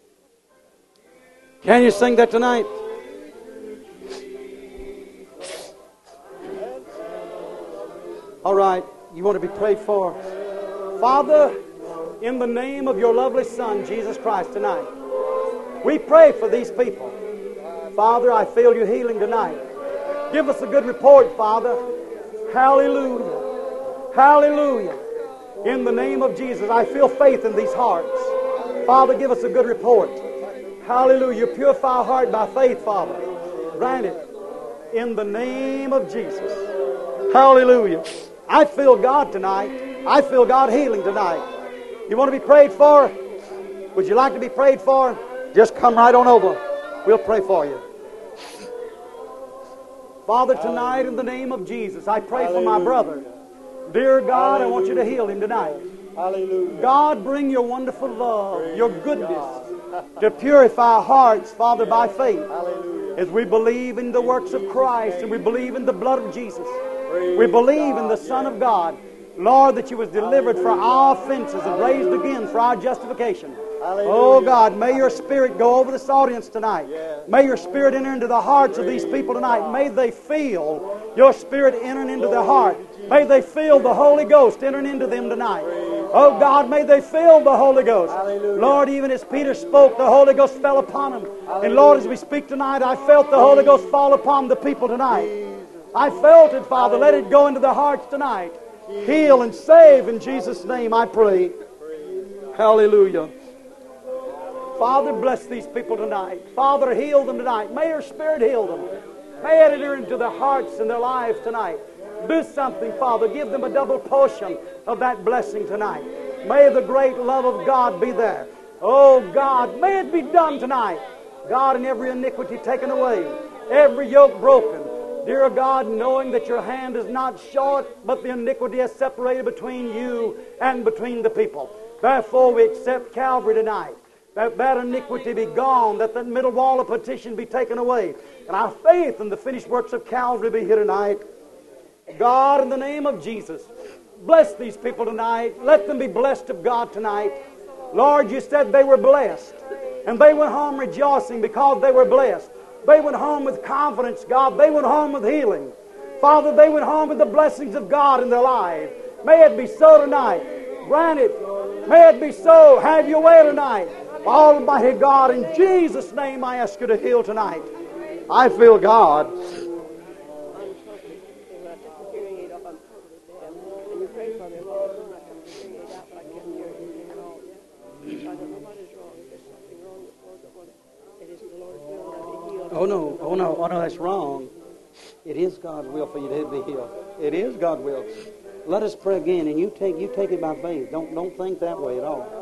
Can you sing that tonight? All right, you want to be prayed for? Father, in the name of Your lovely Son, Jesus Christ, tonight, we pray for these people. Father, I feel You healing tonight. Give us a good report, Father. Hallelujah. Hallelujah. In the name of Jesus, I feel faith in these hearts. Father, give us a good report. Hallelujah. Purify our heart by faith, Father. Grant it in the name of Jesus. Hallelujah. I feel God tonight. I feel God healing tonight. You want to be prayed for? Would you like to be prayed for? Just come right on over. We'll pray for you. Father, tonight in the name of Jesus, I pray Hallelujah. For my brother. Dear God, Hallelujah. I want You to heal him tonight. Hallelujah. God, bring Your wonderful love, Praise Your goodness to purify our hearts, Father, by faith. Hallelujah. As we believe in the works of Christ and we believe in the blood of Jesus. Praise we believe God. In the Son of God. Lord, that you was delivered for our offenses and raised again for our justification. Oh God, may your Spirit go over this audience tonight. May your Spirit enter into the hearts of these people tonight. May they feel your Spirit entering into their heart. May they feel the Holy Ghost entering into them tonight. Oh God, may they feel the Holy Ghost. Lord, even as Peter spoke, the Holy Ghost fell upon him. And Lord, as we speak tonight, I felt the Holy Ghost fall upon the people tonight. I felt it, Father. Let it go into their hearts tonight. Heal and save in Jesus' name, I pray. Hallelujah. Father, bless these people tonight. Father, heal them tonight. May your Spirit heal them. May it enter into their hearts and their lives tonight. Do something, Father. Give them a double portion of that blessing tonight. May the great love of God be there. Oh God, may it be done tonight. God, and every iniquity taken away, every yoke broken. Dear God, knowing that your hand is not short, but the iniquity is separated between you and between the people. Therefore we accept Calvary tonight. That that iniquity be gone, that the middle wall of petition be taken away, and our faith in the finished works of Calvary be here tonight. God, in the name of Jesus, bless these people tonight. Let them be blessed of God tonight. Lord, you said they were blessed, and they went home rejoicing because they were blessed. They went home with confidence, God. They went home with healing. Father, they went home with the blessings of God in their life. May it be so tonight. Grant it. May it be so. Have your way tonight. Almighty God, in Jesus' name I ask you to heal tonight. I feel God. Oh no, oh no, oh no, that's wrong. It is God's will for you to be healed. It is God's will. Let us pray again, and you take you take it by faith. Don't don't think that way at all.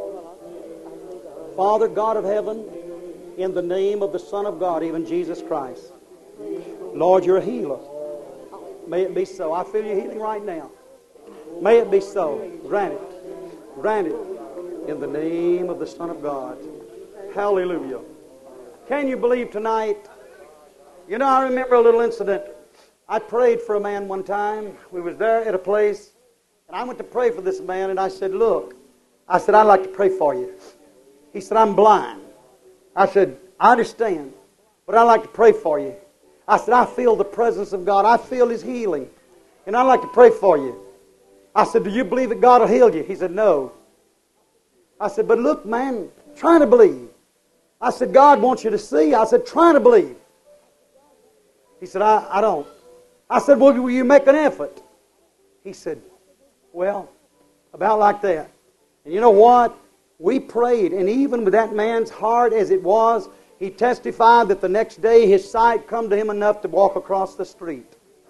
Father, God of heaven, in the name of the Son of God, even Jesus Christ, Lord, you're a healer. May it be so. I feel you healing right now. May it be so. Grant it. Grant it in the name of the Son of God. Hallelujah. Can you believe tonight? You know, I remember a little incident. I prayed for a man one time. We was there at a place, and I went to pray for this man, and I said, look, I said, I'd like to pray for you. He said, I'm blind. I said, I understand, but I'd like to pray for you. I said, I feel the presence of God. I feel His healing, and I'd like to pray for you. I said, do you believe that God will heal you? He said, no. I said, but look, man, trying to believe. I said, God wants you to see. I said, trying to believe. He said, I, I don't. I said, well, will you make an effort? He said, well, about like that. And you know what? We prayed, and even with that man's heart as it was, he testified that the next day his sight come to him enough to walk across the street.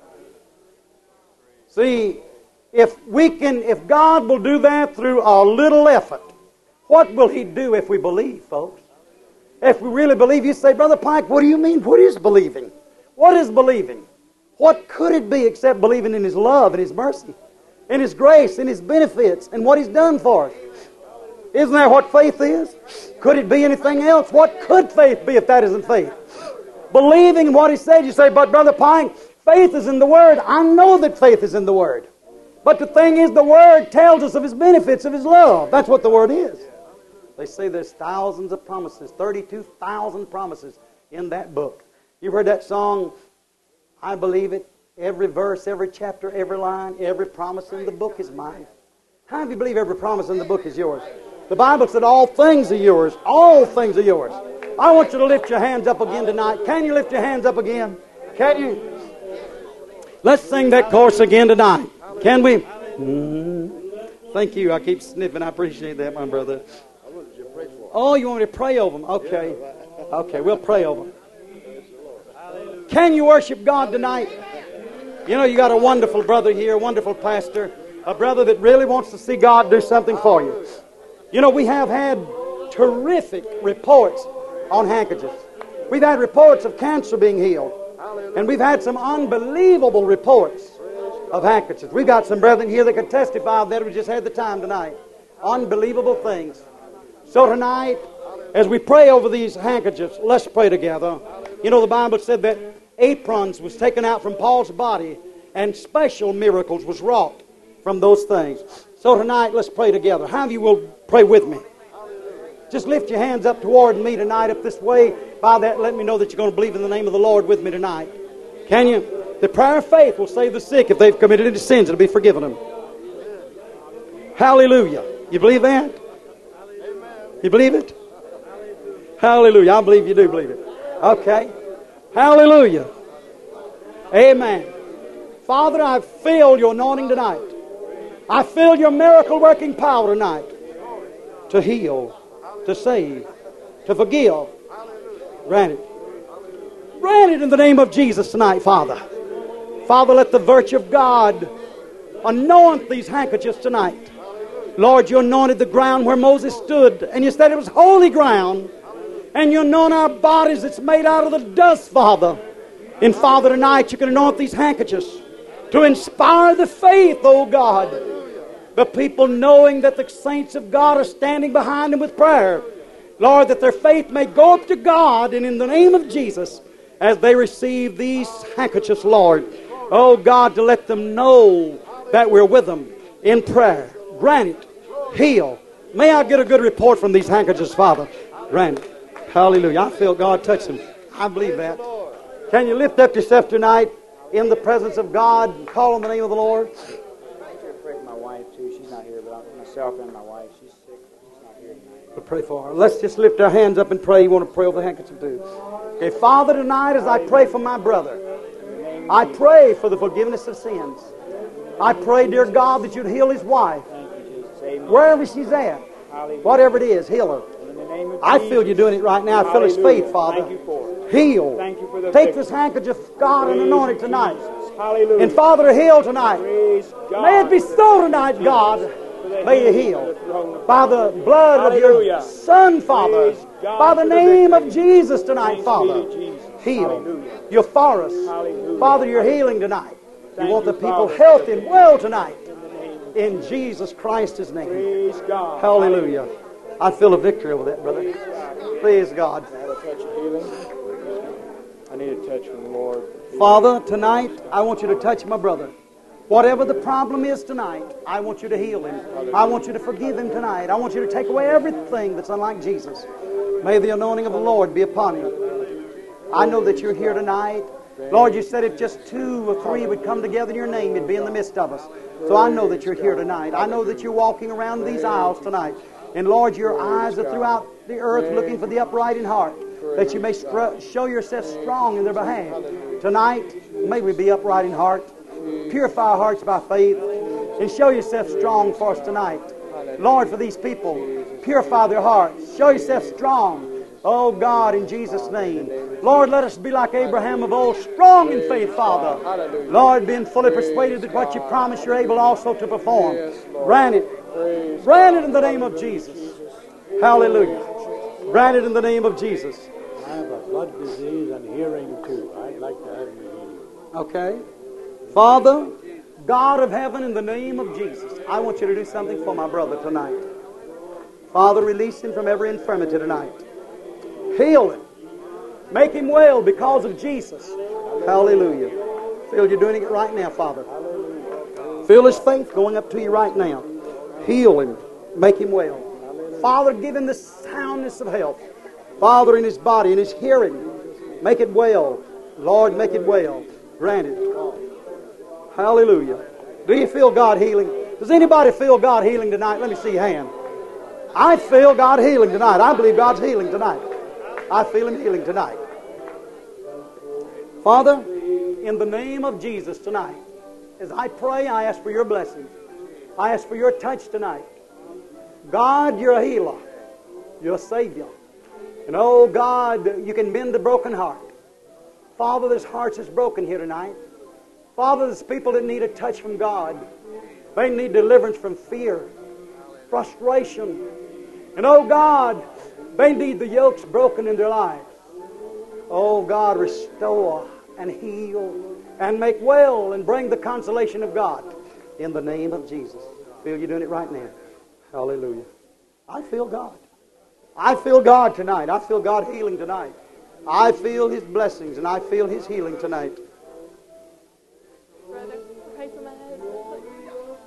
See, if we can, if God will do that through a little effort, what will He do if we believe, folks? If we really believe, you say, Brother Pike, what do you mean? What is believing? What is believing? What could it be except believing in His love and His mercy, in His grace and His benefits and what He's done for us? Isn't that what faith is? Could it be anything else? What could faith be if that isn't faith? Believing in what He said. You say, but Brother Pine, faith is in the Word. I know that faith is in the Word. But the thing is, the Word tells us of His benefits, of His love. That's what the Word is. They say there's thousands of promises, thirty-two thousand promises in that book. You've heard that song, I believe it. Every verse, every chapter, every line, every promise in the book is mine. How do you believe every promise in the book is yours? The Bible said all things are yours. All things are yours. I want you to lift your hands up again tonight. Can you lift your hands up again? Can you? Let's sing that chorus again tonight. Can we? Mm-hmm. Thank you. I keep sniffing. I appreciate that, my brother. Oh, you want me to pray over them? Okay. Okay, we'll pray over them. Can you worship God tonight? You know, you got a wonderful brother here, a wonderful pastor, a brother that really wants to see God do something for you. You know, we have had terrific reports on handkerchiefs. We've had reports of cancer being healed. And we've had some unbelievable reports of handkerchiefs. We've got some brethren here that could testify that we just had the time tonight. Unbelievable things. So tonight, as we pray over these handkerchiefs, let's pray together. You know, the Bible said that aprons was taken out from Paul's body and special miracles was wrought from from those things. So tonight, let's pray together. How of you will pray with me? Just lift your hands up toward me tonight up this way. By that, let me know that you're going to believe in the name of the Lord with me tonight. Can you? The prayer of faith will save the sick. If they've committed any sins, it'll be forgiven them. Hallelujah. You believe that? You believe it? Hallelujah. I believe you do believe it. Okay. Hallelujah. Amen. Father, I feel your anointing tonight. I feel your miracle working power tonight to heal, to save, to forgive. Grant it. Grant it in the name of Jesus tonight, Father. Father, let the virtue of God anoint these handkerchiefs tonight. Lord, you anointed the ground where Moses stood, and you said it was holy ground. And you anoint our bodies that's made out of the dust, Father. And Father, tonight you can anoint these handkerchiefs to inspire the faith, oh God. The people knowing that the saints of God are standing behind them with prayer. Lord, that their faith may go up to God, and in the name of Jesus, as they receive these handkerchiefs, Lord, oh God, to let them know that we're with them in prayer. Grant it. Heal. May I get a good report from these handkerchiefs, Father. Grant it. Hallelujah. I feel God touch them. I believe that. Can you lift up yourself tonight in the presence of God and call on the name of the Lord? I want you to pray for my wife, too. She's not here, but myself and my wife. She's sick. She's not here tonight. We'll pray for her. Let's just lift our hands up and pray. You want to pray over the handkerchief, too. Okay, Father, tonight as I pray for my brother, I pray for the forgiveness of sins. I pray, dear God, that you'd heal his wife. Wherever she's at, whatever it is, heal her. I feel you doing it right now. I feel his faith, Father. Heal. Take this handkerchief, God, and anoint it tonight. And Father, heal tonight. May it be so tonight, God. May you heal. By the blood of your Son, Father. By the name of Jesus tonight, Father. Heal. You're for us. Father, you're healing tonight. You want the people healthy and well tonight. In Jesus Christ's name. Hallelujah. I feel a victory over that, brother. Praise God. I have a touch of healing. I need a touch from the Lord. Father, tonight, I want you to touch my brother. Whatever the problem is tonight, I want you to heal him. I want you to forgive him tonight. I want you to take away everything that's unlike Jesus. May the anointing of the Lord be upon him. I know that you're here tonight. Lord, you said if just two or three would come together in your name, you'd be in the midst of us. So I know that you're here tonight. I know that you're walking around these aisles tonight. And Lord, your eyes are throughout the earth looking for the upright in heart, that you may str- show yourself strong in their behalf. Tonight, may we be upright in heart. Purify our hearts by faith and show yourself strong for us tonight. Lord, for these people, purify their hearts. Show yourself strong. Oh God, in Jesus' name. Lord, let us be like Abraham of old, strong in faith, Father. Lord, being fully persuaded that what you promise you're able also to perform. Grant it. Grant it in the name of Jesus. Hallelujah. Grant it in the name of Jesus. I have a blood disease and hearing too. I'd like to have me healed. Okay. Father, God of heaven, in the name of Jesus, I want you to do something for my brother tonight. Father, release him from every infirmity tonight. Heal him. Make him well because of Jesus. Hallelujah. Feel you're doing it right now, Father. Feel his faith going up to you right now. Heal him. Make him well. Father, give him the soundness of health. Father, in his body, in his hearing. Make it well. Lord, make it well. Grant it. Hallelujah. Do you feel God healing? Does anybody feel God healing tonight? Let me see your hand. I feel God healing tonight. I believe God's healing tonight. I feel Him healing tonight. Father, in the name of Jesus tonight, as I pray, I ask for your blessing. I ask for your touch tonight. God, you're a healer. You're a Savior. And oh God, you can mend the broken heart. Father, there's hearts that's broken here tonight. Father, there's people that need a touch from God. They need deliverance from fear, frustration. And oh God, they need the yokes broken in their lives. Oh God, restore and heal and make well and bring the consolation of God in the name of Jesus. Feel you doing it right now. Hallelujah. I feel God. I feel God tonight. I feel God healing tonight. I feel His blessings and I feel His healing tonight. Brother, pray for my husband.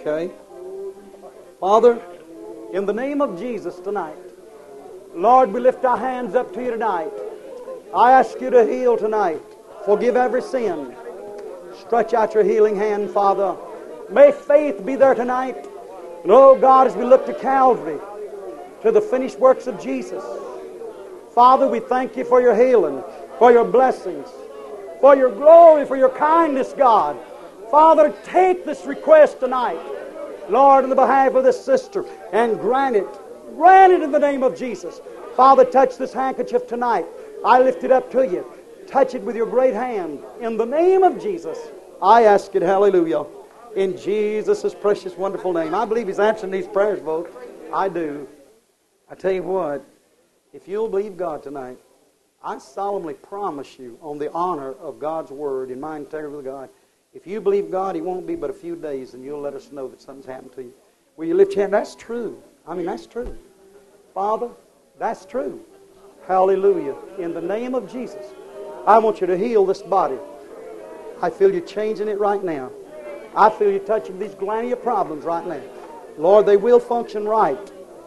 Okay. Father, in the name of Jesus tonight, Lord, we lift our hands up to you tonight. I ask you to heal tonight. Forgive every sin. Stretch out your healing hand, Father. May faith be there tonight. And oh God, as we look to Calvary, to the finished works of Jesus, Father, we thank you for your healing, for your blessings, for your glory, for your kindness, God. Father, take this request tonight, Lord, on the behalf of this sister, and grant it. Grant it in the name of Jesus. Father, touch this handkerchief tonight. I lift it up to you. Touch it with your great hand. In the name of Jesus, I ask it. Hallelujah. In Jesus' precious, wonderful name. I believe He's answering these prayers, folks. I do. I tell you what, if you'll believe God tonight, I solemnly promise you on the honor of God's Word in my integrity with God, if you believe God, He won't be but a few days and you'll let us know that something's happened to you. Will you lift your hand? That's true. I mean, that's true. Father, that's true. Hallelujah. In the name of Jesus, I want you to heal this body. I feel you changing it right now. I feel you touching these glandular problems right now. Lord, they will function right.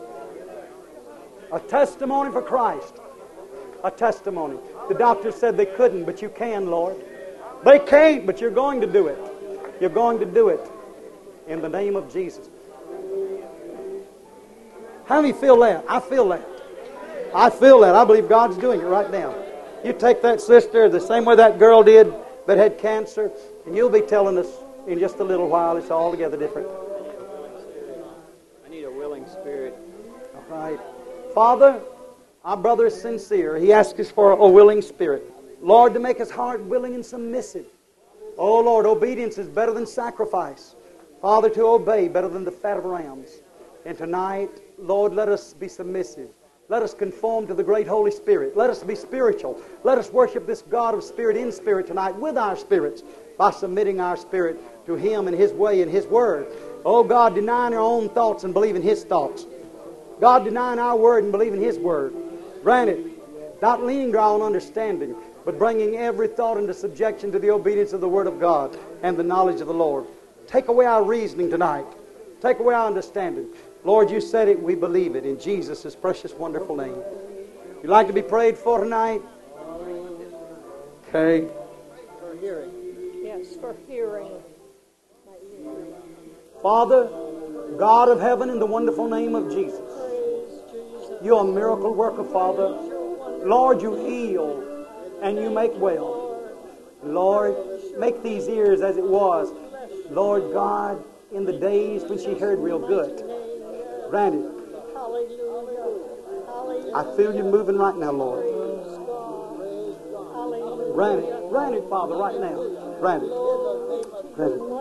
A testimony for Christ. A testimony. The doctor said they couldn't, but you can, Lord. They can't, but you're going to do it. You're going to do it in the name of Jesus. How many feel that? I feel that. I feel that. I believe God's doing it right now. You take that sister the same way that girl did that had cancer, and you'll be telling us in just a little while it's altogether different. I need a willing spirit. All right. Father, our brother is sincere. He asks us for a willing spirit. Lord, to make his heart willing and submissive. Oh, Lord, obedience is better than sacrifice. Father, to obey better than the fat of rams. And tonight, Lord, let us be submissive. Let us conform to the great Holy Spirit. Let us be spiritual. Let us worship this God of spirit in spirit tonight with our spirits by submitting our spirit to Him and His way and His Word. Oh, God, denying our own thoughts and believing His thoughts. God, denying our Word and believing His Word. Granted, not leaning to our own understanding, but bringing every thought into subjection to the obedience of the Word of God and the knowledge of the Lord. Take away our reasoning tonight. Take away our understanding. Lord, you said it, we believe it in Jesus' precious, wonderful name. You'd like to be prayed for tonight? Okay. For hearing. Yes, for hearing. Father, God of heaven, in the wonderful name of Jesus, you're a miracle worker, Father. Lord, you heal and you make well. Lord, make these ears as it was, Lord God, in the days when she heard real good. Grant it. I feel you moving right now, Lord. Grant it. Grant it, Father, right now. Grant it. Grant it.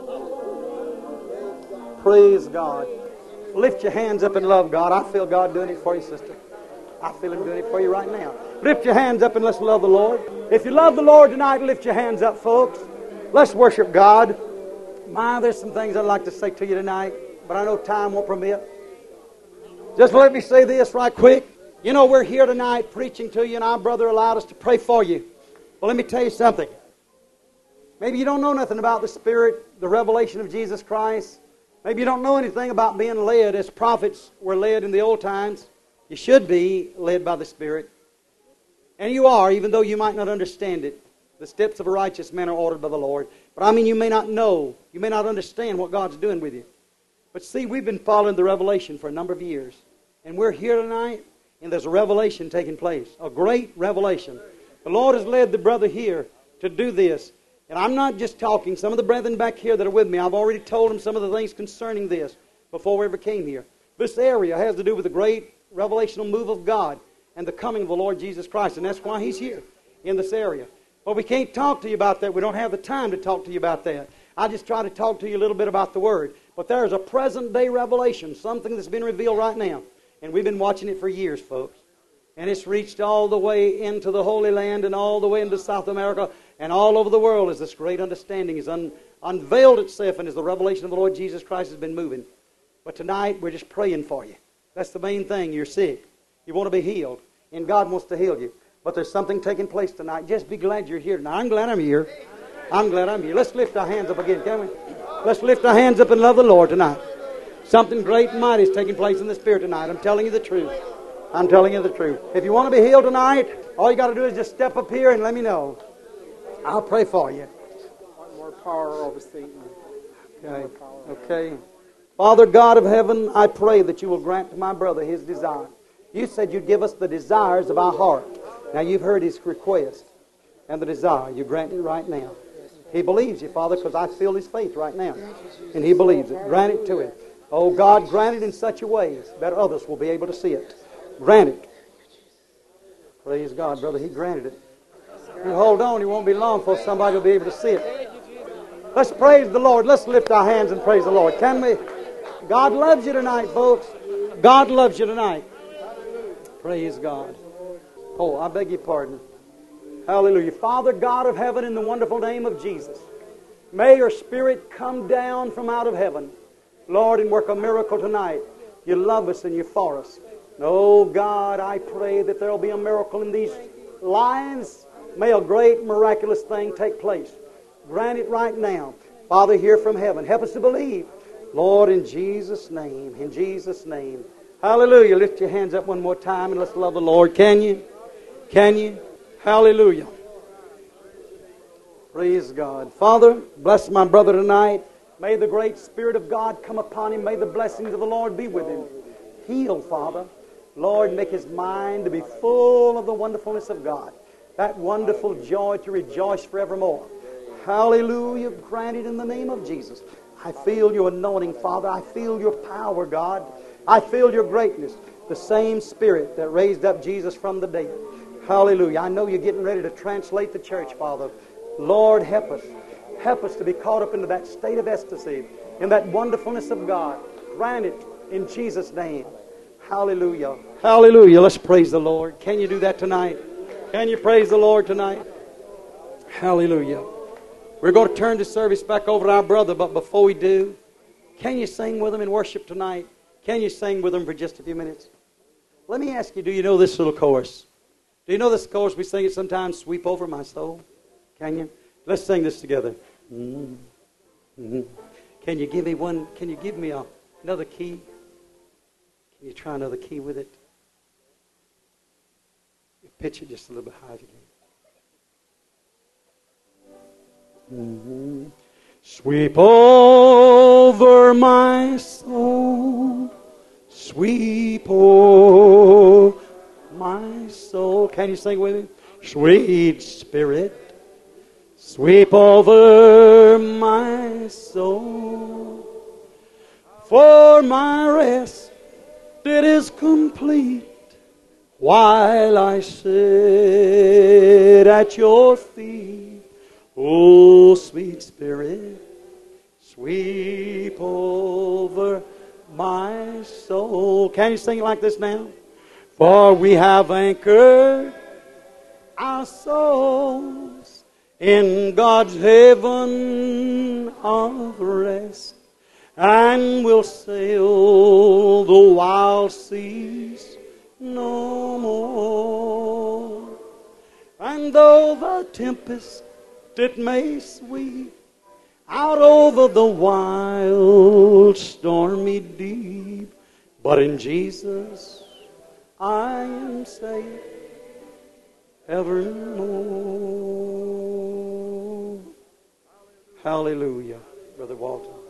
Praise God. Lift your hands up and love God. I feel God doing it for you, sister. I feel Him doing it for you right now. Lift your hands up and let's love the Lord. If you love the Lord tonight, lift your hands up, folks. Let's worship God. My, there's some things I'd like to say to you tonight, but I know time won't permit. Just let me say this right quick. You know, we're here tonight preaching to you, and our brother allowed us to pray for you. Well, let me tell you something. Maybe you don't know nothing about the Spirit, the revelation of Jesus Christ. Maybe you don't know anything about being led as prophets were led in the old times. You should be led by the Spirit. And you are, even though you might not understand it. The steps of a righteous man are ordered by the Lord. But I mean, you may not know. You may not understand what God's doing with you. But see, we've been following the revelation for a number of years. And we're here tonight, and there's a revelation taking place. A great revelation. The Lord has led the brother here to do this. And I'm not just talking. Some of the brethren back here that are with me, I've already told them some of the things concerning this before we ever came here. This area has to do with the great revelational move of God and the coming of the Lord Jesus Christ. And that's why He's here in this area. But we can't talk to you about that. We don't have the time to talk to you about that. I just try to talk to you a little bit about the Word. But there is a present-day revelation, something that's been revealed right now. And we've been watching it for years, folks. And it's reached all the way into the Holy Land and all the way into South America and all over the world as this great understanding has un- unveiled itself and as the revelation of the Lord Jesus Christ has been moving. But tonight, we're just praying for you. That's the main thing. You're sick. You want to be healed. And God wants to heal you. But there's something taking place tonight. Just be glad you're here tonight. I'm glad I'm here. I'm glad I'm here. Let's lift our hands up again, can we? Let's lift our hands up and love the Lord tonight. Something great and mighty is taking place in the Spirit tonight. I'm telling you the truth. I'm telling you the truth. If you want to be healed tonight, all you got to do is just step up here and let me know. I'll pray for you. Want more power over Satan. Okay. Okay. Father God of heaven, I pray that you will grant to my brother his desire. You said you'd give us the desires of our heart. Now you've heard his request and the desire. You grant it right now. He believes you, Father, because I feel his faith right now. And he believes it. Grant it to him. Oh God, grant it in such a way that others will be able to see it. Grant it. Praise God, brother. He granted it. You hold on. It won't be long before somebody will be able to see it. Let's praise the Lord. Let's lift our hands and praise the Lord. Can we? God loves you tonight, folks. God loves you tonight. Praise God. Oh, I beg your pardon. Hallelujah. Father God of heaven, in the wonderful name of Jesus, may your Spirit come down from out of heaven, Lord, and work a miracle tonight. You love us and you're for us. Oh God, I pray that there will be a miracle in these lives. May a great miraculous thing take place. Grant it right now. Father, here from heaven, help us to believe. Lord, in Jesus' name, in Jesus' name. Hallelujah. Lift your hands up one more time and let's love the Lord. Can you? Can you? Hallelujah. Praise God. Father, bless my brother tonight. May the great Spirit of God come upon him. May the blessings of the Lord be with him. Heal, Father. Lord, make his mind to be full of the wonderfulness of God. That wonderful joy to rejoice forevermore. Hallelujah. Granted in the name of Jesus. I feel your anointing, Father. I feel your power, God. I feel your greatness. The same Spirit that raised up Jesus from the dead. Hallelujah. I know you're getting ready to translate the church, Father. Lord, help us. Help us to be caught up into that state of ecstasy, in that wonderfulness of God. Grant it in Jesus' name. Hallelujah. Hallelujah. Let's praise the Lord. Can you do that tonight? Can you praise the Lord tonight? Hallelujah. We're going to turn the service back over to our brother, but before we do, can you sing with him in worship tonight? Can you sing with him for just a few minutes? Let me ask you, do you know this little chorus? Do you know this chorus? We sing it sometimes, Sweep Over My Soul. Can you? Let's sing this together. Mm-hmm. Mm-hmm. Can you give me one? Can you give me a, another key? Can you try another key with it? Pitch it just a little bit higher again. Mm-hmm. Sweep over my soul, sweep over my soul. Can you sing with me? Sweet Spirit, sweep over my soul. For my rest, it is complete while I sit at your feet. Oh, sweet Spirit, sweep over my soul. Can you sing it like this now? For we have anchored our souls in God's haven of rest, and will sail the wild seas no more. And though the tempest it may sweep out over the wild, stormy deep, but in Jesus I am safe evermore. Hallelujah, Brother Walter.